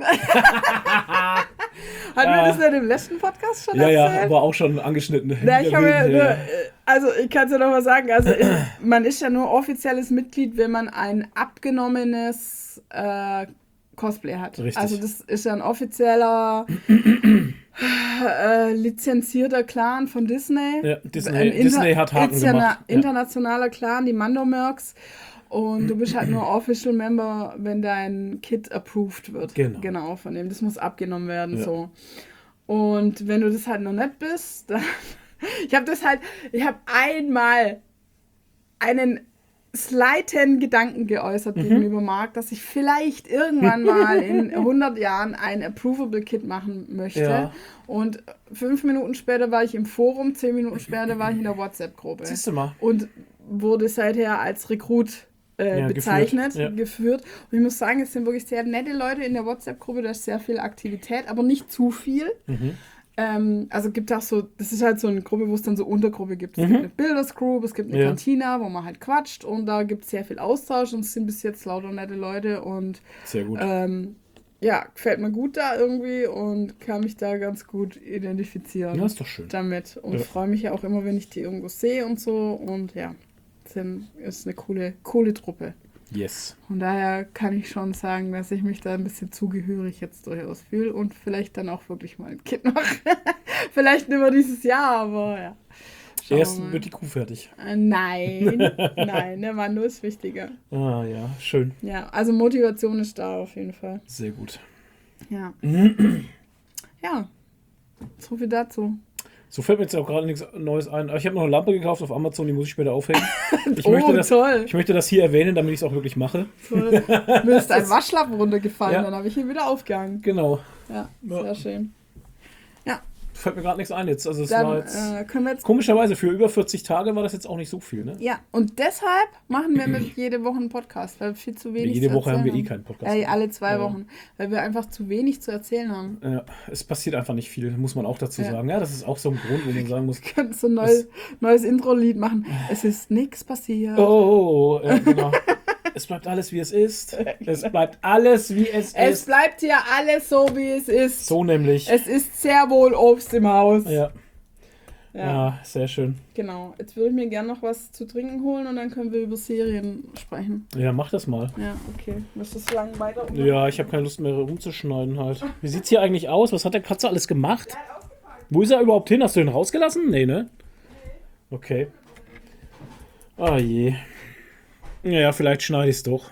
Speaker 2: Hatten wir das nicht im letzten Podcast schon
Speaker 1: Ja, ja,
Speaker 2: erzählt?
Speaker 1: aber auch schon angeschnitten.
Speaker 2: Na, ich habe ja
Speaker 1: Ja,
Speaker 2: nur,
Speaker 1: ja.
Speaker 2: äh, also ich kann es ja nochmal sagen, also ich, man ist ja nur offizielles Mitglied, wenn man ein abgenommenes äh, Cosplay hat.
Speaker 1: Richtig.
Speaker 2: Also das ist ja ein offizieller äh, lizenzierter Clan von Disney.
Speaker 1: Ja, Disney,
Speaker 2: Ein Inter-
Speaker 1: Disney hat Haken
Speaker 2: interna-
Speaker 1: gemacht. Ja.
Speaker 2: Internationaler Clan, die Mandomerks. Und du bist halt nur Official Member, wenn dein Kit approved wird.
Speaker 1: Genau.
Speaker 2: Genau, von dem. Das muss abgenommen werden,
Speaker 1: Ja.
Speaker 2: so. Und wenn du das halt noch nicht bist, dann... Ich habe das halt... Ich habe einmal einen slighten Gedanken geäußert
Speaker 1: Mhm.
Speaker 2: gegenüber Marc, dass ich vielleicht irgendwann mal in hundert Jahren ein Approvable Kit machen möchte.
Speaker 1: Ja.
Speaker 2: Und fünf Minuten später war ich im Forum, zehn Minuten später war ich in der WhatsApp-Gruppe.
Speaker 1: Siehst du mal.
Speaker 2: Und wurde seither als Rekrut äh,
Speaker 1: Ja,
Speaker 2: bezeichnet,
Speaker 1: geführt, ja.
Speaker 2: geführt. Und ich muss sagen, es sind wirklich sehr nette Leute in der WhatsApp-Gruppe, da ist sehr viel Aktivität, aber nicht zu viel.
Speaker 1: Mhm.
Speaker 2: Ähm, also gibt auch so, das ist halt so eine Gruppe, wo es dann so Untergruppe gibt. Es
Speaker 1: Mhm.
Speaker 2: gibt eine Builders Group, es gibt eine
Speaker 1: Ja.
Speaker 2: Kantina, wo man halt quatscht und da gibt es sehr viel Austausch und es sind bis jetzt lauter nette Leute und
Speaker 1: Sehr gut.
Speaker 2: ähm, ja, gefällt mir gut da irgendwie und kann mich da ganz gut identifizieren
Speaker 1: Ja, ist doch schön.
Speaker 2: damit und
Speaker 1: Ja.
Speaker 2: freue mich ja auch immer, wenn ich die irgendwo sehe und so und ja, sind, ist eine coole, coole Truppe.
Speaker 1: Yes.
Speaker 2: Von daher kann ich schon sagen, dass ich mich da ein bisschen zugehörig jetzt durchaus fühle und vielleicht dann auch wirklich mal ein Kind mache. Vielleicht nicht mehr dieses Jahr, aber ja. Schauen wir
Speaker 1: Erst
Speaker 2: mal.
Speaker 1: wird die Kuh fertig.
Speaker 2: Äh, Nein, nein, der Mann ist wichtiger.
Speaker 1: Ah ja, schön.
Speaker 2: Ja, also Motivation ist da auf jeden Fall.
Speaker 1: Sehr gut.
Speaker 2: Ja. Ja, so viel dazu.
Speaker 1: So fällt mir jetzt auch gerade nichts Neues ein. Aber ich habe noch eine Lampe gekauft auf Amazon, die muss ich später aufhängen. Ich,
Speaker 2: Oh,
Speaker 1: möchte, das,
Speaker 2: toll.
Speaker 1: ich möchte das hier erwähnen, damit ich es auch wirklich mache.
Speaker 2: Toll. Mir ist ein Waschlappen runtergefallen,
Speaker 1: Ja.
Speaker 2: dann habe ich ihn wieder aufgehangen.
Speaker 1: Genau.
Speaker 2: Ja,
Speaker 1: Ja.
Speaker 2: sehr schön. Ja,
Speaker 1: Fällt mir gerade nichts ein jetzt. Also es
Speaker 2: dann
Speaker 1: war jetzt.
Speaker 2: äh, können wir jetzt
Speaker 1: Komischerweise, für über vierzig Tage war das jetzt auch nicht so viel, ne?
Speaker 2: Ja, und deshalb machen wir mit jede Woche einen Podcast, weil wir viel zu wenig
Speaker 1: Jede
Speaker 2: zu
Speaker 1: Woche haben wir eh
Speaker 2: erzählen
Speaker 1: keinen Podcast.
Speaker 2: Äh, alle zwei
Speaker 1: Ja.
Speaker 2: Wochen, weil wir einfach zu wenig zu erzählen haben.
Speaker 1: Ja, es passiert einfach nicht viel, muss man auch dazu
Speaker 2: Ja.
Speaker 1: sagen. Ja, das ist auch so ein Grund, wo man sagen muss,
Speaker 2: Wir können so ein neues, neues Intro-Lied machen. Es ist nichts passiert.
Speaker 1: oh, oh, oh ja, genau. Es bleibt alles, wie es ist. Es bleibt alles, wie es,
Speaker 2: Es
Speaker 1: ist.
Speaker 2: bleibt hier alles so, wie es ist.
Speaker 1: So nämlich.
Speaker 2: Es ist sehr wohl Obst im Haus.
Speaker 1: Ja.
Speaker 2: Ja,
Speaker 1: ja, sehr schön.
Speaker 2: genau. Jetzt würde ich mir gerne noch was zu trinken holen und dann können wir über Serien sprechen.
Speaker 1: Ja, mach das mal.
Speaker 2: Ja, okay. Möchtest du lang weiter?
Speaker 1: Ja, ich habe keine Lust mehr rumzuschneiden halt. Wie sieht's hier eigentlich aus? Was hat der Katze alles gemacht? Wo ist er überhaupt hin? Hast du ihn rausgelassen? Nee, ne? Okay. Ah je. Ja, vielleicht schneide ich es doch.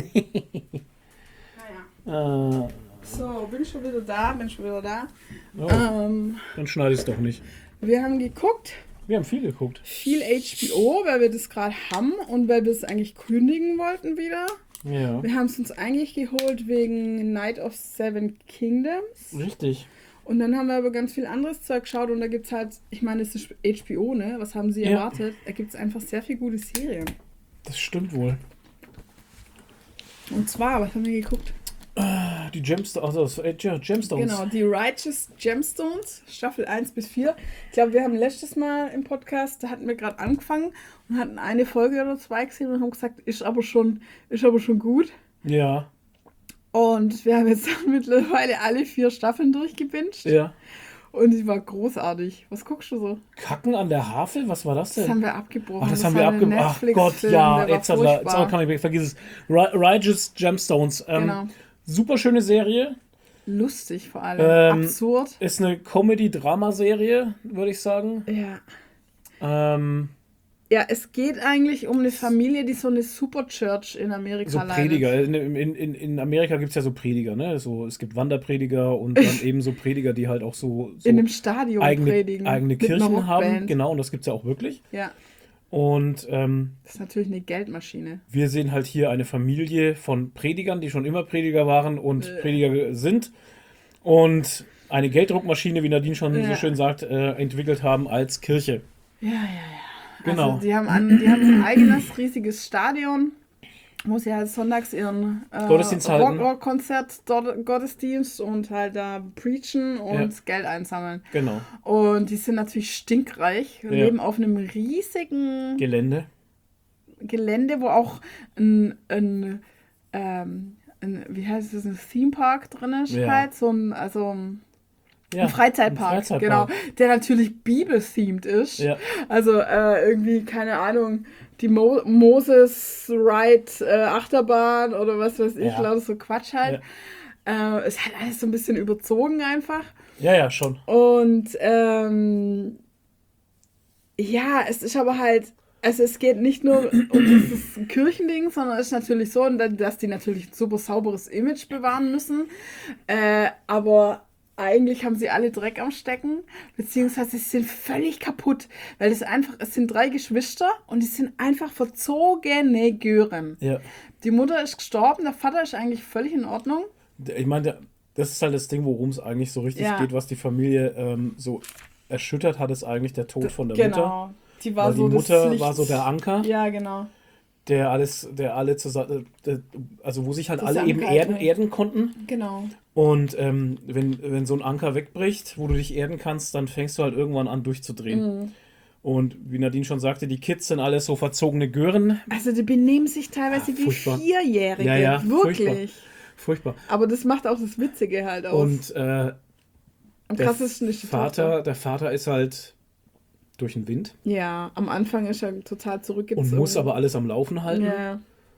Speaker 2: Naja.
Speaker 1: äh,
Speaker 2: So, bin schon wieder da, bin schon wieder da.
Speaker 1: oh,
Speaker 2: Ähm,
Speaker 1: dann schneide ich es doch nicht.
Speaker 2: wir haben geguckt,
Speaker 1: Wir haben viel geguckt.
Speaker 2: viel H B O, weil wir das gerade haben und weil wir es eigentlich kündigen wollten wieder.
Speaker 1: Ja.
Speaker 2: Wir haben es uns eigentlich geholt wegen Night of Seven Kingdoms.
Speaker 1: Richtig.
Speaker 2: Und dann haben wir aber ganz viel anderes Zeug geschaut und da gibt es halt, ich meine, es ist H B O, ne? Was haben sie
Speaker 1: Ja.
Speaker 2: erwartet? Da gibt es einfach sehr viele gute Serien.
Speaker 1: Das stimmt wohl.
Speaker 2: Und zwar, was haben wir geguckt?
Speaker 1: die Gemstones, also äh, ja, Gemstones.
Speaker 2: Genau, die Righteous Gemstones, Staffel eins bis vier. Ich glaube, wir haben letztes Mal im Podcast, da hatten wir gerade angefangen und hatten eine Folge oder zwei gesehen und haben gesagt, ist aber schon, ist aber schon gut.
Speaker 1: Ja.
Speaker 2: Und wir haben jetzt mittlerweile alle vier Staffeln durchgebinged.
Speaker 1: Ja.
Speaker 2: Und die war großartig. Was guckst du so?
Speaker 1: Kacken an der Havel? Was war das denn?
Speaker 2: Das haben wir abgebrochen.
Speaker 1: Ach, das,
Speaker 2: Das
Speaker 1: haben wir
Speaker 2: war ein
Speaker 1: abgebrochen. Ach Gott,
Speaker 2: Netflix-Film,
Speaker 1: ja.
Speaker 2: der war
Speaker 1: Jetzt, hat er, jetzt
Speaker 2: furchtbar.
Speaker 1: kann ich vergiss es. Ri- Righteous Gemstones. Ähm,
Speaker 2: Genau.
Speaker 1: Super schöne Serie.
Speaker 2: Lustig vor allem.
Speaker 1: Ähm,
Speaker 2: Absurd.
Speaker 1: Ist eine Comedy-Drama-Serie, würde ich sagen.
Speaker 2: Ja.
Speaker 1: Ähm,
Speaker 2: Ja, es geht eigentlich um eine Familie, die so eine Superchurch in Amerika
Speaker 1: so
Speaker 2: leitet.
Speaker 1: Prediger. In, in, in, in Amerika gibt es ja so Prediger, ne? So, es gibt Wanderprediger und dann eben so Prediger, die halt auch so, so
Speaker 2: In einem Stadion
Speaker 1: eigene,
Speaker 2: predigen.
Speaker 1: eigene
Speaker 2: mit einer
Speaker 1: Kirchen haben.
Speaker 2: Rockband.
Speaker 1: Genau, und das gibt es ja auch wirklich.
Speaker 2: Ja,
Speaker 1: Und ähm,
Speaker 2: das ist natürlich eine Geldmaschine.
Speaker 1: wir sehen halt hier eine Familie von Predigern, die schon immer Prediger waren und
Speaker 2: Äh.
Speaker 1: Prediger sind. Und eine Gelddruckmaschine, wie Nadine schon
Speaker 2: Ja.
Speaker 1: so schön sagt, äh, entwickelt haben als Kirche.
Speaker 2: Ja, ja, ja.
Speaker 1: Genau.
Speaker 2: Also die haben, an, die haben ein eigenes riesiges Stadion, wo sie halt sonntags ihren äh,
Speaker 1: Gottesdienst halten.
Speaker 2: Rock-Konzert, dort- Gottesdienst und halt da preachen und
Speaker 1: Ja.
Speaker 2: Geld einsammeln.
Speaker 1: Genau.
Speaker 2: Und die sind natürlich stinkreich,
Speaker 1: Ja.
Speaker 2: leben auf einem riesigen
Speaker 1: Gelände.
Speaker 2: Gelände, wo auch ein, ein, ähm, ein wie heißt es, ein Theme Park drin ist,
Speaker 1: Ja.
Speaker 2: halt, so ein, also
Speaker 1: Ja,
Speaker 2: ein Freizeitpark,
Speaker 1: ein Freizeitpark.
Speaker 2: genau, der natürlich Bibel-themed ist.
Speaker 1: Ja.
Speaker 2: Also äh, irgendwie, keine Ahnung, die Mo Moses Ride äh, Achterbahn oder was weiß ich,
Speaker 1: Ja.
Speaker 2: lauter so Quatsch halt. Äh, ist halt alles so ein bisschen überzogen einfach.
Speaker 1: Ja, ja, schon.
Speaker 2: Und ähm, ja, es ist aber halt, also es geht nicht nur um dieses Kirchending, sondern es ist natürlich so, dass die natürlich ein super sauberes Image bewahren müssen. Äh, aber eigentlich haben sie alle Dreck am Stecken, beziehungsweise sie sind völlig kaputt, weil es einfach, es sind drei Geschwister und die sind einfach verzogene Gören.
Speaker 1: Ja.
Speaker 2: Die Mutter ist gestorben, der Vater ist eigentlich völlig in Ordnung.
Speaker 1: Ich meine, das ist halt das Ding, worum es eigentlich so richtig
Speaker 2: Ja.
Speaker 1: geht, was die Familie ähm, so erschüttert hat, ist eigentlich der Tod von der
Speaker 2: genau.
Speaker 1: Mutter.
Speaker 2: Die war
Speaker 1: Weil
Speaker 2: so
Speaker 1: die
Speaker 2: das
Speaker 1: Mutter
Speaker 2: Licht.
Speaker 1: war so der Anker,
Speaker 2: Ja, genau.
Speaker 1: der alles, der alle zusammen, der, also wo sich halt alle eben
Speaker 2: Zusammenhalten.
Speaker 1: erden, erden konnten.
Speaker 2: Genau.
Speaker 1: Und ähm, wenn, wenn so ein Anker wegbricht, wo du dich erden kannst, dann fängst du halt irgendwann an durchzudrehen.
Speaker 2: Mhm.
Speaker 1: Und wie Nadine schon sagte, die Kids sind alles so verzogene Gören.
Speaker 2: Also die benehmen sich teilweise
Speaker 1: Ah,
Speaker 2: wie
Speaker 1: furchtbar.
Speaker 2: Vierjährige.
Speaker 1: Ja, ja,
Speaker 2: wirklich.
Speaker 1: Furchtbar.
Speaker 2: Aber das macht auch das Witzige halt aus.
Speaker 1: Und äh,
Speaker 2: Am
Speaker 1: der
Speaker 2: krassesten ist die
Speaker 1: Vater,
Speaker 2: Tochter.
Speaker 1: der Vater ist halt durch den Wind
Speaker 2: Ja, am Anfang ist er total zurückgezogen.
Speaker 1: und muss aber alles am Laufen halten.
Speaker 2: Ja.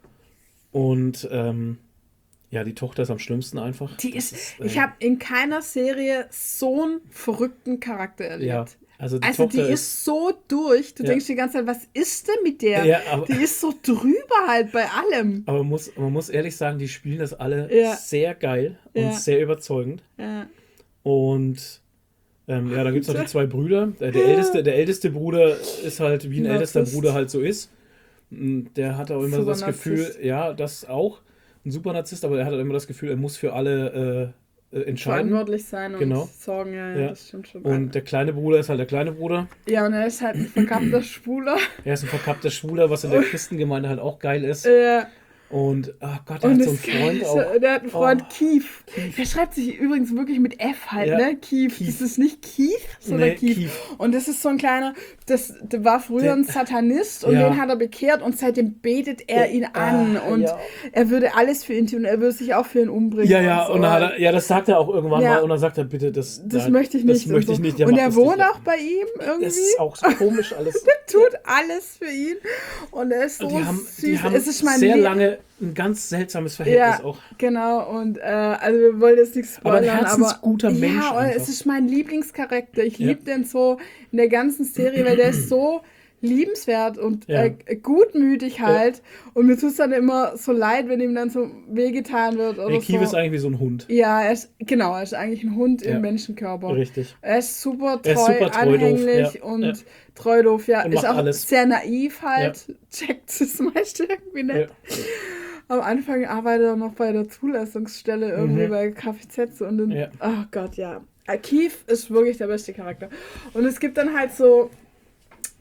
Speaker 1: Und ähm, ja, die Tochter ist am schlimmsten einfach.
Speaker 2: Die
Speaker 1: Das
Speaker 2: ist,
Speaker 1: äh,
Speaker 2: ich habe in keiner Serie so einen verrückten Charakter erlebt.
Speaker 1: Ja, also die
Speaker 2: Also die
Speaker 1: Tochter
Speaker 2: ist so durch, du
Speaker 1: Ja.
Speaker 2: denkst die ganze Zeit, was ist denn mit der?
Speaker 1: Ja, aber-
Speaker 2: Die ist so drüber halt bei allem.
Speaker 1: Aber man muss, man muss ehrlich sagen, die spielen das alle
Speaker 2: Ja.
Speaker 1: sehr geil und
Speaker 2: Ja.
Speaker 1: sehr überzeugend.
Speaker 2: Ja.
Speaker 1: Und ähm, ja, dann gibt es noch die zwei Brüder. Der, der, älteste, der älteste Bruder ist halt, wie ein ältester
Speaker 2: Narzisst.
Speaker 1: Bruder halt so ist. Mm, Der hat auch immer
Speaker 2: Super
Speaker 1: das Gefühl,
Speaker 2: Narzisst.
Speaker 1: ja, das auch. Ein super Narzisst, aber er hat auch immer das Gefühl, er muss für alle äh, äh, entscheiden.
Speaker 2: Verantwortlich sein und
Speaker 1: Genau.
Speaker 2: sorgen, ja, ja,
Speaker 1: Ja.
Speaker 2: das stimmt schon.
Speaker 1: Und der kleine Bruder ist halt der kleine Bruder.
Speaker 2: ja, und er ist halt ein verkappter Schwuler.
Speaker 1: Er ist ein verkappter Schwuler, was in der Christengemeinde halt auch geil ist.
Speaker 2: Ja.
Speaker 1: Und, ach Gott, er
Speaker 2: Und
Speaker 1: hat so einen
Speaker 2: das Geile
Speaker 1: Freund
Speaker 2: ist,
Speaker 1: auch.
Speaker 2: der hat einen Freund,
Speaker 1: Oh.
Speaker 2: Keith. Der schreibt sich übrigens wirklich mit F halt,
Speaker 1: Ja,
Speaker 2: ne? Keith.
Speaker 1: Keith.
Speaker 2: Das ist nicht Keith, sondern
Speaker 1: Nee,
Speaker 2: Keith.
Speaker 1: Keith.
Speaker 2: Und das ist so ein kleiner, das, der war früher
Speaker 1: Der-
Speaker 2: ein Satanist und
Speaker 1: Ja.
Speaker 2: den hat er bekehrt und seitdem betet er ihn an.
Speaker 1: Ah,
Speaker 2: und
Speaker 1: ja.
Speaker 2: er würde alles für ihn tun, er würde sich auch für ihn umbringen.
Speaker 1: Ja, ja,
Speaker 2: so.
Speaker 1: und dann hat er, ja, das sagt er auch irgendwann
Speaker 2: Ja.
Speaker 1: mal und dann sagt er, bitte, das,
Speaker 2: Das
Speaker 1: nein,
Speaker 2: möchte ich nicht.
Speaker 1: Das möchte
Speaker 2: und
Speaker 1: ich
Speaker 2: so.
Speaker 1: nicht. Der
Speaker 2: Und
Speaker 1: macht
Speaker 2: er
Speaker 1: das
Speaker 2: wohnt
Speaker 1: nicht.
Speaker 2: auch bei ihm irgendwie.
Speaker 1: Das ist auch so komisch alles.
Speaker 2: Tut alles für ihn. Und er ist so
Speaker 1: die haben,
Speaker 2: süß.
Speaker 1: die haben
Speaker 2: es ist mein
Speaker 1: sehr
Speaker 2: Lie-
Speaker 1: lange ein ganz seltsames Verhältnis
Speaker 2: Ja,
Speaker 1: auch.
Speaker 2: genau. Und äh, also wir wollen jetzt nichts
Speaker 1: Aber ein
Speaker 2: spoilern,
Speaker 1: herzensguter
Speaker 2: aber,
Speaker 1: Mensch
Speaker 2: Ja, und
Speaker 1: einfach.
Speaker 2: es ist mein Lieblingscharakter. Ich
Speaker 1: Ja.
Speaker 2: liebe den so in der ganzen Serie, weil der ist so liebenswert und
Speaker 1: Ja.
Speaker 2: äh, gutmütig halt. Und mir tut es dann immer so leid, wenn ihm dann so wehgetan wird oder
Speaker 1: Der Kiwi
Speaker 2: so.
Speaker 1: ist eigentlich wie so ein Hund.
Speaker 2: Ja, er ist, genau, er ist eigentlich ein Hund
Speaker 1: Ja.
Speaker 2: im Menschenkörper.
Speaker 1: Richtig.
Speaker 2: Er ist super treu,
Speaker 1: Er ist super treu doof,
Speaker 2: anhänglich
Speaker 1: ja.
Speaker 2: und
Speaker 1: Ja.
Speaker 2: treu doof, ja.
Speaker 1: Und
Speaker 2: ist
Speaker 1: macht
Speaker 2: auch
Speaker 1: alles.
Speaker 2: sehr naiv halt. Checkt das meiste irgendwie nicht.
Speaker 1: Ja.
Speaker 2: Am Anfang arbeitet er noch bei der Zulassungsstelle irgendwie
Speaker 1: Mhm.
Speaker 2: bei Kfz und dann,
Speaker 1: Ja.
Speaker 2: oh Gott, ja. Keith ist wirklich der beste Charakter. Und es gibt dann halt so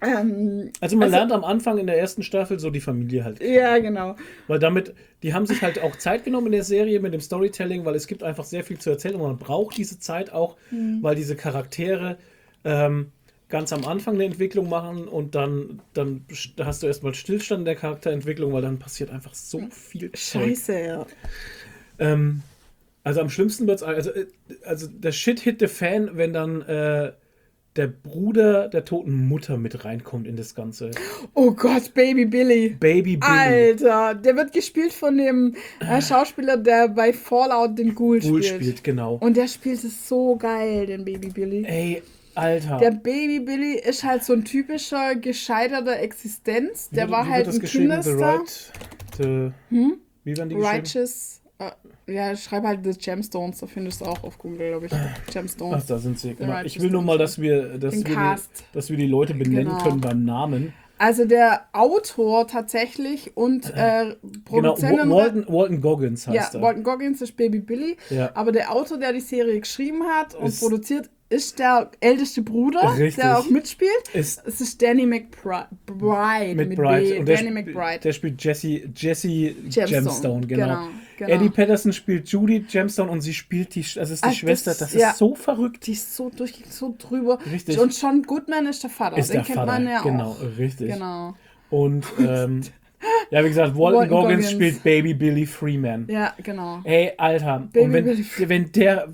Speaker 2: Ähm,
Speaker 1: Also man also, lernt am Anfang in der ersten Staffel so die Familie halt kennen.
Speaker 2: Ja, genau.
Speaker 1: Weil damit, die haben sich halt auch Zeit genommen in der Serie mit dem Storytelling, weil es gibt einfach sehr viel zu erzählen und man braucht diese Zeit auch, mhm. weil diese Charaktere ähm, ganz am Anfang der Entwicklung machen und dann, dann hast du erstmal Stillstand in der Charakterentwicklung, weil dann passiert einfach so viel
Speaker 2: Scheiße, Zeug. ja.
Speaker 1: Ähm, also am schlimmsten wird es, also, also der Shit hit the Fan, wenn dann äh, der Bruder der toten Mutter mit reinkommt in das Ganze.
Speaker 2: Oh Gott, Baby Billy.
Speaker 1: Baby Billy.
Speaker 2: Alter, der wird gespielt von dem äh, Schauspieler, der bei Fallout den Ghoul,
Speaker 1: Ghoul
Speaker 2: spielt.
Speaker 1: spielt, genau.
Speaker 2: Und der spielt es so geil, den Baby Billy.
Speaker 1: Ey, Alter.
Speaker 2: Der Baby Billy ist halt so ein typischer gescheiterter Existenz. Der
Speaker 1: wie,
Speaker 2: war
Speaker 1: wie
Speaker 2: halt
Speaker 1: ein
Speaker 2: Kinderstar.
Speaker 1: The right, the, hm? Wie werden die
Speaker 2: Righteous. Ja, schreib halt The Gemstones, da findest du auch auf Google, glaube ich. Gemstones.
Speaker 1: Ach, da sind sie. Genau. Ich will nur mal, dass wir, dass wir, die, dass wir die Leute benennen genau. können beim Namen.
Speaker 2: Also der Autor tatsächlich und äh, Produzent.
Speaker 1: Genau, Walton, Walton Goggins heißt
Speaker 2: ja,
Speaker 1: er.
Speaker 2: Walton Goggins ist Baby Billy.
Speaker 1: Ja.
Speaker 2: Aber der Autor, der die Serie geschrieben hat und ist, produziert, ist der älteste Bruder,
Speaker 1: richtig.
Speaker 2: der auch mitspielt.
Speaker 1: Ist
Speaker 2: es ist Danny McBride.
Speaker 1: Mit, mit B. Und
Speaker 2: Danny
Speaker 1: der
Speaker 2: McBride.
Speaker 1: Der spielt Jesse, Jesse Gemstone, Gemstone genau.
Speaker 2: genau, genau.
Speaker 1: Eddie Patterson spielt Judy Gemstone und sie spielt die, also ist die Ach, Schwester. Das, das ist ja, so verrückt.
Speaker 2: Die ist so durch, so drüber.
Speaker 1: Richtig.
Speaker 2: Und John Goodman ist der Vater.
Speaker 1: Ist
Speaker 2: Den
Speaker 1: der
Speaker 2: kennt
Speaker 1: Vater.
Speaker 2: man ja
Speaker 1: genau,
Speaker 2: auch.
Speaker 1: richtig.
Speaker 2: Genau.
Speaker 1: Und ähm, ja, wie gesagt, Walton, Walton Goggins, Goggins spielt Baby Billy Freeman.
Speaker 2: Ja, genau.
Speaker 1: Ey, Alter.
Speaker 2: Baby
Speaker 1: und wenn,
Speaker 2: Billy
Speaker 1: wenn der,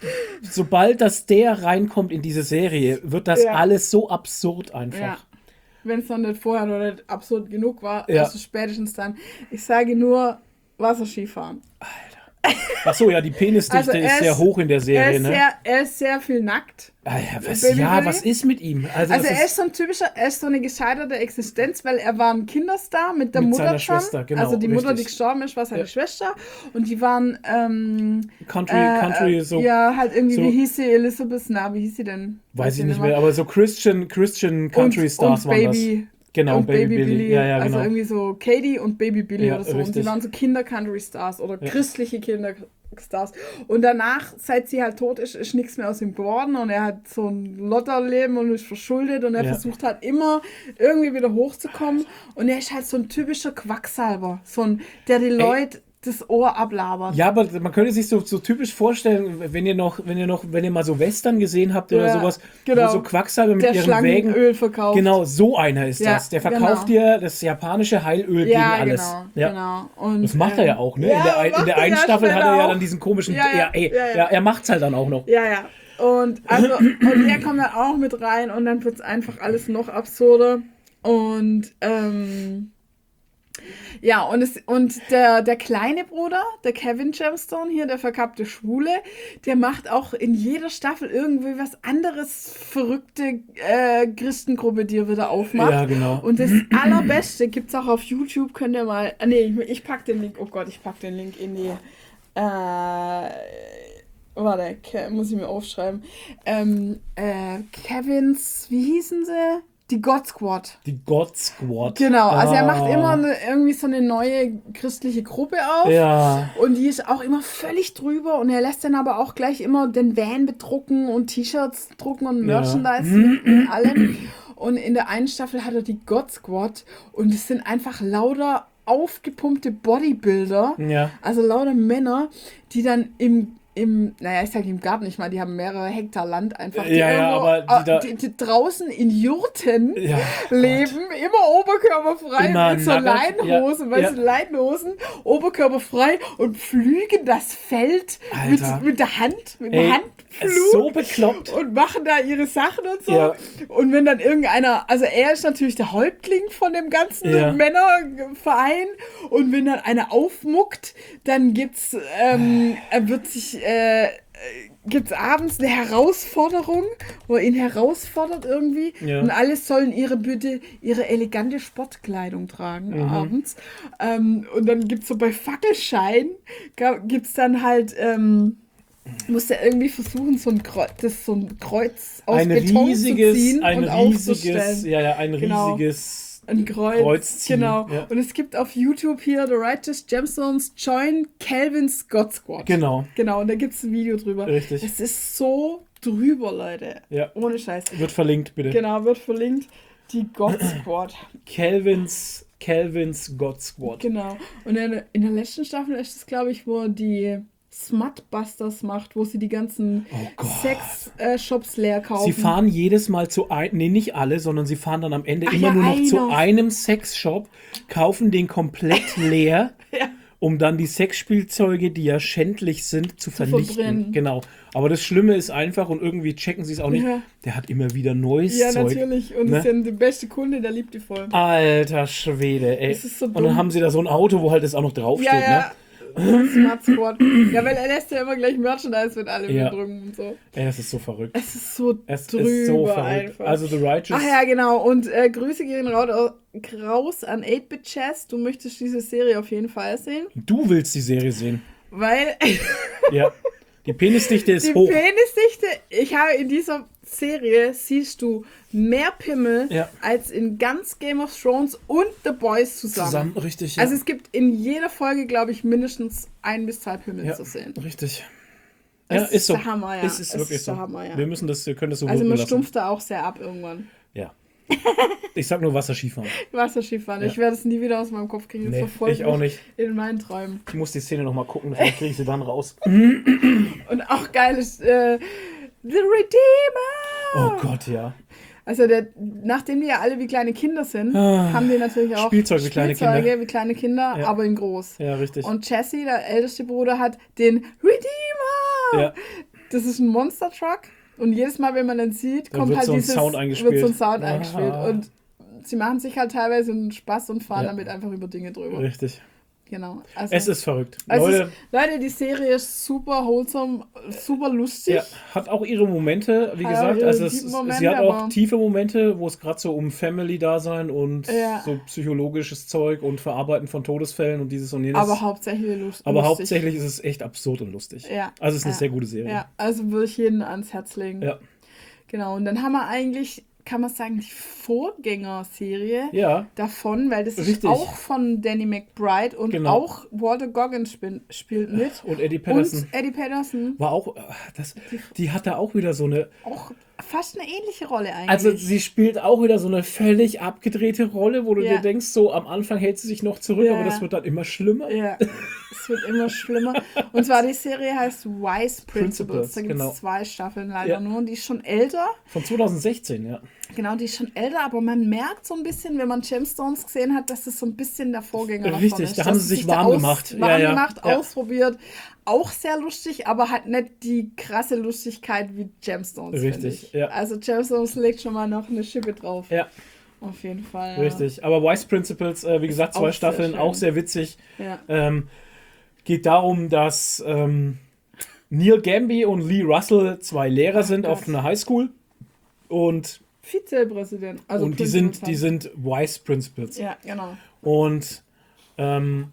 Speaker 1: sobald das der reinkommt in diese Serie, wird das ja. alles so absurd einfach. Ja.
Speaker 2: Wenn es noch nicht vorher noch nicht absurd genug war,
Speaker 1: ja.
Speaker 2: also spätestens dann. Ich sage nur Wasserskifahren.
Speaker 1: Alter. Ach so, ja, die Penisdichte also ist, ist sehr hoch in der Serie,
Speaker 2: er ist
Speaker 1: ne?
Speaker 2: Sehr, er ist sehr viel nackt.
Speaker 1: Ah, ja, was, ja was ist mit ihm?
Speaker 2: Also, also er ist, ist so ein typischer, er ist so eine gescheiterte Existenz, weil er war ein Kinderstar mit der
Speaker 1: mit
Speaker 2: Mutter
Speaker 1: seiner
Speaker 2: zusammen.
Speaker 1: Schwester, genau.
Speaker 2: Also die
Speaker 1: richtig.
Speaker 2: Mutter, die gestorben ist, war seine
Speaker 1: ja.
Speaker 2: Schwester. Und die waren ähm,
Speaker 1: Country,
Speaker 2: äh,
Speaker 1: Country, so.
Speaker 2: Ja, halt irgendwie,
Speaker 1: so,
Speaker 2: wie hieß sie? Elizabeth, na, wie hieß sie denn?
Speaker 1: Weiß, weiß ich nicht mehr, mehr, aber so Christian, Christian Country
Speaker 2: und,
Speaker 1: Stars
Speaker 2: und
Speaker 1: waren
Speaker 2: Baby,
Speaker 1: das. Genau,
Speaker 2: und
Speaker 1: Baby,
Speaker 2: Baby
Speaker 1: Billy.
Speaker 2: Billy.
Speaker 1: Ja, ja, genau.
Speaker 2: Also irgendwie so Katie und Baby Billy
Speaker 1: ja,
Speaker 2: oder so.
Speaker 1: Richtig.
Speaker 2: Und die waren so Kinder-Country-Stars oder
Speaker 1: ja.
Speaker 2: christliche Kinder-Stars. Und danach, seit sie halt tot ist, ist nichts mehr aus ihm geworden. Und er hat so ein Lotterleben und ist verschuldet. Und er
Speaker 1: ja.
Speaker 2: versucht halt immer irgendwie wieder hochzukommen. Und er ist halt so ein typischer Quacksalber. So ein, der die Leute das Ohr ablabert.
Speaker 1: Ja, aber man könnte sich so, so typisch vorstellen, wenn ihr noch, wenn ihr noch, wenn ihr mal so Western gesehen habt oder
Speaker 2: ja,
Speaker 1: sowas,
Speaker 2: genau.
Speaker 1: wo so Quacksalber mit
Speaker 2: der
Speaker 1: ihren Wägen.
Speaker 2: Öl verkauft.
Speaker 1: Genau, so einer ist
Speaker 2: ja,
Speaker 1: das. Der verkauft
Speaker 2: genau.
Speaker 1: dir das japanische Heilöl
Speaker 2: ja,
Speaker 1: gegen alles.
Speaker 2: Genau,
Speaker 1: ja,
Speaker 2: genau. Und,
Speaker 1: das macht er ja auch, ne?
Speaker 2: Ja,
Speaker 1: in der, ein, in der einen Staffel hat er ja dann diesen komischen.
Speaker 2: Ja, ja,
Speaker 1: ja, ey,
Speaker 2: ja, ja.
Speaker 1: ja, er macht's halt dann auch noch.
Speaker 2: Ja, ja. Und also und er kommt dann auch mit rein und dann wird's einfach alles noch absurder. Und ähm, ja, und, es, und der, der kleine Bruder, der Kevin Gemstone hier, der verkappte Schwule, der macht auch in jeder Staffel irgendwie was anderes, verrückte äh, Christengruppe, die er wieder aufmacht.
Speaker 1: Ja, genau.
Speaker 2: Und das Allerbeste gibt's auch auf YouTube, könnt ihr mal, ah, nee, ich, ich pack den Link, oh Gott, ich pack den Link in die, äh, warte, muss ich mir aufschreiben, ähm, äh, Kevins, wie hießen sie? Die God Squad.
Speaker 1: Die God Squad.
Speaker 2: Genau, also
Speaker 1: ah.
Speaker 2: er macht immer eine, irgendwie so eine neue christliche Gruppe auf.
Speaker 1: Ja.
Speaker 2: Und die ist auch immer völlig drüber. Und er lässt dann aber auch gleich immer den Van bedrucken und T-Shirts drucken und Merchandise
Speaker 1: ja.
Speaker 2: und allem. Und in der einen Staffel hat er die God Squad. Und es sind einfach lauter aufgepumpte Bodybuilder.
Speaker 1: Ja.
Speaker 2: Also lauter Männer, die dann im Im, naja, ich sage im Garten nicht mal, die haben mehrere Hektar Land einfach. Die
Speaker 1: ja, ja, aber die, da,
Speaker 2: die, die draußen in Jurten
Speaker 1: ja,
Speaker 2: leben, Gott. immer oberkörperfrei
Speaker 1: immer
Speaker 2: mit so Leinenhosen,
Speaker 1: ja,
Speaker 2: weißt du,
Speaker 1: ja.
Speaker 2: Leinenhosen, oberkörperfrei und pflügen das Feld mit, mit der Hand, mit dem Handpflug.
Speaker 1: So bekloppt.
Speaker 2: Und machen da ihre Sachen und so.
Speaker 1: Ja.
Speaker 2: Und wenn dann irgendeiner, also er ist natürlich der Häuptling von dem ganzen
Speaker 1: ja.
Speaker 2: Männerverein und wenn dann einer aufmuckt, dann gibt's, ähm, er wird sich, äh, gibt's abends eine Herausforderung, wo er ihn herausfordert irgendwie
Speaker 1: ja.
Speaker 2: und alle sollen ihre bitte ihre elegante Sportkleidung tragen
Speaker 1: mhm.
Speaker 2: abends. Ähm, und dann gibt's so bei Fackelschein, gibt's dann halt, ähm, muss er irgendwie versuchen, so ein Kreuz, das so ein Kreuz aus
Speaker 1: ein
Speaker 2: Beton
Speaker 1: riesiges,
Speaker 2: zu ziehen
Speaker 1: ein
Speaker 2: und
Speaker 1: riesiges, ja, ja, ein
Speaker 2: genau.
Speaker 1: riesiges
Speaker 2: ein Kreuz,
Speaker 1: Kreuz ziehen.
Speaker 2: Genau.
Speaker 1: Ja.
Speaker 2: Und es gibt auf YouTube hier The Righteous Gemstones Join Calvin's God Squad.
Speaker 1: Genau.
Speaker 2: Genau, und da gibt es ein Video drüber.
Speaker 1: Richtig.
Speaker 2: Es ist so drüber, Leute.
Speaker 1: Ja.
Speaker 2: Ohne Scheiß.
Speaker 1: Wird verlinkt, bitte.
Speaker 2: Genau, wird verlinkt. Die God Squad.
Speaker 1: Calvins, Calvins God Squad.
Speaker 2: Genau. Und in, in der letzten Staffel ist es, glaube ich, wo die Smutbusters macht, wo sie die ganzen
Speaker 1: Oh
Speaker 2: Sex-Shops leer kaufen.
Speaker 1: Sie fahren jedes Mal zu einem, nee, nicht alle, sondern sie fahren dann am Ende
Speaker 2: Ach
Speaker 1: immer
Speaker 2: ja,
Speaker 1: nur noch
Speaker 2: einer.
Speaker 1: zu einem Sexshop, kaufen den komplett leer,
Speaker 2: Ja.
Speaker 1: um dann die Sexspielzeuge, die ja schändlich sind, zu,
Speaker 2: Zu
Speaker 1: vernichten.
Speaker 2: verbrennen.
Speaker 1: Genau. Aber das Schlimme ist einfach, und irgendwie checken sie es auch nicht,
Speaker 2: Ja.
Speaker 1: der hat immer wieder neues
Speaker 2: Ja,
Speaker 1: Zeug.
Speaker 2: natürlich. Und
Speaker 1: ne?
Speaker 2: ist ja der beste Kunde, der liebt die voll.
Speaker 1: Alter Schwede, ey.
Speaker 2: Das ist so
Speaker 1: und dann
Speaker 2: dumm.
Speaker 1: haben sie da so ein Auto, wo halt das auch noch draufsteht,
Speaker 2: Ja, ja.
Speaker 1: ne?
Speaker 2: Smart Squad. Ja, weil er lässt ja immer gleich Merchandise mit allem
Speaker 1: Ja.
Speaker 2: drücken und so.
Speaker 1: Ey, das ist so verrückt.
Speaker 2: Es ist so
Speaker 1: Es
Speaker 2: drüber
Speaker 1: ist so verrückt.
Speaker 2: einfach.
Speaker 1: Also The Righteous.
Speaker 2: Ach ja, genau. Und äh, Grüße gehen raus, raus an eight-Bit Chess. Du möchtest diese Serie auf jeden Fall sehen.
Speaker 1: Du willst die Serie sehen.
Speaker 2: Weil
Speaker 1: Ja. Die Penisdichte ist
Speaker 2: die
Speaker 1: hoch.
Speaker 2: Penisdichte, ich habe in dieser Serie, siehst du mehr Pimmel
Speaker 1: Ja.
Speaker 2: als in ganz Game of Thrones und The Boys zusammen.
Speaker 1: Zusammen, richtig. Ja.
Speaker 2: Also es gibt in jeder Folge, glaube ich, mindestens ein bis zwei Pimmel
Speaker 1: ja,
Speaker 2: zu sehen.
Speaker 1: richtig.
Speaker 2: Es
Speaker 1: Ja,
Speaker 2: ist
Speaker 1: ist so.
Speaker 2: der Hammer, ja.
Speaker 1: Es ist
Speaker 2: Es
Speaker 1: wirklich
Speaker 2: ist
Speaker 1: so.
Speaker 2: der Hammer, ja.
Speaker 1: Wir müssen das, wir können das so
Speaker 2: Also
Speaker 1: wirken
Speaker 2: man
Speaker 1: lassen.
Speaker 2: stumpft da auch sehr ab irgendwann.
Speaker 1: Ja. Ich sag nur Wasserskifahren.
Speaker 2: Wasserskifahren.
Speaker 1: Ja.
Speaker 2: Ich werde es nie wieder aus meinem Kopf kriegen. Das
Speaker 1: Nee,
Speaker 2: verfolgt
Speaker 1: ich auch
Speaker 2: mich
Speaker 1: nicht.
Speaker 2: in meinen Träumen.
Speaker 1: Ich muss die Szene nochmal gucken, vielleicht kriege ich sie dann raus.
Speaker 2: Und auch geil ist äh, The Redeemer.
Speaker 1: Oh Gott, ja.
Speaker 2: Also der, nachdem die ja alle wie kleine Kinder sind,
Speaker 1: Ah,
Speaker 2: haben die natürlich auch
Speaker 1: Spielzeug wie kleine
Speaker 2: Spielzeuge
Speaker 1: Kinder.
Speaker 2: wie kleine Kinder,
Speaker 1: Ja.
Speaker 2: aber in groß.
Speaker 1: Ja, richtig.
Speaker 2: Und Jesse, der älteste Bruder, hat den Redeemer.
Speaker 1: Ja.
Speaker 2: Das ist ein Monster Truck. Und jedes Mal, wenn man den sieht,
Speaker 1: Da
Speaker 2: kommt
Speaker 1: wird
Speaker 2: halt
Speaker 1: so ein
Speaker 2: dieses,
Speaker 1: Sound eingespielt.
Speaker 2: wird so ein Sound
Speaker 1: Ah.
Speaker 2: eingespielt. Und sie machen sich halt teilweise einen Spaß und fahren
Speaker 1: Ja.
Speaker 2: damit einfach über Dinge drüber.
Speaker 1: Richtig.
Speaker 2: Genau. Also,
Speaker 1: Es ist verrückt.
Speaker 2: also
Speaker 1: Leute,
Speaker 2: es ist, Leute, die Serie ist super wholesome, super lustig.
Speaker 1: ja, hat auch ihre Momente, wie
Speaker 2: Hat
Speaker 1: gesagt.
Speaker 2: auch ihre
Speaker 1: Also es,
Speaker 2: tiefen
Speaker 1: es-
Speaker 2: Momente,
Speaker 1: sie hat auch
Speaker 2: aber-
Speaker 1: tiefe Momente, wo es gerade so um Family-Dasein und
Speaker 2: Ja.
Speaker 1: so psychologisches Zeug und Verarbeiten von Todesfällen und dieses und jenes.
Speaker 2: Aber hauptsächlich lust
Speaker 1: Aber
Speaker 2: lustig.
Speaker 1: hauptsächlich ist es echt absurd und lustig.
Speaker 2: Ja.
Speaker 1: Also es ist eine
Speaker 2: Ja.
Speaker 1: sehr gute Serie.
Speaker 2: Ja, also würde ich jeden ans Herz legen.
Speaker 1: Ja.
Speaker 2: Genau, und dann haben wir eigentlich, kann man sagen, die Vorgängerserie
Speaker 1: Ja.
Speaker 2: davon, weil das ist
Speaker 1: Richtig.
Speaker 2: auch von Danny McBride und
Speaker 1: Genau.
Speaker 2: auch Walter Goggins spiel, spielt mit.
Speaker 1: Und Eddie Patterson.
Speaker 2: Und Eddie Patterson,
Speaker 1: War auch, äh, das, die hat da auch wieder so eine,
Speaker 2: auch fast eine ähnliche Rolle eigentlich.
Speaker 1: also sie spielt auch wieder so eine völlig abgedrehte Rolle, wo du
Speaker 2: Ja.
Speaker 1: dir denkst, so am Anfang hält sie sich noch zurück,
Speaker 2: Ja.
Speaker 1: aber das wird dann immer schlimmer.
Speaker 2: Ja, es wird immer schlimmer. Und zwar die Serie heißt Wise Principles.
Speaker 1: Principles,
Speaker 2: Da gibt es
Speaker 1: genau.
Speaker 2: zwei Staffeln leider
Speaker 1: Ja.
Speaker 2: nur und die ist schon älter.
Speaker 1: Von zweitausendsechzehn, ja.
Speaker 2: Genau, die ist schon älter, aber man merkt so ein bisschen, wenn man Gemstones gesehen hat, dass es so ein bisschen der Vorgänger davon
Speaker 1: Richtig,
Speaker 2: ist.
Speaker 1: da haben
Speaker 2: Dass
Speaker 1: sie sich
Speaker 2: da
Speaker 1: warm
Speaker 2: aus-
Speaker 1: gemacht. Ja,
Speaker 2: Warm
Speaker 1: ja,
Speaker 2: gemacht,
Speaker 1: ja.
Speaker 2: ausprobiert. Auch sehr lustig, aber hat nicht die krasse Lustigkeit wie Gemstones. finde
Speaker 1: Richtig,
Speaker 2: ich.
Speaker 1: ja.
Speaker 2: Also Gemstones legt schon mal noch eine Schippe drauf.
Speaker 1: Ja,
Speaker 2: Auf jeden Fall. Ja.
Speaker 1: richtig. Aber Wise Principles, äh, wie gesagt,
Speaker 2: auch
Speaker 1: zwei
Speaker 2: sehr
Speaker 1: Staffeln,
Speaker 2: schön.
Speaker 1: auch sehr witzig.
Speaker 2: Ja.
Speaker 1: Ähm, geht darum, dass ähm, Neil Gamby und Lee Russell zwei Lehrer sind
Speaker 2: Gott.
Speaker 1: auf einer Highschool und,
Speaker 2: Vizepräsident. Also
Speaker 1: und die
Speaker 2: Principals
Speaker 1: sind, die sind Wise Principals.
Speaker 2: Ja, genau.
Speaker 1: Und ähm,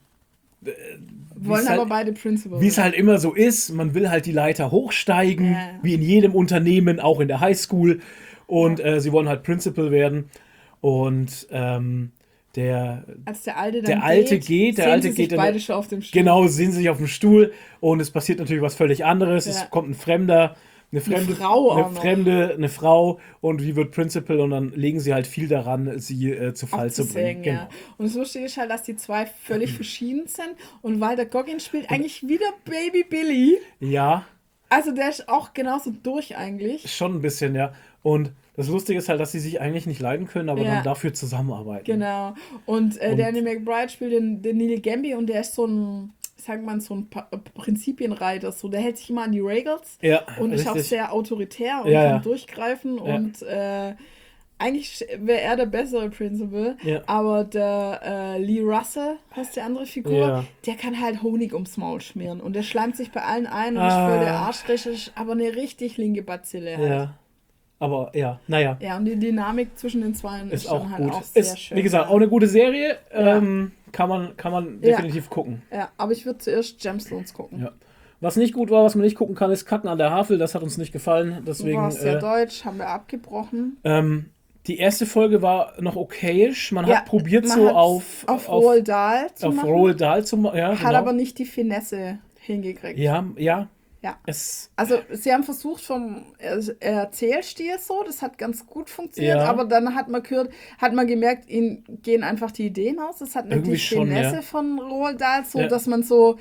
Speaker 2: Wollen
Speaker 1: wie's
Speaker 2: aber
Speaker 1: halt,
Speaker 2: beide Principals.
Speaker 1: wie es halt immer so ist, man will halt die Leiter hochsteigen,
Speaker 2: Ja.
Speaker 1: wie in jedem Unternehmen, auch in der Highschool. Und äh, sie wollen halt Principal werden. Und ähm, der,
Speaker 2: Als der Alte dann
Speaker 1: der Alte
Speaker 2: geht,
Speaker 1: geht, der
Speaker 2: sehen
Speaker 1: Alte
Speaker 2: sie
Speaker 1: geht
Speaker 2: sich
Speaker 1: in
Speaker 2: beide
Speaker 1: der-
Speaker 2: schon auf dem Stuhl.
Speaker 1: genau, sehen sich auf dem Stuhl und es passiert natürlich was völlig anderes.
Speaker 2: Ja.
Speaker 1: Es kommt ein Fremder, eine fremde
Speaker 2: Frau auch
Speaker 1: eine
Speaker 2: noch.
Speaker 1: Fremde, eine Frau und die wird Principal und dann legen sie halt viel daran, sie äh, zu Fall zu bringen.
Speaker 2: Abzusägen,
Speaker 1: Genau.
Speaker 2: ja. Und das Lustige ist halt, dass die zwei völlig verschieden sind und Walter Goggins spielt eigentlich wieder Baby Billy.
Speaker 1: Ja,
Speaker 2: Also der ist auch genauso durch eigentlich.
Speaker 1: schon ein bisschen, ja. Und das Lustige ist halt, dass sie sich eigentlich nicht leiden können, aber
Speaker 2: Ja.
Speaker 1: dann dafür zusammenarbeiten.
Speaker 2: Genau. Und, äh,
Speaker 1: Und-
Speaker 2: Danny McBride spielt den, den Neil Gamby und der ist so ein, sagt man, so ein Pa- Prinzipienreiter. So, der hält sich immer an die Regels
Speaker 1: Ja,
Speaker 2: und ist auch
Speaker 1: richtig.
Speaker 2: sehr autoritär und
Speaker 1: Ja,
Speaker 2: kann
Speaker 1: ja.
Speaker 2: durchgreifen
Speaker 1: Ja.
Speaker 2: und äh, eigentlich wäre er der bessere Principal,
Speaker 1: Ja.
Speaker 2: aber der äh, Lee Russell, heißt die andere Figur,
Speaker 1: Ja.
Speaker 2: der kann halt Honig ums Maul schmieren und der schleimt sich bei allen ein und
Speaker 1: Ah.
Speaker 2: ist voll der Arschrichtig, aber eine richtig linke Bazille halt.
Speaker 1: Ja. Aber ja, naja.
Speaker 2: Ja, und die Dynamik zwischen den zwei ist,
Speaker 1: Ist
Speaker 2: dann
Speaker 1: auch
Speaker 2: halt
Speaker 1: gut.
Speaker 2: auch sehr
Speaker 1: Ist,
Speaker 2: schön.
Speaker 1: wie gesagt,
Speaker 2: ja.
Speaker 1: auch eine gute Serie.
Speaker 2: Ja.
Speaker 1: Ähm, kann man, kann man
Speaker 2: Ja.
Speaker 1: definitiv gucken.
Speaker 2: Ja, aber ich würde zuerst Gemstones gucken.
Speaker 1: Ja. Was nicht gut war, was man nicht gucken kann, ist Kacken an der Havel. Das hat uns nicht gefallen.
Speaker 2: Du
Speaker 1: Deswegen.
Speaker 2: warst ja
Speaker 1: Äh,
Speaker 2: deutsch, haben wir abgebrochen.
Speaker 1: ähm, die erste Folge war noch okayisch. Man
Speaker 2: Ja,
Speaker 1: hat probiert,
Speaker 2: man
Speaker 1: so
Speaker 2: hat's
Speaker 1: auf,
Speaker 2: auf
Speaker 1: auf,
Speaker 2: Roald Dahl zu
Speaker 1: auf
Speaker 2: machen,
Speaker 1: Roald Dahl zu machen. Ja,
Speaker 2: hat
Speaker 1: genau.
Speaker 2: aber nicht die Finesse hingekriegt.
Speaker 1: Ja, ja.
Speaker 2: Ja.
Speaker 1: Es,
Speaker 2: Also sie haben versucht vom Er- Erzählstil so, das hat ganz gut funktioniert,
Speaker 1: Ja.
Speaker 2: aber dann hat man gehört, hat man gemerkt, ihnen gehen einfach die Ideen aus. Es hat nicht
Speaker 1: Irgendwie
Speaker 2: die
Speaker 1: schon,
Speaker 2: Finesse
Speaker 1: ja.
Speaker 2: von Roald Dahl, so
Speaker 1: Ja.
Speaker 2: dass man so,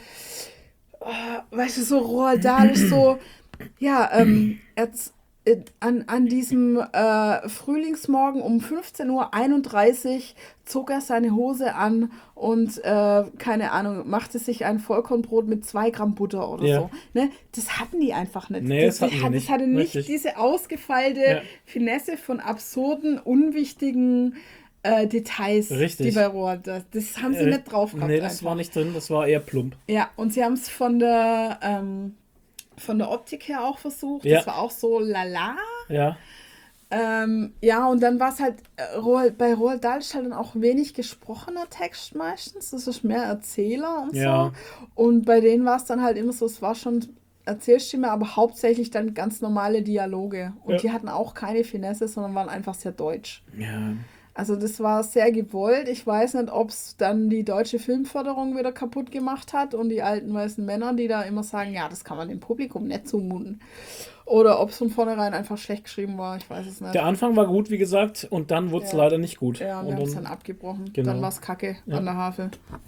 Speaker 2: äh, weißt du, so Roald Dahl ist so, ja, ähm, erz- äh, an, an diesem äh, Frühlingsmorgen um fünfzehn Uhr einunddreißig zog er seine Hose an und, äh, keine Ahnung, machte sich ein Vollkornbrot mit zwei Gramm Butter oder
Speaker 1: Ja.
Speaker 2: so. Ne? Das hatten die einfach nicht.
Speaker 1: Nee,
Speaker 2: das,
Speaker 1: das hatten sie
Speaker 2: hat-
Speaker 1: nicht.
Speaker 2: das hatte nicht
Speaker 1: Richtig.
Speaker 2: diese ausgefeilte
Speaker 1: Ja.
Speaker 2: Finesse von absurden, unwichtigen äh, Details,
Speaker 1: Richtig.
Speaker 2: die bei Roald, das, das haben sie
Speaker 1: Äh,
Speaker 2: nicht drauf gehabt.
Speaker 1: Nee, das
Speaker 2: einfach.
Speaker 1: war nicht drin, das war eher plump.
Speaker 2: Ja, und sie haben es von der, ähm, von der Optik her auch versucht.
Speaker 1: Ja.
Speaker 2: Das war auch so lala.
Speaker 1: Ja.
Speaker 2: Ähm, ja, und dann war es halt, äh, Roald, bei Roald Dahl ist halt dann auch wenig gesprochener Text meistens. Das ist mehr Erzähler und
Speaker 1: Ja.
Speaker 2: so. Und bei denen war es dann halt immer so, es war schon Erzählstimme, aber hauptsächlich dann ganz normale Dialoge. Und
Speaker 1: Ja.
Speaker 2: die hatten auch keine Finesse, sondern waren einfach sehr deutsch.
Speaker 1: Ja.
Speaker 2: Also das war sehr gewollt. Ich weiß nicht, ob es dann die deutsche Filmförderung wieder kaputt gemacht hat und die alten weißen Männer, die da immer sagen, ja, das kann man dem Publikum nicht zumuten. Oder ob es von vornherein einfach schlecht geschrieben war, ich weiß es nicht.
Speaker 1: Der Anfang war gut, wie gesagt, und dann wurde es
Speaker 2: Ja.
Speaker 1: leider nicht gut.
Speaker 2: Ja, wir
Speaker 1: und
Speaker 2: haben es
Speaker 1: dann,
Speaker 2: dann abgebrochen.
Speaker 1: Genau.
Speaker 2: Dann war es kacke
Speaker 1: Ja.
Speaker 2: an der Havel.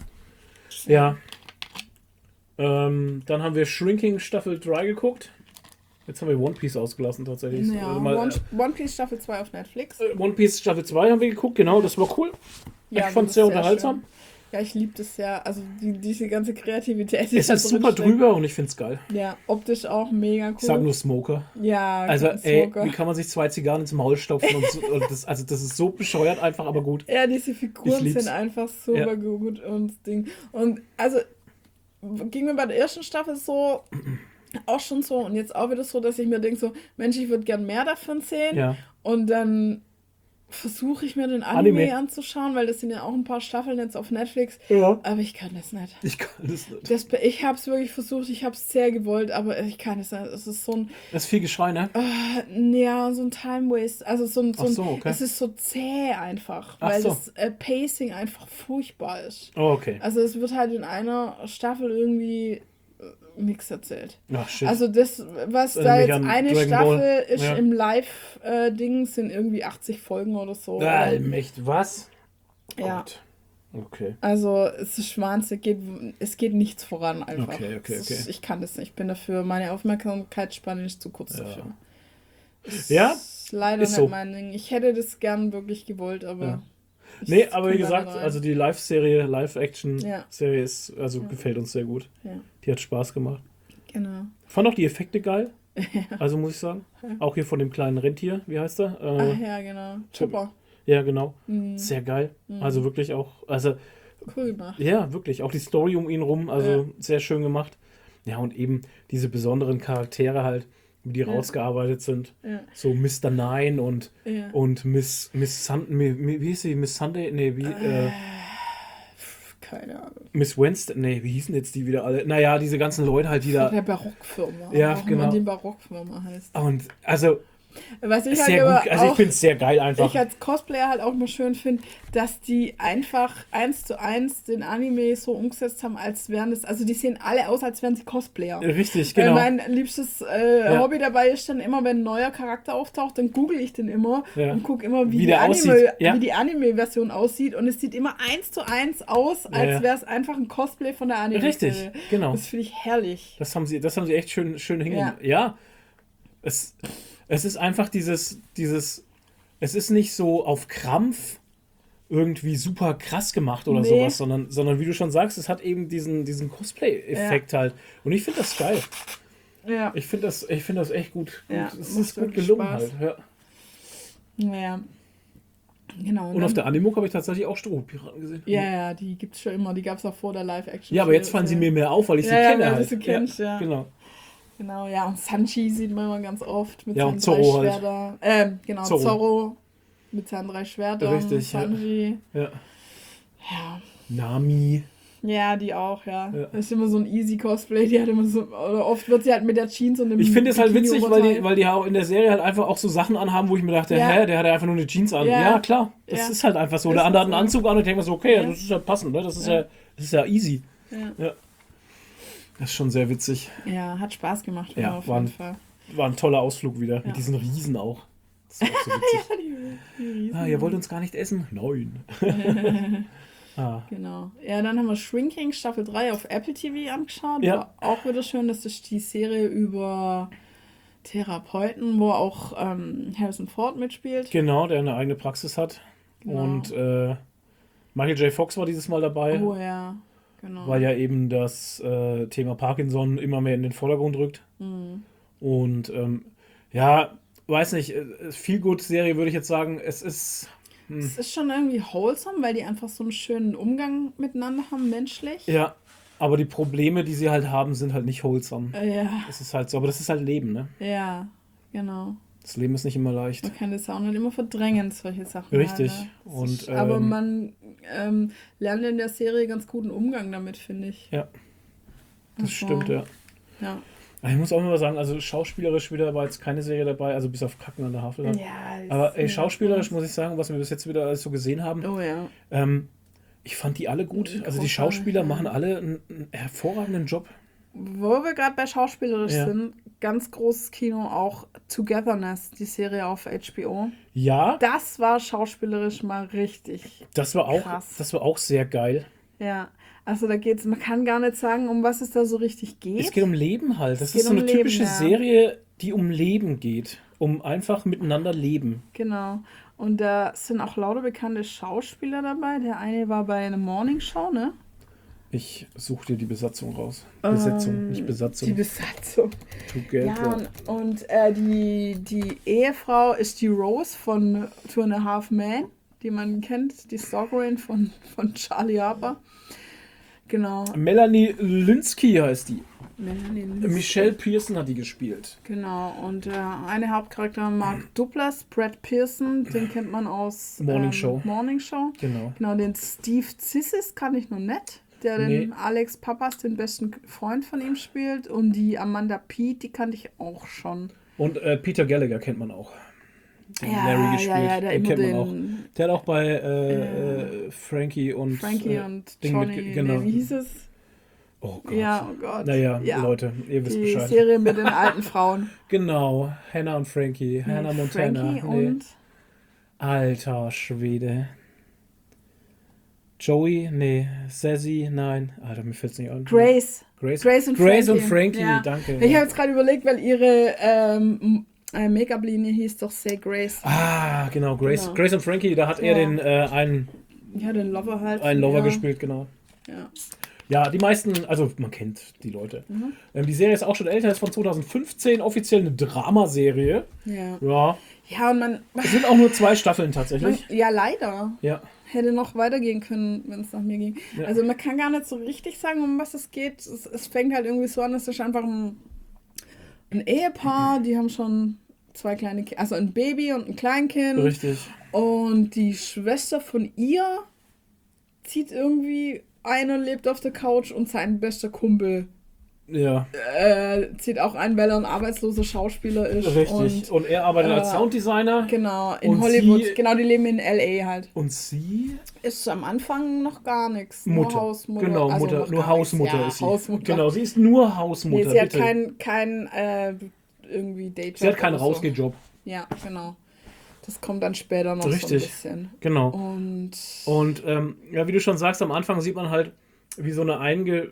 Speaker 1: ja. Ähm, dann haben wir Shrinking Staffel drei geguckt. Jetzt haben wir One Piece ausgelassen tatsächlich.
Speaker 2: Ja,
Speaker 1: Also mal,
Speaker 2: One, One Piece Staffel zwei auf Netflix.
Speaker 1: äh, One Piece Staffel zwei haben wir geguckt, genau, das war cool.
Speaker 2: Ja,
Speaker 1: ich fand
Speaker 2: das
Speaker 1: es sehr
Speaker 2: ist
Speaker 1: unterhaltsam.
Speaker 2: schön. Ja, ich liebe das ja. Also die, diese ganze Kreativität. die
Speaker 1: Es
Speaker 2: da
Speaker 1: ist super
Speaker 2: drinsteckt.
Speaker 1: drüber und ich finde es geil.
Speaker 2: Ja, optisch auch mega cool.
Speaker 1: Ich sag nur Smoker.
Speaker 2: ja,
Speaker 1: Also,
Speaker 2: ganz
Speaker 1: ey,
Speaker 2: Smoker.
Speaker 1: wie kann man sich zwei Zigarren ins Maul stopfen? Und so, und das, also, das ist so bescheuert einfach, aber gut.
Speaker 2: Ja, diese
Speaker 1: Ich
Speaker 2: Figuren
Speaker 1: lieb's.
Speaker 2: sind einfach super
Speaker 1: Ja.
Speaker 2: gut und das Ding. Und also ging mir bei der ersten Staffel so auch schon so und jetzt auch wieder so, dass ich mir denke so, Mensch, ich würde gern mehr davon sehen.
Speaker 1: Ja.
Speaker 2: Und dann versuche ich mir den Anime,
Speaker 1: Anime.
Speaker 2: anzuschauen, weil das sind ja auch ein paar Staffeln jetzt auf Netflix.
Speaker 1: Ja.
Speaker 2: Aber ich kann das nicht.
Speaker 1: Ich kann das nicht.
Speaker 2: Das, ich habe es wirklich versucht, ich habe es sehr gewollt, aber ich kann es nicht. Es ist so ein,
Speaker 1: Das ist viel Geschrei, ne?
Speaker 2: ja, so ein Time Waste. Also so ein, so
Speaker 1: Ach
Speaker 2: ein
Speaker 1: so, okay.
Speaker 2: es ist so zäh einfach,
Speaker 1: Ach
Speaker 2: weil
Speaker 1: so.
Speaker 2: das äh, Pacing einfach furchtbar ist.
Speaker 1: Oh, okay.
Speaker 2: Also es wird halt in einer Staffel irgendwie äh, nichts erzählt.
Speaker 1: Ach, shit.
Speaker 2: Also das, was
Speaker 1: Das
Speaker 2: da
Speaker 1: erinnert mich
Speaker 2: jetzt
Speaker 1: an
Speaker 2: eine
Speaker 1: Dragon
Speaker 2: Staffel
Speaker 1: Ball.
Speaker 2: ist
Speaker 1: Ja.
Speaker 2: im Live-Ding, sind irgendwie achtzig Folgen oder so.
Speaker 1: Allmächtig, was?
Speaker 2: Ja.
Speaker 1: Gott. Okay.
Speaker 2: Also es ist Wahnsinn, es geht, es geht nichts voran einfach.
Speaker 1: Okay, okay,
Speaker 2: Es ist,
Speaker 1: okay.
Speaker 2: ich kann das nicht. Ich bin dafür, meine Aufmerksamkeitsspanne ist zu kurz
Speaker 1: Ja.
Speaker 2: dafür. Ist
Speaker 1: Ja,
Speaker 2: leider
Speaker 1: ist
Speaker 2: nicht
Speaker 1: so.
Speaker 2: mein Ding. Ich hätte das gern wirklich gewollt, aber.
Speaker 1: Ja.
Speaker 2: ich
Speaker 1: Nee, aber wie
Speaker 2: komm da
Speaker 1: gesagt,
Speaker 2: nicht rein.
Speaker 1: also die Live-Serie, Live-Action-Serie
Speaker 2: Ja.
Speaker 1: ist, also gefällt uns sehr gut.
Speaker 2: Ja,
Speaker 1: Die hat Spaß gemacht.
Speaker 2: genau.
Speaker 1: Fand auch die Effekte geil. Also muss ich sagen. Auch hier von dem kleinen Rentier, wie heißt er? Äh,
Speaker 2: Ach ja, genau. Chopper.
Speaker 1: ja, genau.
Speaker 2: Mhm.
Speaker 1: Sehr geil. Also wirklich auch, also
Speaker 2: Cool gemacht.
Speaker 1: ja, wirklich. Auch die Story um ihn rum, also
Speaker 2: Ja.
Speaker 1: sehr schön gemacht. Ja, und eben diese besonderen Charaktere halt, wie die
Speaker 2: Ja.
Speaker 1: rausgearbeitet sind.
Speaker 2: Ja,
Speaker 1: So Mister Nine und,
Speaker 2: ja.
Speaker 1: und Miss, Miss Sunday, wie hieß sie? Miss Sunday? Nee, wie, äh,
Speaker 2: Pff, keine Ahnung.
Speaker 1: Miss Wednesday? Nee, wie hießen jetzt die wieder alle? Naja, diese ganzen Leute halt, die da.
Speaker 2: Der Barockfirma.
Speaker 1: Ja,
Speaker 2: auch
Speaker 1: genau.
Speaker 2: Immer die Barockfirma heißt.
Speaker 1: Und also
Speaker 2: Was ich halt
Speaker 1: sehr
Speaker 2: aber
Speaker 1: gut. Also ich
Speaker 2: auch,
Speaker 1: finde es sehr geil einfach.
Speaker 2: ich als Cosplayer halt auch mal schön finde, dass die einfach eins zu eins den Anime so umgesetzt haben, als wären das, also die sehen alle aus, als wären sie Cosplayer.
Speaker 1: Richtig,
Speaker 2: Weil
Speaker 1: genau.
Speaker 2: mein liebstes äh,
Speaker 1: Ja.
Speaker 2: Hobby dabei ist dann immer, wenn ein neuer Charakter auftaucht, dann google ich den immer
Speaker 1: Ja.
Speaker 2: und gucke immer, wie,
Speaker 1: Wie
Speaker 2: die
Speaker 1: der
Speaker 2: Anime,
Speaker 1: aussieht, ja.
Speaker 2: wie die Anime-Version aussieht und es sieht immer eins zu eins aus, als
Speaker 1: ja.
Speaker 2: wäre es einfach ein Cosplay von der Anime.
Speaker 1: Richtig, genau.
Speaker 2: Das finde ich herrlich.
Speaker 1: Das haben sie, das haben sie echt schön, schön hingemacht. Ja. Es, es ist einfach dieses, dieses, es ist nicht so auf Krampf irgendwie super krass gemacht oder
Speaker 2: Nee.
Speaker 1: sowas, sondern, sondern wie du schon sagst, es hat eben diesen, diesen Cosplay-Effekt halt. Und ich finde das geil.
Speaker 2: Ja.
Speaker 1: Ich finde das, ich finde das echt gut. gut.
Speaker 2: Ja,
Speaker 1: es
Speaker 2: macht
Speaker 1: ist gut
Speaker 2: wirklich
Speaker 1: gelungen
Speaker 2: Spaß.
Speaker 1: halt. Ja.
Speaker 2: Naja. Genau.
Speaker 1: Und auf der
Speaker 2: dann-
Speaker 1: Animuk habe ich tatsächlich auch Strohpiraten gesehen.
Speaker 2: Ja, ja, die gibt's schon immer. Die gab's auch vor der Live-Action.
Speaker 1: Ja, aber jetzt fallen sie mir mehr auf, weil ich
Speaker 2: Ja,
Speaker 1: sie
Speaker 2: ja,
Speaker 1: kenne
Speaker 2: weil du
Speaker 1: halt.
Speaker 2: sie kennst, ja.
Speaker 1: Genau.
Speaker 2: Genau, ja. Und Sanchi sieht man immer ganz oft mit
Speaker 1: Ja,
Speaker 2: seinen
Speaker 1: und
Speaker 2: drei
Speaker 1: Zorro halt.
Speaker 2: Schwertern. Ähm, genau,
Speaker 1: Zorro.
Speaker 2: Zorro. mit seinen drei Schwertern.
Speaker 1: Richtig, ja.
Speaker 2: Sanji.
Speaker 1: Ja.
Speaker 2: Ja.
Speaker 1: Nami.
Speaker 2: Ja, die auch, ja.
Speaker 1: Ja.
Speaker 2: Das ist immer so ein easy Cosplay, die hat immer so, oder oft wird sie halt mit der Jeans und dem
Speaker 1: Ich finde es halt witzig, weil die,
Speaker 2: Bikini-Oberteil.
Speaker 1: weil die auch in der Serie halt einfach auch so Sachen anhaben, wo ich mir dachte,
Speaker 2: Ja.
Speaker 1: hä, der hat ja einfach nur eine Jeans an.
Speaker 2: Ja.
Speaker 1: Ja, klar, das
Speaker 2: Ja.
Speaker 1: ist halt einfach so.
Speaker 2: Ist
Speaker 1: Der andere hat
Speaker 2: so.
Speaker 1: einen Anzug an und ich denke mir so, okay,
Speaker 2: Ja.
Speaker 1: das ist ja passend, ne? Das ist
Speaker 2: Ja.
Speaker 1: ja, das ist ja easy.
Speaker 2: Ja.
Speaker 1: Ja. Das ist schon sehr witzig.
Speaker 2: Ja, hat Spaß gemacht.
Speaker 1: Ja,
Speaker 2: auf
Speaker 1: war
Speaker 2: jeden
Speaker 1: ein,
Speaker 2: Fall.
Speaker 1: war ein toller Ausflug wieder.
Speaker 2: Ja.
Speaker 1: Mit diesen Riesen auch. Das war auch so witzig.
Speaker 2: Ja, die, die Riesen.
Speaker 1: Ah, ihr wollt uns gar nicht essen? Nein. ah.
Speaker 2: Genau. Ja, dann haben wir Shrinking Staffel drei auf Apple T V angeschaut.
Speaker 1: Ja.
Speaker 2: War auch wieder schön. Das ist die Serie über Therapeuten, wo auch ähm, Harrison Ford mitspielt.
Speaker 1: Genau, der eine eigene Praxis hat.
Speaker 2: Genau.
Speaker 1: Und äh, Michael J. Fox war dieses Mal dabei,
Speaker 2: Oh ja, genau.
Speaker 1: weil ja eben das äh, Thema Parkinson immer mehr in den Vordergrund rückt.
Speaker 2: Mhm.
Speaker 1: Und ähm, ja, weiß nicht, viel gut Serie würde ich jetzt sagen. Es ist. Hm,
Speaker 2: Es ist schon irgendwie wholesome, weil die einfach so einen schönen Umgang miteinander haben, menschlich.
Speaker 1: ja, aber die Probleme, die sie halt haben, sind halt nicht wholesome.
Speaker 2: Äh, ja,
Speaker 1: Das ist halt so, aber das ist halt Leben, ne?
Speaker 2: ja, genau.
Speaker 1: Das Leben ist nicht immer leicht.
Speaker 2: Man kann das auch nicht immer verdrängen, solche Sachen.
Speaker 1: Richtig.
Speaker 2: Leider. Das
Speaker 1: Und,
Speaker 2: ist, aber
Speaker 1: ähm,
Speaker 2: man ähm, lernt in der Serie ganz guten Umgang damit, finde ich.
Speaker 1: Ja, das
Speaker 2: Also,
Speaker 1: stimmt, ja.
Speaker 2: Ja.
Speaker 1: Aber ich muss auch immer sagen, also schauspielerisch wieder war jetzt keine Serie dabei, also bis auf Kacken an der Havel.
Speaker 2: Ja,
Speaker 1: Aber ey,
Speaker 2: ist-
Speaker 1: schauspielerisch muss ich sagen, was wir bis jetzt wieder alles so gesehen haben,
Speaker 2: Oh ja.
Speaker 1: ähm, ich fand die alle gut. Also die
Speaker 2: Großartig,
Speaker 1: Schauspieler
Speaker 2: ja.
Speaker 1: machen alle einen, einen hervorragenden Job.
Speaker 2: Wo wir gerade bei schauspielerisch
Speaker 1: Ja.
Speaker 2: sind, ganz großes Kino auch Togetherness, die Serie auf H B O.
Speaker 1: Ja,
Speaker 2: Das war schauspielerisch mal richtig.
Speaker 1: das war auch,
Speaker 2: Krass.
Speaker 1: das war auch sehr geil.
Speaker 2: Ja, also da geht's, man kann gar nicht sagen, um was es da so richtig geht.
Speaker 1: Es geht um Leben halt. Das
Speaker 2: geht
Speaker 1: ist so
Speaker 2: um
Speaker 1: eine
Speaker 2: Leben,
Speaker 1: typische
Speaker 2: ja.
Speaker 1: Serie, die um Leben geht. Um einfach miteinander leben.
Speaker 2: Genau. Und da sind auch lauter bekannte Schauspieler dabei. Der eine war bei einer Morning Show, ne?
Speaker 1: Ich suche dir die Besatzung raus. Besetzung,
Speaker 2: Ähm,
Speaker 1: nicht
Speaker 2: Die
Speaker 1: Besatzung.
Speaker 2: Besatzung.
Speaker 1: Together.
Speaker 2: Ja, und, und äh, die, die Ehefrau ist die Rose von Two and a Half Men, die man kennt, die Stalkerin von, von Charlie Harper. Genau.
Speaker 1: Melanie Lynskey heißt die.
Speaker 2: Melanie Lynskey.
Speaker 1: Michelle Pearson hat die gespielt.
Speaker 2: Genau, und der eine Hauptcharakter, Mark Duplass, Brad Pearson, den kennt man aus
Speaker 1: Morning
Speaker 2: ähm,
Speaker 1: Show.
Speaker 2: Morning Show.
Speaker 1: Genau.
Speaker 2: Genau, den Steve Zissis kann ich noch nicht, der den
Speaker 1: Nee.
Speaker 2: Alex Pappas, den besten Freund von ihm spielt. Und die Amanda Peet, die kannte ich auch schon.
Speaker 1: Und äh, Peter Gallagher kennt man auch. Den
Speaker 2: Ja,
Speaker 1: Larry
Speaker 2: ja,
Speaker 1: gespielt.
Speaker 2: ja, der
Speaker 1: den
Speaker 2: immer
Speaker 1: kennt man auch.
Speaker 2: den
Speaker 1: Der hat auch bei äh, äh, Frankie und
Speaker 2: Frankie
Speaker 1: äh,
Speaker 2: und
Speaker 1: Ding
Speaker 2: Johnny,
Speaker 1: mitge- genau.
Speaker 2: nee, wie hieß es?
Speaker 1: Oh Gott.
Speaker 2: Ja, oh Gott.
Speaker 1: Naja,
Speaker 2: ja.
Speaker 1: Leute, ihr wisst
Speaker 2: Die
Speaker 1: Bescheid.
Speaker 2: Serie mit den alten Frauen.
Speaker 1: Genau, Hannah und Frankie. Hannah
Speaker 2: Nee,
Speaker 1: Montana.
Speaker 2: Frankie
Speaker 1: Nee.
Speaker 2: und
Speaker 1: Alter Schwede. Joey? Nee. Sassy? Nein. Alter, mir fällt's nicht an.
Speaker 2: Grace.
Speaker 1: Grace,
Speaker 2: Grace und
Speaker 1: Grace und
Speaker 2: Frankie.
Speaker 1: Frankie,
Speaker 2: Ja.
Speaker 1: danke.
Speaker 2: Ich habe jetzt gerade überlegt, weil ihre ähm, äh, Make-up-Linie hieß doch Say Grace.
Speaker 1: Ah, genau, Grace.
Speaker 2: Genau.
Speaker 1: Grace und Frankie, da hat er
Speaker 2: Ja.
Speaker 1: den äh, einen,
Speaker 2: Ja, den Lover halt.
Speaker 1: einen Lover
Speaker 2: ja.
Speaker 1: gespielt, genau.
Speaker 2: Ja.
Speaker 1: Ja, die meisten, also man kennt die Leute.
Speaker 2: Mhm.
Speaker 1: Ähm, die Serie ist auch schon älter, ist von zweitausendfünfzehn, offiziell eine Dramaserie.
Speaker 2: Ja.
Speaker 1: Ja,
Speaker 2: Ja, und man.
Speaker 1: es sind auch nur zwei Staffeln
Speaker 2: man
Speaker 1: tatsächlich.
Speaker 2: ja, leider.
Speaker 1: Ja,
Speaker 2: Hätte noch weitergehen können, wenn es nach mir ging.
Speaker 1: Ja.
Speaker 2: Also man kann gar nicht so richtig sagen, um was es geht. Es, es fängt halt irgendwie so an, es ist einfach ein, ein Ehepaar, die haben schon zwei kleine Kinder, also ein Baby und ein Kleinkind.
Speaker 1: richtig.
Speaker 2: Und die Schwester von ihr zieht irgendwie ein und lebt auf der Couch und sein bester Kumpel
Speaker 1: Ja,
Speaker 2: äh, zieht auch ein, weil er ein arbeitsloser Schauspieler ist.
Speaker 1: richtig.
Speaker 2: Und
Speaker 1: Und er arbeitet als
Speaker 2: äh,
Speaker 1: Sounddesigner.
Speaker 2: genau, in
Speaker 1: Und
Speaker 2: Hollywood.
Speaker 1: sie-
Speaker 2: Genau, die leben in L A halt.
Speaker 1: Und sie?
Speaker 2: Ist am Anfang noch gar nichts.
Speaker 1: Mutter.
Speaker 2: Nur Hausmutter.
Speaker 1: Genau,
Speaker 2: also
Speaker 1: Mutter,
Speaker 2: noch
Speaker 1: nur
Speaker 2: gar
Speaker 1: Hausmutter
Speaker 2: nichts. Ja,
Speaker 1: ist sie.
Speaker 2: Hausmutter.
Speaker 1: Genau, sie ist nur Hausmutter.
Speaker 2: Nee, sie hat
Speaker 1: bitte.
Speaker 2: kein, kein äh, irgendwie Date.
Speaker 1: sie hat keinen Rausgehjob.
Speaker 2: Ja, genau. Das kommt dann später noch
Speaker 1: Richtig.
Speaker 2: so ein bisschen.
Speaker 1: Genau.
Speaker 2: Und
Speaker 1: Und ähm, ja, wie du schon sagst, am Anfang sieht man halt, wie so eine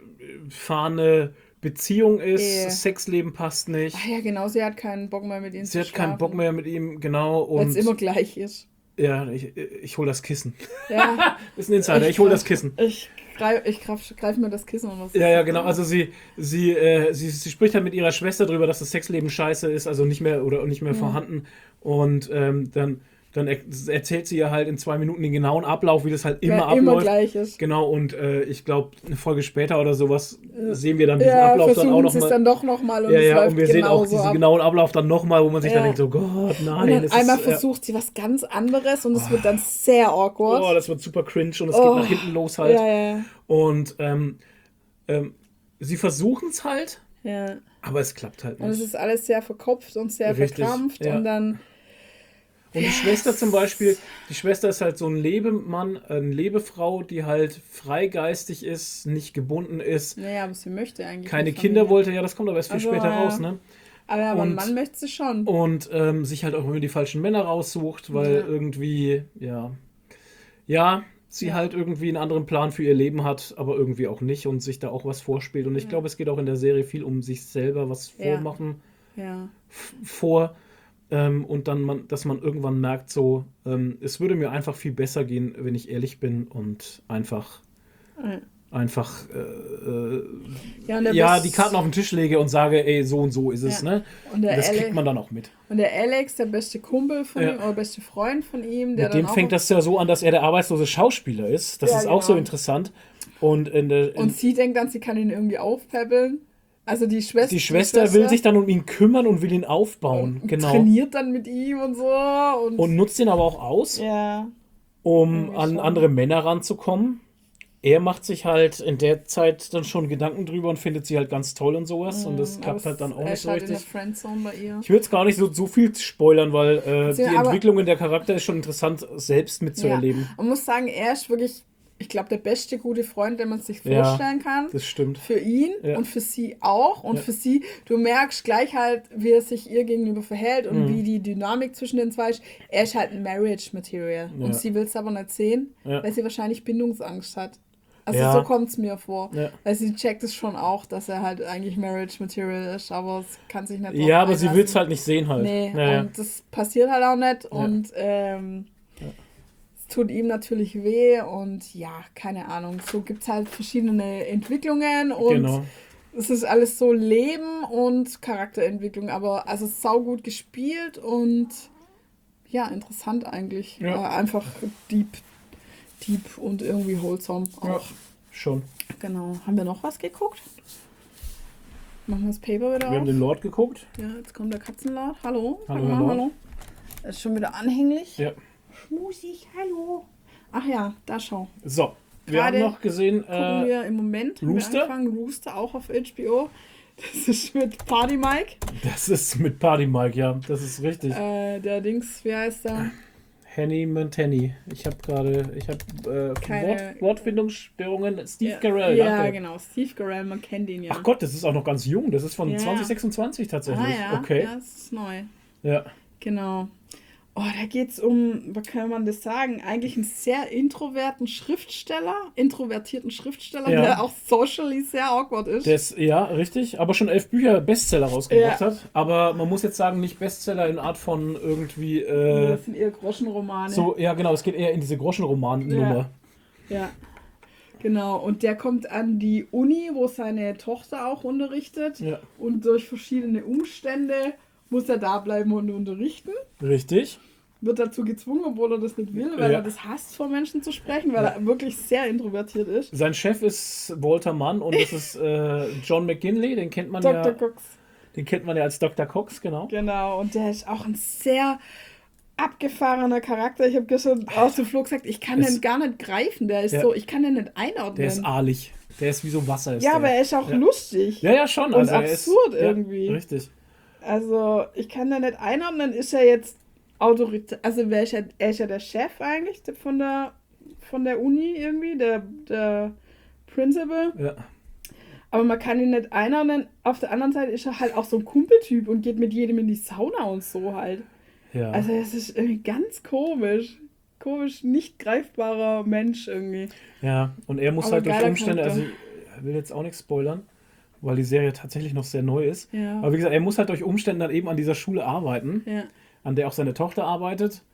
Speaker 1: eingefahrene Beziehung ist.
Speaker 2: Ja.
Speaker 1: Das Sexleben passt nicht.
Speaker 2: ach ja, genau, sie hat keinen Bock mehr mit ihm
Speaker 1: Sie
Speaker 2: zu
Speaker 1: hat keinen
Speaker 2: schlafen,
Speaker 1: Bock mehr mit ihm, genau.
Speaker 2: weil es
Speaker 1: Und
Speaker 2: immer gleich ist.
Speaker 1: ja, ich, ich hol das Kissen.
Speaker 2: Ja,
Speaker 1: Ist ein Insider, ich hol das Kissen.
Speaker 2: ich greife ich greif, greif mir das Kissen und was.
Speaker 1: Ja, ja, genau. Also sie, sie, äh, sie, sie spricht halt mit ihrer Schwester darüber, dass das Sexleben scheiße ist, also nicht mehr oder nicht mehr
Speaker 2: Ja.
Speaker 1: vorhanden. Und ähm, dann, dann er erzählt sie ihr halt in zwei Minuten den genauen Ablauf, wie das halt immer
Speaker 2: ja,
Speaker 1: abläuft.
Speaker 2: immer gleich ist.
Speaker 1: Genau, und äh, ich glaube, eine Folge später oder sowas sehen wir dann diesen
Speaker 2: Ja,
Speaker 1: Ablauf dann auch
Speaker 2: versuchen sie es
Speaker 1: nochmal.
Speaker 2: dann doch nochmal und
Speaker 1: Ja,
Speaker 2: es
Speaker 1: ja,
Speaker 2: läuft
Speaker 1: und wir sehen auch
Speaker 2: genauso
Speaker 1: diesen
Speaker 2: ab.
Speaker 1: genauen Ablauf dann nochmal, wo man sich
Speaker 2: Ja.
Speaker 1: dann denkt, so Gott, nein.
Speaker 2: Und dann
Speaker 1: es
Speaker 2: einmal
Speaker 1: ist, äh,
Speaker 2: versucht sie was ganz anderes und es wird dann sehr awkward.
Speaker 1: Oh, das wird super cringe und es
Speaker 2: Oh.
Speaker 1: geht nach hinten los halt.
Speaker 2: Ja, ja,
Speaker 1: Und ähm, ähm, sie versuchen es halt,
Speaker 2: ja.
Speaker 1: aber es klappt halt
Speaker 2: Und es
Speaker 1: nicht.
Speaker 2: ist alles sehr verkopft und sehr
Speaker 1: Richtig,
Speaker 2: verkrampft
Speaker 1: ja.
Speaker 2: und dann
Speaker 1: Und die Schwester zum Beispiel, die Schwester ist halt so ein Lebemann, eine Lebefrau, die halt freigeistig ist, nicht gebunden ist,
Speaker 2: Naja, aber sie möchte eigentlich
Speaker 1: keine
Speaker 2: eine
Speaker 1: Kinder
Speaker 2: Familie.
Speaker 1: wollte, ja, das kommt aber erst viel
Speaker 2: Also,
Speaker 1: später
Speaker 2: ja.
Speaker 1: raus, ne?
Speaker 2: Aber, aber ein
Speaker 1: Und-
Speaker 2: Mann möchte sie schon.
Speaker 1: Und ähm, sich halt auch immer die falschen Männer raussucht, weil
Speaker 2: Ja.
Speaker 1: irgendwie, ja, ja, sie
Speaker 2: Ja.
Speaker 1: halt irgendwie einen anderen Plan für ihr Leben hat, aber irgendwie auch nicht und sich da auch was vorspielt. Und ich
Speaker 2: Ja.
Speaker 1: glaube, es geht auch in der Serie viel um sich selber was
Speaker 2: Ja.
Speaker 1: vormachen
Speaker 2: Ja.
Speaker 1: f- vor. Ähm, und dann, man, dass man irgendwann merkt, so, ähm, es würde mir einfach viel besser gehen, wenn ich ehrlich bin und einfach,
Speaker 2: Ja.
Speaker 1: einfach äh, äh,
Speaker 2: Ja, und der
Speaker 1: ja,
Speaker 2: Best-
Speaker 1: die Karten auf den Tisch lege und sage, ey, so und so ist es,
Speaker 2: Ja.
Speaker 1: ne?
Speaker 2: Und der,
Speaker 1: Das kriegt
Speaker 2: Ale
Speaker 1: man dann auch mit.
Speaker 2: und der Alex, der beste Kumpel von
Speaker 1: Ja.
Speaker 2: ihm, oder beste Freund von ihm, der
Speaker 1: Mit dem
Speaker 2: dann auch
Speaker 1: fängt das ja so an, dass er der arbeitslose Schauspieler ist. Das
Speaker 2: Ja,
Speaker 1: ist auch so
Speaker 2: genau.
Speaker 1: interessant. Und, in der, in,
Speaker 2: Und sie denkt dann, sie kann ihn irgendwie aufpäppeln. Also die Schwester.
Speaker 1: die Schwester will sich dann um ihn kümmern und will ihn aufbauen.
Speaker 2: und
Speaker 1: Genau.
Speaker 2: trainiert dann mit ihm und so. Und,
Speaker 1: Und nutzt ihn aber auch aus,
Speaker 2: ja.
Speaker 1: um
Speaker 2: Irgendwie
Speaker 1: an
Speaker 2: schon.
Speaker 1: andere Männer ranzukommen. Er macht sich halt in der Zeit dann schon Gedanken drüber und findet sie halt ganz toll und sowas. Und das
Speaker 2: Aber
Speaker 1: klappt
Speaker 2: es-
Speaker 1: halt dann auch
Speaker 2: er
Speaker 1: nicht
Speaker 2: ist
Speaker 1: so
Speaker 2: halt in der
Speaker 1: richtig.
Speaker 2: Friendzone bei ihr.
Speaker 1: Ich will jetzt gar nicht so, so viel spoilern, weil äh,
Speaker 2: Sie-
Speaker 1: die
Speaker 2: aber-
Speaker 1: Entwicklung in der Charakter ist schon interessant, selbst mitzuerleben.
Speaker 2: Man muss sagen, er ist wirklich, ich glaube, der beste gute Freund, den man sich
Speaker 1: Ja.
Speaker 2: vorstellen kann.
Speaker 1: Das stimmt.
Speaker 2: Für ihn
Speaker 1: Ja.
Speaker 2: und für sie auch. Und
Speaker 1: Ja.
Speaker 2: für sie, du merkst gleich halt, wie er sich ihr gegenüber verhält und
Speaker 1: Mhm.
Speaker 2: wie die Dynamik zwischen den zwei ist. Er ist halt ein Marriage Material.
Speaker 1: Ja.
Speaker 2: Und sie will es aber nicht sehen,
Speaker 1: Ja.
Speaker 2: weil sie wahrscheinlich Bindungsangst hat. Also
Speaker 1: Ja.
Speaker 2: so kommt es mir vor.
Speaker 1: Ja.
Speaker 2: Weil sie checkt es schon auch, dass er halt eigentlich Marriage Material ist, aber es kann sich nicht drauf
Speaker 1: Ja, aber sie
Speaker 2: einlassen.
Speaker 1: will es halt nicht sehen halt.
Speaker 2: Nee,
Speaker 1: Naja.
Speaker 2: und das passiert halt auch nicht. Und ähm, es tut ihm natürlich weh und ja, keine Ahnung. So gibt es halt verschiedene Entwicklungen und
Speaker 1: Genau.
Speaker 2: es ist alles so Leben und Charakterentwicklung, aber also saugut gespielt und ja, interessant eigentlich.
Speaker 1: Ja.
Speaker 2: Äh, einfach deep, deep und irgendwie wholesome
Speaker 1: Ja,
Speaker 2: auch.
Speaker 1: schon.
Speaker 2: Genau. Haben wir noch was geguckt? Machen wir das Paper wieder
Speaker 1: Wir
Speaker 2: auf?
Speaker 1: haben den Lord geguckt.
Speaker 2: Ja, jetzt kommt der Katzenlord. Hallo.
Speaker 1: Hallo,
Speaker 2: Sag mal,
Speaker 1: Herr Lord.
Speaker 2: hallo. Er ist schon wieder anhänglich.
Speaker 1: Ja.
Speaker 2: Schmusig, hallo. Ach ja, da schau.
Speaker 1: So, wir
Speaker 2: Gerade
Speaker 1: haben noch gesehen,
Speaker 2: Gucken
Speaker 1: äh,
Speaker 2: wir im Moment. haben
Speaker 1: Rooster?
Speaker 2: Wir angefangen. Rooster auch auf H B O. Das ist mit Party Mike.
Speaker 1: das ist mit Party Mike, ja, das ist richtig.
Speaker 2: Äh, der Dings, wie heißt der?
Speaker 1: Henny Montani. Ich habe gerade, ich habe äh,
Speaker 2: Keine-
Speaker 1: Wort, Wortfindungsstörungen. Steve
Speaker 2: ja,
Speaker 1: Carell,
Speaker 2: Ja,
Speaker 1: danke.
Speaker 2: genau. Steve Carell, man kennt ihn ja.
Speaker 1: Ach Gott, das ist auch noch ganz jung. Das ist von
Speaker 2: Ja.
Speaker 1: zwanzig sechsundzwanzig tatsächlich.
Speaker 2: Ah ja,
Speaker 1: Okay.
Speaker 2: ja, das ist neu.
Speaker 1: Ja.
Speaker 2: Genau. Oh, da geht es um, was kann man das sagen? Eigentlich einen sehr introverten Schriftsteller, introvertierten Schriftsteller,
Speaker 1: Ja.
Speaker 2: der auch socially sehr awkward ist.
Speaker 1: Der ist, ja, richtig, aber schon elf Bücher Bestseller rausgebracht
Speaker 2: Ja.
Speaker 1: hat. Aber man muss jetzt sagen, nicht Bestseller in Art von irgendwie, äh,
Speaker 2: das sind eher Groschenromane.
Speaker 1: so, ja genau, es geht eher in diese Groschenroman-Nummer.
Speaker 2: Ja, genau. Und der kommt an die Uni, wo seine Tochter auch unterrichtet.
Speaker 1: Ja.
Speaker 2: Und durch verschiedene Umstände muss er da bleiben und unterrichten.
Speaker 1: Richtig.
Speaker 2: Wird dazu gezwungen, obwohl er das nicht will, weil
Speaker 1: Ja.
Speaker 2: er das hasst, vor Menschen zu sprechen, weil
Speaker 1: Ja.
Speaker 2: er wirklich sehr introvertiert ist.
Speaker 1: Sein Chef ist Walter Mann und das ist äh, John McGinley, den kennt man
Speaker 2: Doktor
Speaker 1: ja.
Speaker 2: Cox.
Speaker 1: Den kennt man ja als Doktor Cox, genau.
Speaker 2: Genau, und der ist auch ein sehr abgefahrener Charakter. Ich habe gestern auch zu Flo gesagt, ich kann
Speaker 1: Es-
Speaker 2: den gar nicht greifen. Der ist
Speaker 1: Ja.
Speaker 2: so, ich kann den nicht einordnen.
Speaker 1: Der ist aalig. Der ist wie so Wasser. Ist
Speaker 2: ja,
Speaker 1: der.
Speaker 2: aber er ist auch
Speaker 1: Ja.
Speaker 2: lustig.
Speaker 1: Ja, ja, schon.
Speaker 2: und
Speaker 1: Also er ist,
Speaker 2: absurd
Speaker 1: ja,
Speaker 2: irgendwie.
Speaker 1: Richtig.
Speaker 2: Also, ich kann den nicht einordnen. Ist er jetzt Autorität? Also, wer ist ja, er ist ja der Chef eigentlich von der, von der Uni irgendwie, der, der Principal.
Speaker 1: Ja.
Speaker 2: Aber man kann ihn nicht einordnen. Auf der anderen Seite ist er halt auch so ein Kumpeltyp und geht mit jedem in die Sauna und so halt.
Speaker 1: Ja.
Speaker 2: Also es ist irgendwie ganz komisch. Komisch, nicht greifbarer Mensch irgendwie.
Speaker 1: ja. Und er muss
Speaker 2: Aber
Speaker 1: halt durch
Speaker 2: geiler
Speaker 1: Umstände, also
Speaker 2: Charakter.
Speaker 1: ich will jetzt auch nichts spoilern, weil die Serie tatsächlich noch sehr neu ist.
Speaker 2: Ja.
Speaker 1: Aber wie gesagt, er muss halt durch Umstände dann eben an dieser Schule arbeiten,
Speaker 2: Ja.
Speaker 1: an der auch seine Tochter arbeitet.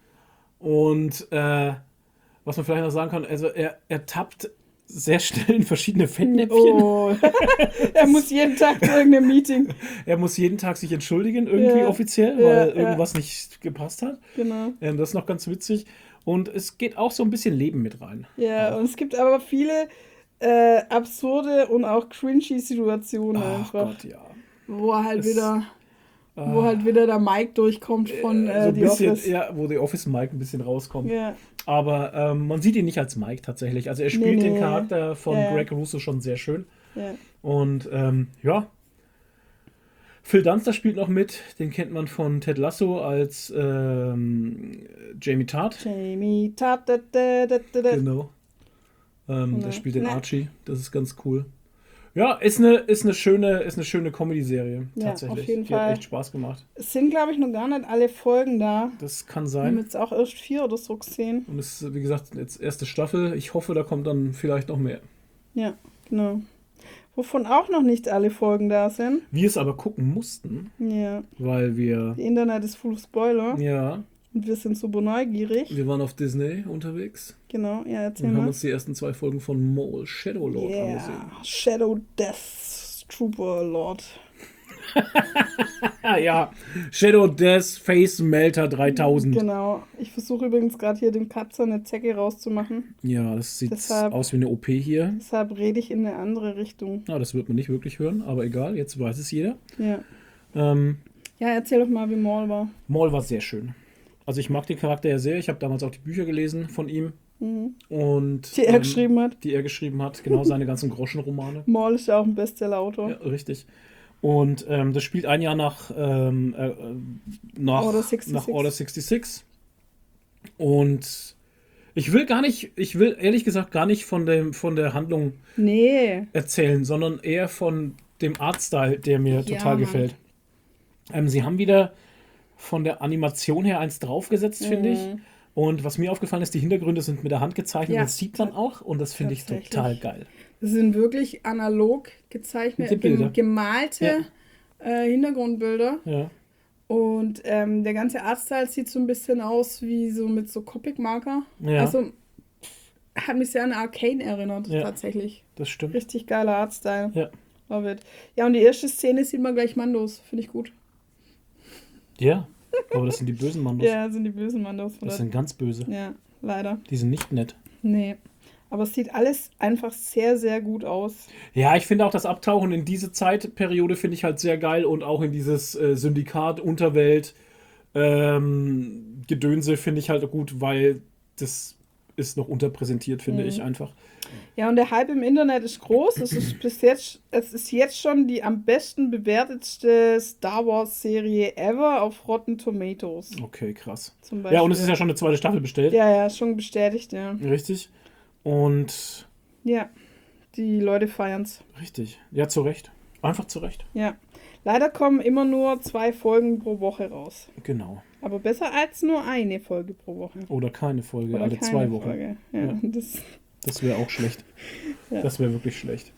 Speaker 1: Und äh, was man vielleicht noch sagen kann, also er, er tappt sehr schnell in verschiedene Fettnäpfchen.
Speaker 2: Oh. Er muss jeden Tag zu irgendeinem Meeting.
Speaker 1: Er muss jeden Tag sich entschuldigen, irgendwie
Speaker 2: Ja.
Speaker 1: offiziell,
Speaker 2: Ja,
Speaker 1: weil
Speaker 2: ja.
Speaker 1: irgendwas nicht gepasst hat.
Speaker 2: Genau.
Speaker 1: Ähm, das ist noch ganz witzig. Und es geht auch so ein bisschen Leben mit rein.
Speaker 2: Ja,
Speaker 1: Auch.
Speaker 2: und es gibt aber viele äh, absurde und auch cringy Situationen
Speaker 1: Ach
Speaker 2: einfach.
Speaker 1: Gott, ja.
Speaker 2: Wo er halt
Speaker 1: Es-
Speaker 2: wieder, wo
Speaker 1: Ah.
Speaker 2: halt wieder der Mike durchkommt von
Speaker 1: Äh,
Speaker 2: äh,
Speaker 1: so ein
Speaker 2: The
Speaker 1: bisschen,
Speaker 2: Office.
Speaker 1: ja, wo The Office Mike ein bisschen rauskommt.
Speaker 2: Ja.
Speaker 1: Aber ähm, man sieht ihn nicht als Mike tatsächlich. Also er spielt
Speaker 2: Nee,
Speaker 1: den
Speaker 2: nee.
Speaker 1: Charakter von
Speaker 2: Ja, ja.
Speaker 1: Greg Russo schon sehr schön.
Speaker 2: Ja.
Speaker 1: Und ähm, ja, Phil Dunster spielt noch mit. Den kennt man von Ted Lasso als ähm, Jamie Tart.
Speaker 2: Jamie Tart. Da, da, da, da.
Speaker 1: Genau. Ähm,
Speaker 2: Genau.
Speaker 1: Der spielt den
Speaker 2: Na.
Speaker 1: Archie. Das ist ganz cool. Ja, ist eine, ist eine schöne, ist eine schöne Comedy-Serie.
Speaker 2: Ja,
Speaker 1: Tatsächlich.
Speaker 2: auf jeden
Speaker 1: Die
Speaker 2: Fall.
Speaker 1: hat echt Spaß gemacht.
Speaker 2: Es sind, glaube ich, noch gar nicht alle Folgen da.
Speaker 1: Das kann
Speaker 2: Wir haben
Speaker 1: sein.
Speaker 2: jetzt auch erst vier oder so gesehen.
Speaker 1: Und es ist, wie gesagt, jetzt erste Staffel. Ich hoffe, da kommt dann vielleicht noch mehr.
Speaker 2: Ja, genau. Wovon auch noch nicht alle Folgen da sind.
Speaker 1: Wir es aber gucken mussten,
Speaker 2: Ja.
Speaker 1: weil wir,
Speaker 2: Die Internet ist full of Spoiler.
Speaker 1: ja,
Speaker 2: Und wir sind super neugierig.
Speaker 1: wir waren auf Disney unterwegs
Speaker 2: Genau, ja, erzähl
Speaker 1: und haben
Speaker 2: mal.
Speaker 1: uns die ersten zwei Folgen von Mole Shadow Lord
Speaker 2: Yeah,
Speaker 1: angesehen.
Speaker 2: Shadow Death Trooper Lord.
Speaker 1: Ah ja, Shadow Death Face Melter dreitausend.
Speaker 2: Genau. Ich versuche übrigens gerade hier dem Katzer eine Zecke rauszumachen.
Speaker 1: Ja, das sieht
Speaker 2: Deshalb-
Speaker 1: aus wie eine O P hier.
Speaker 2: Deshalb rede ich in eine andere Richtung.
Speaker 1: Ja, das wird man nicht wirklich hören, aber egal, jetzt weiß es jeder.
Speaker 2: Ja.
Speaker 1: Ähm,
Speaker 2: Ja, erzähl doch mal, wie Maul war.
Speaker 1: Maul war sehr schön. Also ich mag den Charakter ja sehr. Ich habe damals auch die Bücher gelesen von ihm.
Speaker 2: Mhm.
Speaker 1: Und,
Speaker 2: Die er
Speaker 1: ähm,
Speaker 2: geschrieben hat.
Speaker 1: Die er geschrieben hat. Genau, seine ganzen Groschenromane.
Speaker 2: Maul ist ja auch ein Bestseller-Autor.
Speaker 1: Ja, richtig. Und ähm, das spielt ein Jahr nach, ähm, äh, äh, nach,
Speaker 2: Order sixty-six.
Speaker 1: nach Order sixty-six. Und ich will gar nicht, ich will ehrlich gesagt gar nicht von, dem, von der Handlung
Speaker 2: Nee.
Speaker 1: erzählen, sondern eher von dem Artstyle, der mir
Speaker 2: Ja,
Speaker 1: total
Speaker 2: Mann.
Speaker 1: gefällt. Ähm, sie haben wieder von der Animation her eins draufgesetzt, finde ich.
Speaker 2: Mhm.
Speaker 1: Und was mir aufgefallen ist, die Hintergründe sind mit der Hand gezeichnet.
Speaker 2: Ja.
Speaker 1: Das sieht man auch und das finde ich
Speaker 2: Tatsächlich.
Speaker 1: total geil.
Speaker 2: Das sind wirklich analog gezeichnete,
Speaker 1: Die Bilder.
Speaker 2: gem- gemalte äh, Hintergrundbilder.
Speaker 1: Ja,
Speaker 2: Und ähm, der ganze Artstyle sieht so ein bisschen aus wie so mit so Copic-Marker.
Speaker 1: Ja.
Speaker 2: Also hat mich sehr an Arcane erinnert,
Speaker 1: Ja.
Speaker 2: tatsächlich.
Speaker 1: das stimmt.
Speaker 2: Richtig geiler Artstyle.
Speaker 1: Ja.
Speaker 2: Love it. Ja, und die erste Szene sieht man gleich Mandos. Finde ich gut.
Speaker 1: Ja, aber das sind die bösen Mandos.
Speaker 2: Ja, sind die bösen Mandos. Von
Speaker 1: Das
Speaker 2: der-
Speaker 1: sind ganz böse.
Speaker 2: ja, leider.
Speaker 1: Die sind nicht nett.
Speaker 2: Nee. Aber es sieht alles einfach sehr, sehr gut aus.
Speaker 1: Ja, ich finde auch das Abtauchen in diese Zeitperiode finde ich halt sehr geil und auch in dieses äh, Syndikat, Unterwelt, ähm, Gedönse finde ich halt gut, weil das ist noch unterpräsentiert, finde
Speaker 2: Mhm.
Speaker 1: ich einfach.
Speaker 2: Ja, und der Hype im Internet ist groß. Es ist bis jetzt, es ist jetzt schon die am besten bewertetste Star Wars Serie ever auf Rotten Tomatoes.
Speaker 1: Okay, krass.
Speaker 2: Zum Beispiel.
Speaker 1: Ja, und es ist ja schon eine zweite Staffel bestellt.
Speaker 2: Ja, ja, schon bestätigt, ja.
Speaker 1: Richtig. Und
Speaker 2: Ja, die Leute feiern's.
Speaker 1: richtig. Ja, zu Recht. Einfach zu Recht.
Speaker 2: Ja. Leider kommen immer nur zwei Folgen pro Woche raus.
Speaker 1: Genau.
Speaker 2: Aber besser als nur eine Folge pro Woche.
Speaker 1: Oder keine Folge,
Speaker 2: Oder
Speaker 1: alle
Speaker 2: keine
Speaker 1: zwei Wochen.
Speaker 2: Folge. Ja,
Speaker 1: Ja.
Speaker 2: Das,
Speaker 1: Das wäre auch schlecht.
Speaker 2: Ja.
Speaker 1: Das wäre wirklich schlecht.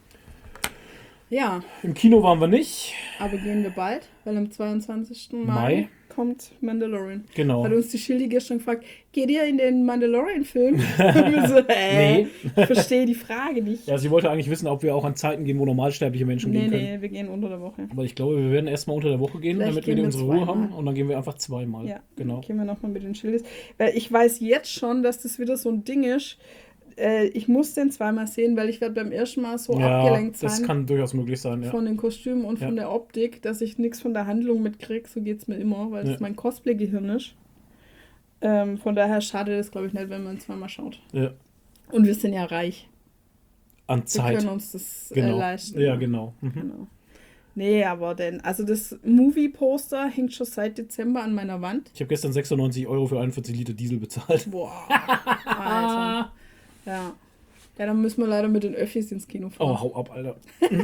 Speaker 2: ja,
Speaker 1: Im Kino waren wir nicht.
Speaker 2: aber gehen wir bald, weil am zweiundzwanzigsten Mai,
Speaker 1: Mai.
Speaker 2: kommt Mandalorian.
Speaker 1: Genau.
Speaker 2: Hat uns die Schildi gestern gefragt, geht ihr in den Mandalorian-Film? Wir so, äh,
Speaker 1: Nee.
Speaker 2: ich verstehe die Frage nicht.
Speaker 1: Ja, sie wollte eigentlich wissen, ob wir auch an Zeiten gehen, wo normalsterbliche Menschen
Speaker 2: nee,
Speaker 1: gehen können.
Speaker 2: nee, wir gehen unter der Woche.
Speaker 1: Aber ich glaube, wir werden erstmal unter der Woche gehen,
Speaker 2: Vielleicht
Speaker 1: damit wir
Speaker 2: gehen wir
Speaker 1: unsere Ruhe
Speaker 2: zweimal.
Speaker 1: haben. Und dann gehen wir einfach zweimal.
Speaker 2: Ja,
Speaker 1: Genau.
Speaker 2: gehen wir nochmal mit den Schildis. Weil ich weiß jetzt schon, dass das wieder so ein Ding ist. Äh, ich muss den zweimal sehen, weil ich werde beim ersten Mal so
Speaker 1: Ja,
Speaker 2: abgelenkt
Speaker 1: das
Speaker 2: sein
Speaker 1: kann durchaus möglich sein, ja.
Speaker 2: von den Kostümen und
Speaker 1: Ja.
Speaker 2: von der Optik, dass ich nichts von der Handlung mitkriege. So geht es mir immer, weil
Speaker 1: Ja.
Speaker 2: das mein Cosplay-Gehirn ist. Ähm, von daher schade das, glaube ich, nicht, wenn man zweimal schaut.
Speaker 1: ja.
Speaker 2: Und wir sind ja reich.
Speaker 1: An
Speaker 2: Wir
Speaker 1: Zeit.
Speaker 2: können uns das
Speaker 1: Genau.
Speaker 2: äh, leisten.
Speaker 1: Ja, genau. Mhm.
Speaker 2: Genau. Nee, aber denn, also das Movie-Poster hängt schon seit Dezember an meiner Wand.
Speaker 1: Ich habe gestern sechsundneunzig Euro für einundvierzig Liter Diesel bezahlt.
Speaker 2: Boah, Alter. Ja. Ja, dann müssen wir leider mit den Öffis ins Kino fahren.
Speaker 1: Oh, hau ab, Alter.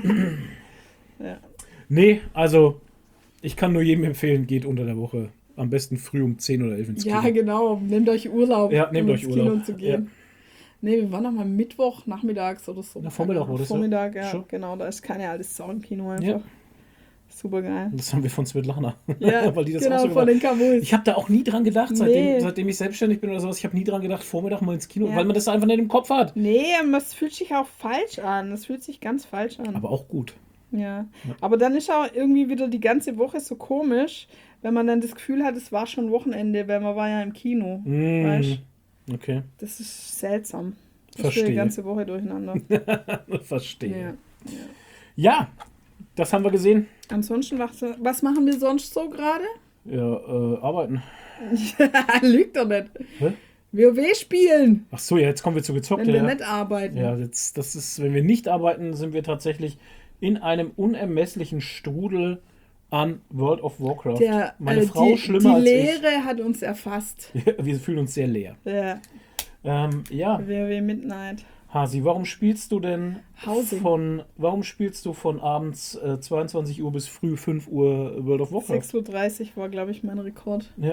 Speaker 2: Ja.
Speaker 1: Nee, also ich kann nur jedem empfehlen, geht unter der Woche. Am besten früh um zehn oder elf ins Kino.
Speaker 2: Ja, genau. Nehmt euch Urlaub,
Speaker 1: Ja, nehmt
Speaker 2: um
Speaker 1: euch
Speaker 2: ins Kino
Speaker 1: Urlaub.
Speaker 2: zu gehen. Nee, wir waren noch mal Mittwoch, nachmittags oder so.
Speaker 1: Na, Vormittag war das, ja.
Speaker 2: Vormittag, ja.
Speaker 1: Schon.
Speaker 2: Genau, da ist keine alte Sau im Kino einfach.
Speaker 1: Ja.
Speaker 2: Super geil.
Speaker 1: Das haben wir von Svetlana.
Speaker 2: Ja,
Speaker 1: Weil die das auch
Speaker 2: genau,
Speaker 1: so
Speaker 2: von
Speaker 1: gemacht-
Speaker 2: den Kamuis.
Speaker 1: Ich habe da auch nie dran gedacht, seitdem,
Speaker 2: Nee.
Speaker 1: seitdem ich selbstständig bin oder sowas. Ich habe nie dran gedacht, Vormittag mal ins Kino,
Speaker 2: Ja.
Speaker 1: weil man das einfach nicht im Kopf hat.
Speaker 2: Nee, es fühlt sich auch falsch an. Es fühlt sich ganz falsch an.
Speaker 1: Aber auch gut.
Speaker 2: Ja.
Speaker 1: Ja.
Speaker 2: Aber dann ist auch irgendwie wieder die ganze Woche so komisch, wenn man dann das Gefühl hat, es war schon Wochenende, weil man war ja im Kino.
Speaker 1: Mm,
Speaker 2: Weißt?
Speaker 1: okay,
Speaker 2: Das ist seltsam. Ich
Speaker 1: Verstehe.
Speaker 2: die ganze Woche durcheinander.
Speaker 1: verstehe.
Speaker 2: Ja.
Speaker 1: Ja, das haben wir gesehen.
Speaker 2: Ansonsten, was, was machen wir sonst so gerade?
Speaker 1: Ja, äh, arbeiten.
Speaker 2: Lügt doch nicht.
Speaker 1: Hä?
Speaker 2: WoW spielen,
Speaker 1: Ach so, ja, jetzt kommen wir zu gezockt.
Speaker 2: wenn wir
Speaker 1: Ja,
Speaker 2: nicht arbeiten.
Speaker 1: ja jetzt, das ist, wenn wir nicht arbeiten, sind wir tatsächlich in einem unermesslichen Strudel an World of Warcraft.
Speaker 2: Der,
Speaker 1: Meine
Speaker 2: äh,
Speaker 1: Frau
Speaker 2: die,
Speaker 1: schlimmer
Speaker 2: die
Speaker 1: als
Speaker 2: Leere hat uns erfasst.
Speaker 1: ich. Wir fühlen uns sehr leer.
Speaker 2: Ja,
Speaker 1: Ähm, ja,
Speaker 2: W W Midnight.
Speaker 1: Hasi, warum spielst du denn
Speaker 2: Housing.
Speaker 1: von warum spielst du von abends äh, zweiundzwanzig Uhr bis früh fünf Uhr World of Warcraft?
Speaker 2: sechs Uhr dreißig war, glaube ich, mein Rekord.
Speaker 1: Ja.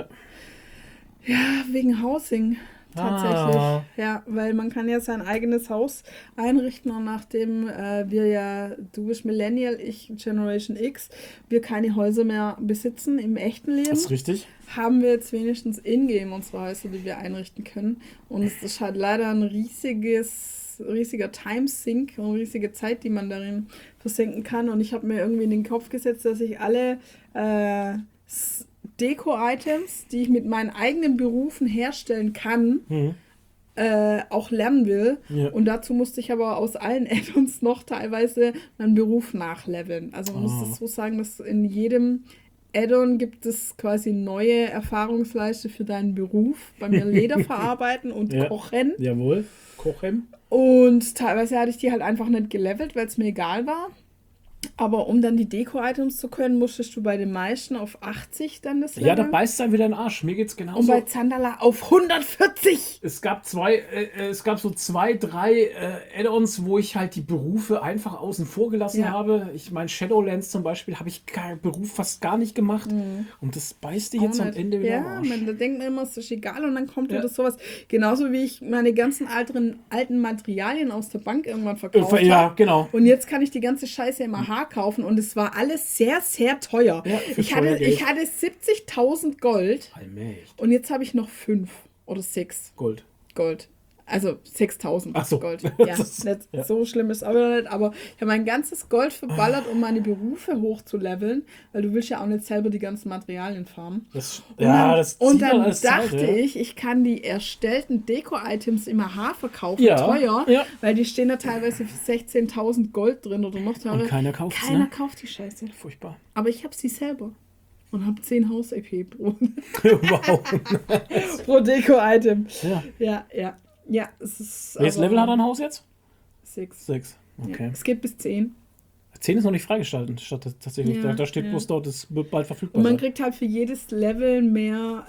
Speaker 2: Ja, wegen Housing. Tatsächlich.
Speaker 1: Ah.
Speaker 2: Ja, weil man kann ja sein eigenes Haus einrichten und nachdem äh, wir ja, du bist Millennial, ich Generation X, wir keine Häuser mehr besitzen im echten Leben,
Speaker 1: Das ist richtig.
Speaker 2: haben wir jetzt wenigstens in-game unsere Häuser, die wir einrichten können. Und es ist halt leider ein riesiges, riesiger Timesink und riesige Zeit, die man darin versenken kann. Und ich habe mir irgendwie in den Kopf gesetzt, dass ich alle äh, Deko-Items, die ich mit meinen eigenen Berufen herstellen kann,
Speaker 1: Mhm.
Speaker 2: äh, auch lernen will.
Speaker 1: Ja.
Speaker 2: Und dazu musste ich aber aus allen Add-ons noch teilweise meinen Beruf nachleveln. Also man
Speaker 1: Ah.
Speaker 2: muss das so sagen, dass in jedem Add-on gibt es quasi neue Erfahrungsleiste für deinen Beruf. Bei mir Leder verarbeiten und
Speaker 1: Ja.
Speaker 2: kochen.
Speaker 1: Jawohl. Kochen.
Speaker 2: Und teilweise hatte ich die halt einfach nicht gelevelt, weil es mir egal war. Aber um dann die Deko-Items zu können, musstest du bei den meisten auf achtzig dann das
Speaker 1: Ja, da
Speaker 2: leveln.
Speaker 1: beißt dann wieder ein Arsch. Mir geht's genauso.
Speaker 2: Und bei Zandala auf hundertvierzig.
Speaker 1: Es gab zwei, äh, äh, es gab so zwei, drei äh, Add-ons, wo ich halt die Berufe einfach außen vor gelassen
Speaker 2: Ja.
Speaker 1: habe. Ich meine, Shadowlands zum Beispiel habe ich keinen Beruf fast gar nicht gemacht. Und das beißt dir jetzt
Speaker 2: Auch
Speaker 1: am
Speaker 2: nicht.
Speaker 1: Ende wieder am
Speaker 2: Ja,
Speaker 1: Arsch.
Speaker 2: man, da denkt man immer, es ist egal und dann kommt
Speaker 1: Ja.
Speaker 2: wieder sowas. Genauso wie ich meine ganzen alten, alten Materialien aus der Bank irgendwann verkauft
Speaker 1: Äh, ja,
Speaker 2: habe.
Speaker 1: genau.
Speaker 2: Und jetzt kann ich die ganze Scheiße im A H kaufen und es war alles sehr, sehr teuer.
Speaker 1: Ja, für
Speaker 2: ich, hatte,
Speaker 1: teuer Geld.
Speaker 2: ich hatte siebzigtausend Gold
Speaker 1: Allmächtig.
Speaker 2: und jetzt habe ich noch fünf oder sechs
Speaker 1: Gold.
Speaker 2: Gold. Also sechstausend
Speaker 1: Ach so.
Speaker 2: Gold. Ja,
Speaker 1: Das-
Speaker 2: nicht
Speaker 1: ja.
Speaker 2: so schlimm ist aber nicht. Aber ich habe mein ganzes Gold verballert, um meine Berufe hochzuleveln, weil du willst ja auch nicht selber die ganzen Materialien farmen.
Speaker 1: Das,
Speaker 2: Und
Speaker 1: ja,
Speaker 2: dann,
Speaker 1: das
Speaker 2: und
Speaker 1: zieht
Speaker 2: dann
Speaker 1: halt alles Zeit,
Speaker 2: dachte
Speaker 1: ja.
Speaker 2: ich, ich kann die erstellten Deko-Items im A H verkaufen,
Speaker 1: Ja,
Speaker 2: teuer,
Speaker 1: ja.
Speaker 2: weil die stehen da teilweise für sechzehntausend Gold drin oder noch teurer.
Speaker 1: Und keiner kauft's,
Speaker 2: Keiner
Speaker 1: ne?
Speaker 2: kauft die Scheiße.
Speaker 1: Furchtbar.
Speaker 2: Aber ich habe sie selber. Und habe zehn Haus-E P pro,
Speaker 1: Wow.
Speaker 2: pro Deko-Item.
Speaker 1: Ja.
Speaker 2: Ja, ja. Ja, es ist.
Speaker 1: Welches
Speaker 2: aber-
Speaker 1: Level hat dein Haus jetzt?
Speaker 2: Sechs.
Speaker 1: Sechs. Okay.
Speaker 2: Ja. Es geht bis zehn.
Speaker 1: Zehn ist noch nicht freigeschaltet, statt tatsächlich.
Speaker 2: Ja,
Speaker 1: da, da steht
Speaker 2: ja.
Speaker 1: bloß dort, es wird bald verfügbar
Speaker 2: Und man
Speaker 1: sein.
Speaker 2: kriegt halt für jedes Level mehr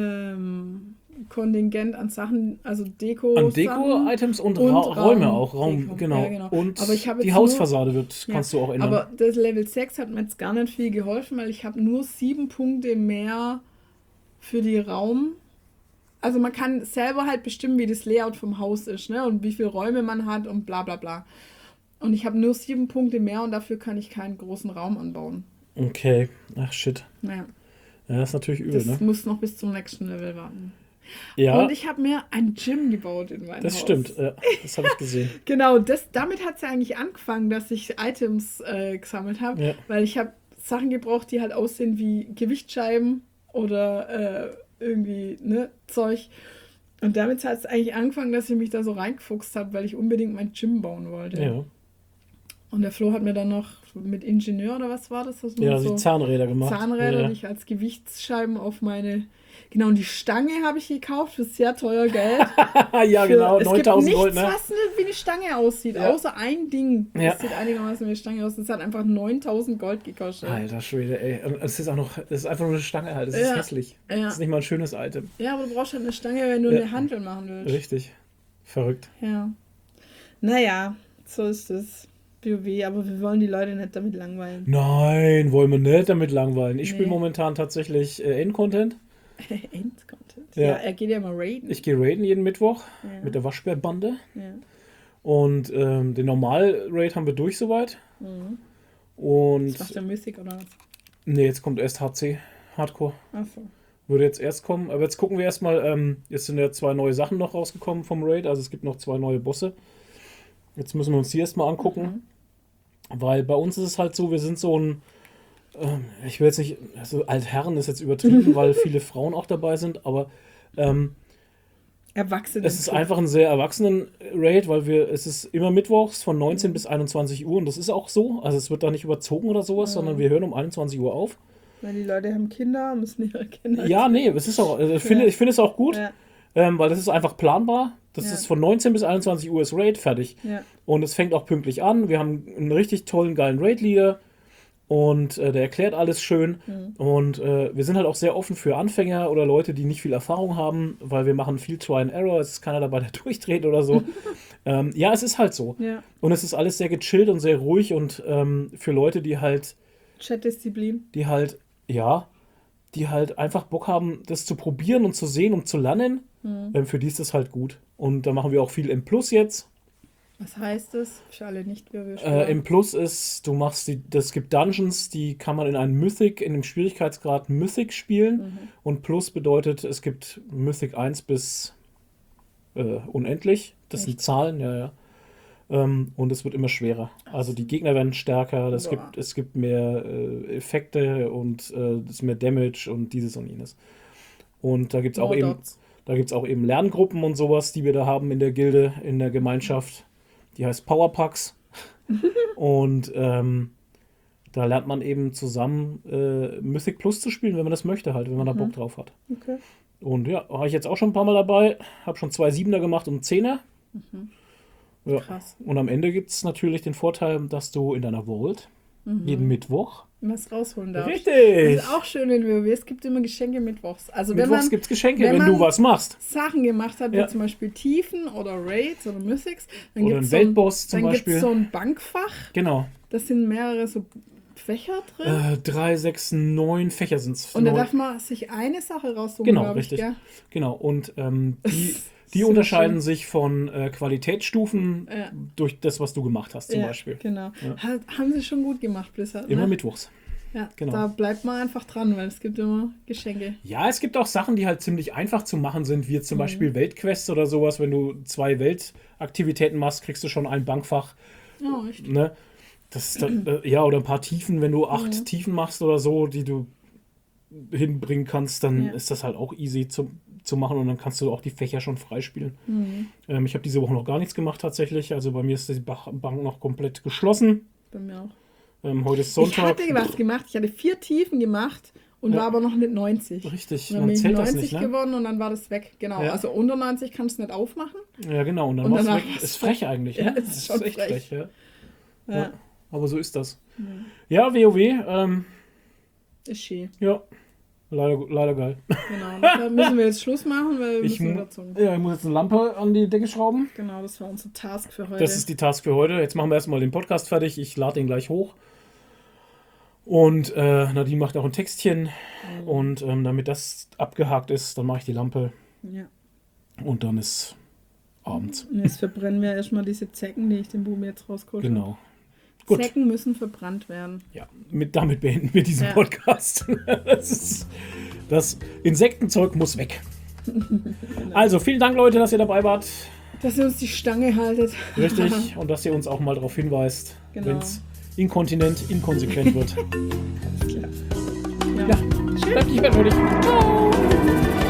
Speaker 2: ähm, Kontingent an Sachen, also Deko.
Speaker 1: An Deko-Items und,
Speaker 2: und
Speaker 1: Ra
Speaker 2: Raum-
Speaker 1: Räume auch. Raum,
Speaker 2: Deko.
Speaker 1: genau.
Speaker 2: Ja, genau.
Speaker 1: Und
Speaker 2: Aber ich habe
Speaker 1: die
Speaker 2: jetzt
Speaker 1: Hausfassade wird,
Speaker 2: Ja,
Speaker 1: kannst du auch ändern.
Speaker 2: Aber das Level sechs hat mir jetzt gar nicht viel geholfen, weil ich habe nur sieben Punkte mehr für die Raum. Also man kann selber halt bestimmen, wie das Layout vom Haus ist, ne? Und wie viele Räume man hat und bla bla bla. Und ich habe nur sieben Punkte mehr und dafür kann ich keinen großen Raum anbauen.
Speaker 1: Okay. Ach shit.
Speaker 2: Naja,
Speaker 1: Ja, das ist natürlich übel,
Speaker 2: das
Speaker 1: ne?
Speaker 2: muss noch bis zum nächsten Level warten.
Speaker 1: Ja,
Speaker 2: Und ich habe mir ein Gym gebaut in meinem
Speaker 1: das
Speaker 2: Haus.
Speaker 1: stimmt. Ja, das habe ich gesehen.
Speaker 2: Genau, das, damit hat es ja eigentlich angefangen, dass ich Items äh, gesammelt habe,
Speaker 1: Ja.
Speaker 2: weil ich habe Sachen gebraucht, die halt aussehen wie Gewichtsscheiben oder äh, irgendwie ne, Zeug. Und damit hat es eigentlich angefangen, dass ich mich da so reingefuchst habe, weil ich unbedingt mein Gym bauen wollte.
Speaker 1: Ja,
Speaker 2: Und der Flo hat mir dann noch mit Ingenieur oder was war das? das
Speaker 1: ja
Speaker 2: so
Speaker 1: die Zahnräder gemacht.
Speaker 2: Zahnräder,
Speaker 1: ja.
Speaker 2: die ich als Gewichtsscheiben auf meine... Genau, und die Stange habe ich gekauft für sehr teuer Geld.
Speaker 1: ja,
Speaker 2: Für-
Speaker 1: genau,
Speaker 2: es
Speaker 1: neuntausend
Speaker 2: gibt
Speaker 1: Gold,
Speaker 2: nichts,
Speaker 1: ne?
Speaker 2: was nicht wie eine Stange aussieht,
Speaker 1: Ja.
Speaker 2: außer ein Ding.
Speaker 1: Ja.
Speaker 2: Das sieht einigermaßen wie eine Stange aus. Das hat einfach neuntausend Gold gekostet.
Speaker 1: Alter Schwede, ey. Und es ist auch noch, es ist einfach nur eine Stange halt. Es ist
Speaker 2: Ja.
Speaker 1: hässlich.
Speaker 2: Ja.
Speaker 1: Das ist nicht mal ein schönes Item.
Speaker 2: Ja, aber du brauchst halt eine Stange, wenn du
Speaker 1: Ja.
Speaker 2: eine Handel machen willst.
Speaker 1: Richtig. Verrückt.
Speaker 2: Ja. Naja, so ist es. WoW, aber wir wollen die Leute nicht damit langweilen.
Speaker 1: Nein, wollen wir nicht damit langweilen. Ich spiele
Speaker 2: Nee.
Speaker 1: momentan tatsächlich äh, End-Content.
Speaker 2: Endcontent.
Speaker 1: Ja.
Speaker 2: Ja. er geht ja mal raiden.
Speaker 1: Ich gehe raiden jeden Mittwoch
Speaker 2: Ja.
Speaker 1: mit der Waschbärbande.
Speaker 2: ja.
Speaker 1: Und ähm, den Normal-Raid haben wir durch soweit.
Speaker 2: Mhm.
Speaker 1: Und
Speaker 2: Das macht der Mythic oder was?
Speaker 1: nee, jetzt kommt erst H C, Hardcore.
Speaker 2: Achso.
Speaker 1: Würde jetzt erst kommen. Aber jetzt gucken wir erstmal, ähm, jetzt sind ja zwei neue Sachen noch rausgekommen vom Raid. Also es gibt noch zwei neue Bosse. Jetzt müssen wir uns die erstmal angucken. Weil bei uns ist es halt so, wir sind so ein, ähm, ich will jetzt nicht, also Altherren ist jetzt übertrieben, weil viele Frauen auch dabei sind, aber ähm,
Speaker 2: Erwachsene.
Speaker 1: es ist einfach ein sehr erwachsenen Raid, weil wir, es ist immer mittwochs von neunzehn bis einundzwanzig Uhr und das ist auch so. Also es wird da nicht überzogen oder sowas,
Speaker 2: Ja.
Speaker 1: sondern wir hören um einundzwanzig Uhr auf.
Speaker 2: Weil die Leute haben Kinder, müssen ihre Kinder.
Speaker 1: Ja, nee, es ist auch, also ich finde,
Speaker 2: Ja.
Speaker 1: ich finde es auch gut,
Speaker 2: Ja,
Speaker 1: ähm, weil das ist einfach planbar. Das
Speaker 2: Ja.
Speaker 1: ist von neunzehn bis einundzwanzig Uhr ist Raid fertig.
Speaker 2: ja.
Speaker 1: Und es fängt auch pünktlich an. Wir haben einen richtig tollen, geilen Raid-Leader. Und äh, der erklärt alles schön. Mhm. Und äh, wir sind halt auch sehr offen für Anfänger oder Leute, die nicht viel Erfahrung haben, weil wir machen viel Try and Error. Es ist keiner dabei, der durchdreht oder so. ähm, ja, es ist halt so.
Speaker 2: Ja.
Speaker 1: Und es ist alles sehr gechillt und sehr ruhig. Und ähm, für Leute, die halt...
Speaker 2: Chatdisziplin.
Speaker 1: Die halt, ja, die halt einfach Bock haben, das zu probieren und zu sehen und zu lernen. Mhm. Ähm, für die ist das halt gut. Und da machen wir auch viel im Plus jetzt.
Speaker 2: Was heißt das? Für alle nicht
Speaker 1: äh, Im Plus ist, du machst die, das gibt Dungeons, die kann man in einem Mythic, in dem Schwierigkeitsgrad Mythic spielen. Mhm. Und Plus bedeutet, es gibt Mythic eins bis äh, unendlich. Das Echt? Sind Zahlen, ja, ja. Ähm, und es wird immer schwerer. Also die Gegner werden stärker, es gibt, es gibt mehr äh, Effekte und äh, es ist mehr Damage und dieses und jenes. Und da gibt es auch, auch eben Lerngruppen und sowas, die wir da haben in der Gilde, in der Gemeinschaft. Die heißt Powerpacks. Und ähm, da lernt man eben zusammen äh, Mythic Plus zu spielen, wenn man das möchte halt, wenn man mhm. da Bock drauf hat.
Speaker 2: Okay.
Speaker 1: Und ja, war ich jetzt auch schon ein paar Mal dabei. Habe schon zwei Siebener gemacht und Zehner. Mhm. Ja.
Speaker 2: Krass.
Speaker 1: Und am Ende gibt es natürlich den Vorteil, dass du in deiner Vault mhm. jeden Mittwoch
Speaker 2: was rausholen darfst.
Speaker 1: Richtig.
Speaker 2: Das ist auch schön in W W. Es gibt immer Geschenke mittwochs. Also
Speaker 1: mittwochs gibt es Geschenke, wenn, wenn du was machst.
Speaker 2: Sachen gemacht hat, wie ja. zum Beispiel Tiefen oder Raids oder Mythics. Dann
Speaker 1: oder ein Weltboss
Speaker 2: so
Speaker 1: zum
Speaker 2: dann
Speaker 1: Beispiel.
Speaker 2: Dann gibt es so ein Bankfach.
Speaker 1: Genau.
Speaker 2: Das sind mehrere so Fächer drin.
Speaker 1: Äh, drei, sechs, neun Fächer sind es.
Speaker 2: Und da darf man sich eine Sache raussuchen,
Speaker 1: genau, richtig. Ich, genau, und ähm, die... Die so unterscheiden schön. sich von äh, Qualitätsstufen ja. durch das, was du gemacht hast, zum
Speaker 2: ja,
Speaker 1: Beispiel.
Speaker 2: Genau. Ja. Haben sie schon gut gemacht, Blizzard.
Speaker 1: Immer
Speaker 2: ne?
Speaker 1: mittwochs.
Speaker 2: Ja, genau. Da bleibt man einfach dran, weil es gibt immer Geschenke.
Speaker 1: Ja, es gibt auch Sachen, die halt ziemlich einfach zu machen sind, wie zum mhm. Beispiel Weltquests oder sowas. Wenn du zwei Weltaktivitäten machst, kriegst du schon ein Bankfach.
Speaker 2: Oh, echt?
Speaker 1: Ne? Das dann, äh, ja, oder ein paar Tiefen. Wenn du acht mhm. Tiefen machst oder so, die du hinbringen kannst, dann ja. ist das halt auch easy zu, zu machen und dann kannst du auch die Fächer schon freispielen. Mhm. Ähm, ich habe diese Woche noch gar nichts gemacht tatsächlich. Also bei mir ist die Bank noch komplett geschlossen.
Speaker 2: Bei mir auch.
Speaker 1: Ähm, heute ist Sonntag.
Speaker 2: Ich hatte was gemacht. Ich hatte vier Tiefen gemacht und ja. war aber noch nicht neunzig.
Speaker 1: Richtig,
Speaker 2: und dann
Speaker 1: man
Speaker 2: bin
Speaker 1: zählt
Speaker 2: ich neunzig
Speaker 1: das nicht, ne?
Speaker 2: geworden und dann war das weg. Genau. Ja. Also unter neunzig kannst du nicht aufmachen.
Speaker 1: Ja, genau. Und dann, und war es weg. Ist frech eigentlich.
Speaker 2: Ja,
Speaker 1: ne?
Speaker 2: ist, ist schon echt frech. frech
Speaker 1: ja.
Speaker 2: Ja.
Speaker 1: Ja. Aber so ist das. Mhm. Ja, WoW. Ähm,
Speaker 2: ist schön.
Speaker 1: Ja. Leider, leider geil.
Speaker 2: Genau, deshalb müssen wir jetzt Schluss machen, weil wir
Speaker 1: ich
Speaker 2: müssen
Speaker 1: mu- Ja, ich muss jetzt eine Lampe an die Decke schrauben.
Speaker 2: Genau, das war unser Task für heute.
Speaker 1: Das ist die Task für heute. Jetzt machen wir erstmal den Podcast fertig. Ich lade ihn gleich hoch. Und äh, Nadine macht auch ein Textchen. Mhm. Und ähm, damit das abgehakt ist, dann mache ich die Lampe.
Speaker 2: Ja.
Speaker 1: Und dann ist abends.
Speaker 2: Und jetzt verbrennen wir erstmal diese Zecken, die ich dem Buben jetzt rausgeholt habe.
Speaker 1: Genau. Gut.
Speaker 2: Zecken müssen verbrannt werden.
Speaker 1: Ja, mit, damit beenden wir diesen ja. Podcast. Das, ist, das Insektenzeug muss weg. Genau. Also, vielen Dank, Leute, dass ihr dabei wart.
Speaker 2: Dass ihr uns die Stange haltet.
Speaker 1: Richtig, und dass ihr uns auch mal darauf hinweist, genau. wenn es inkontinent, inkonsequent wird.
Speaker 2: Alles klar.
Speaker 1: Ja, ja. Schön. Bleibt nicht mehr nötig. Ciao.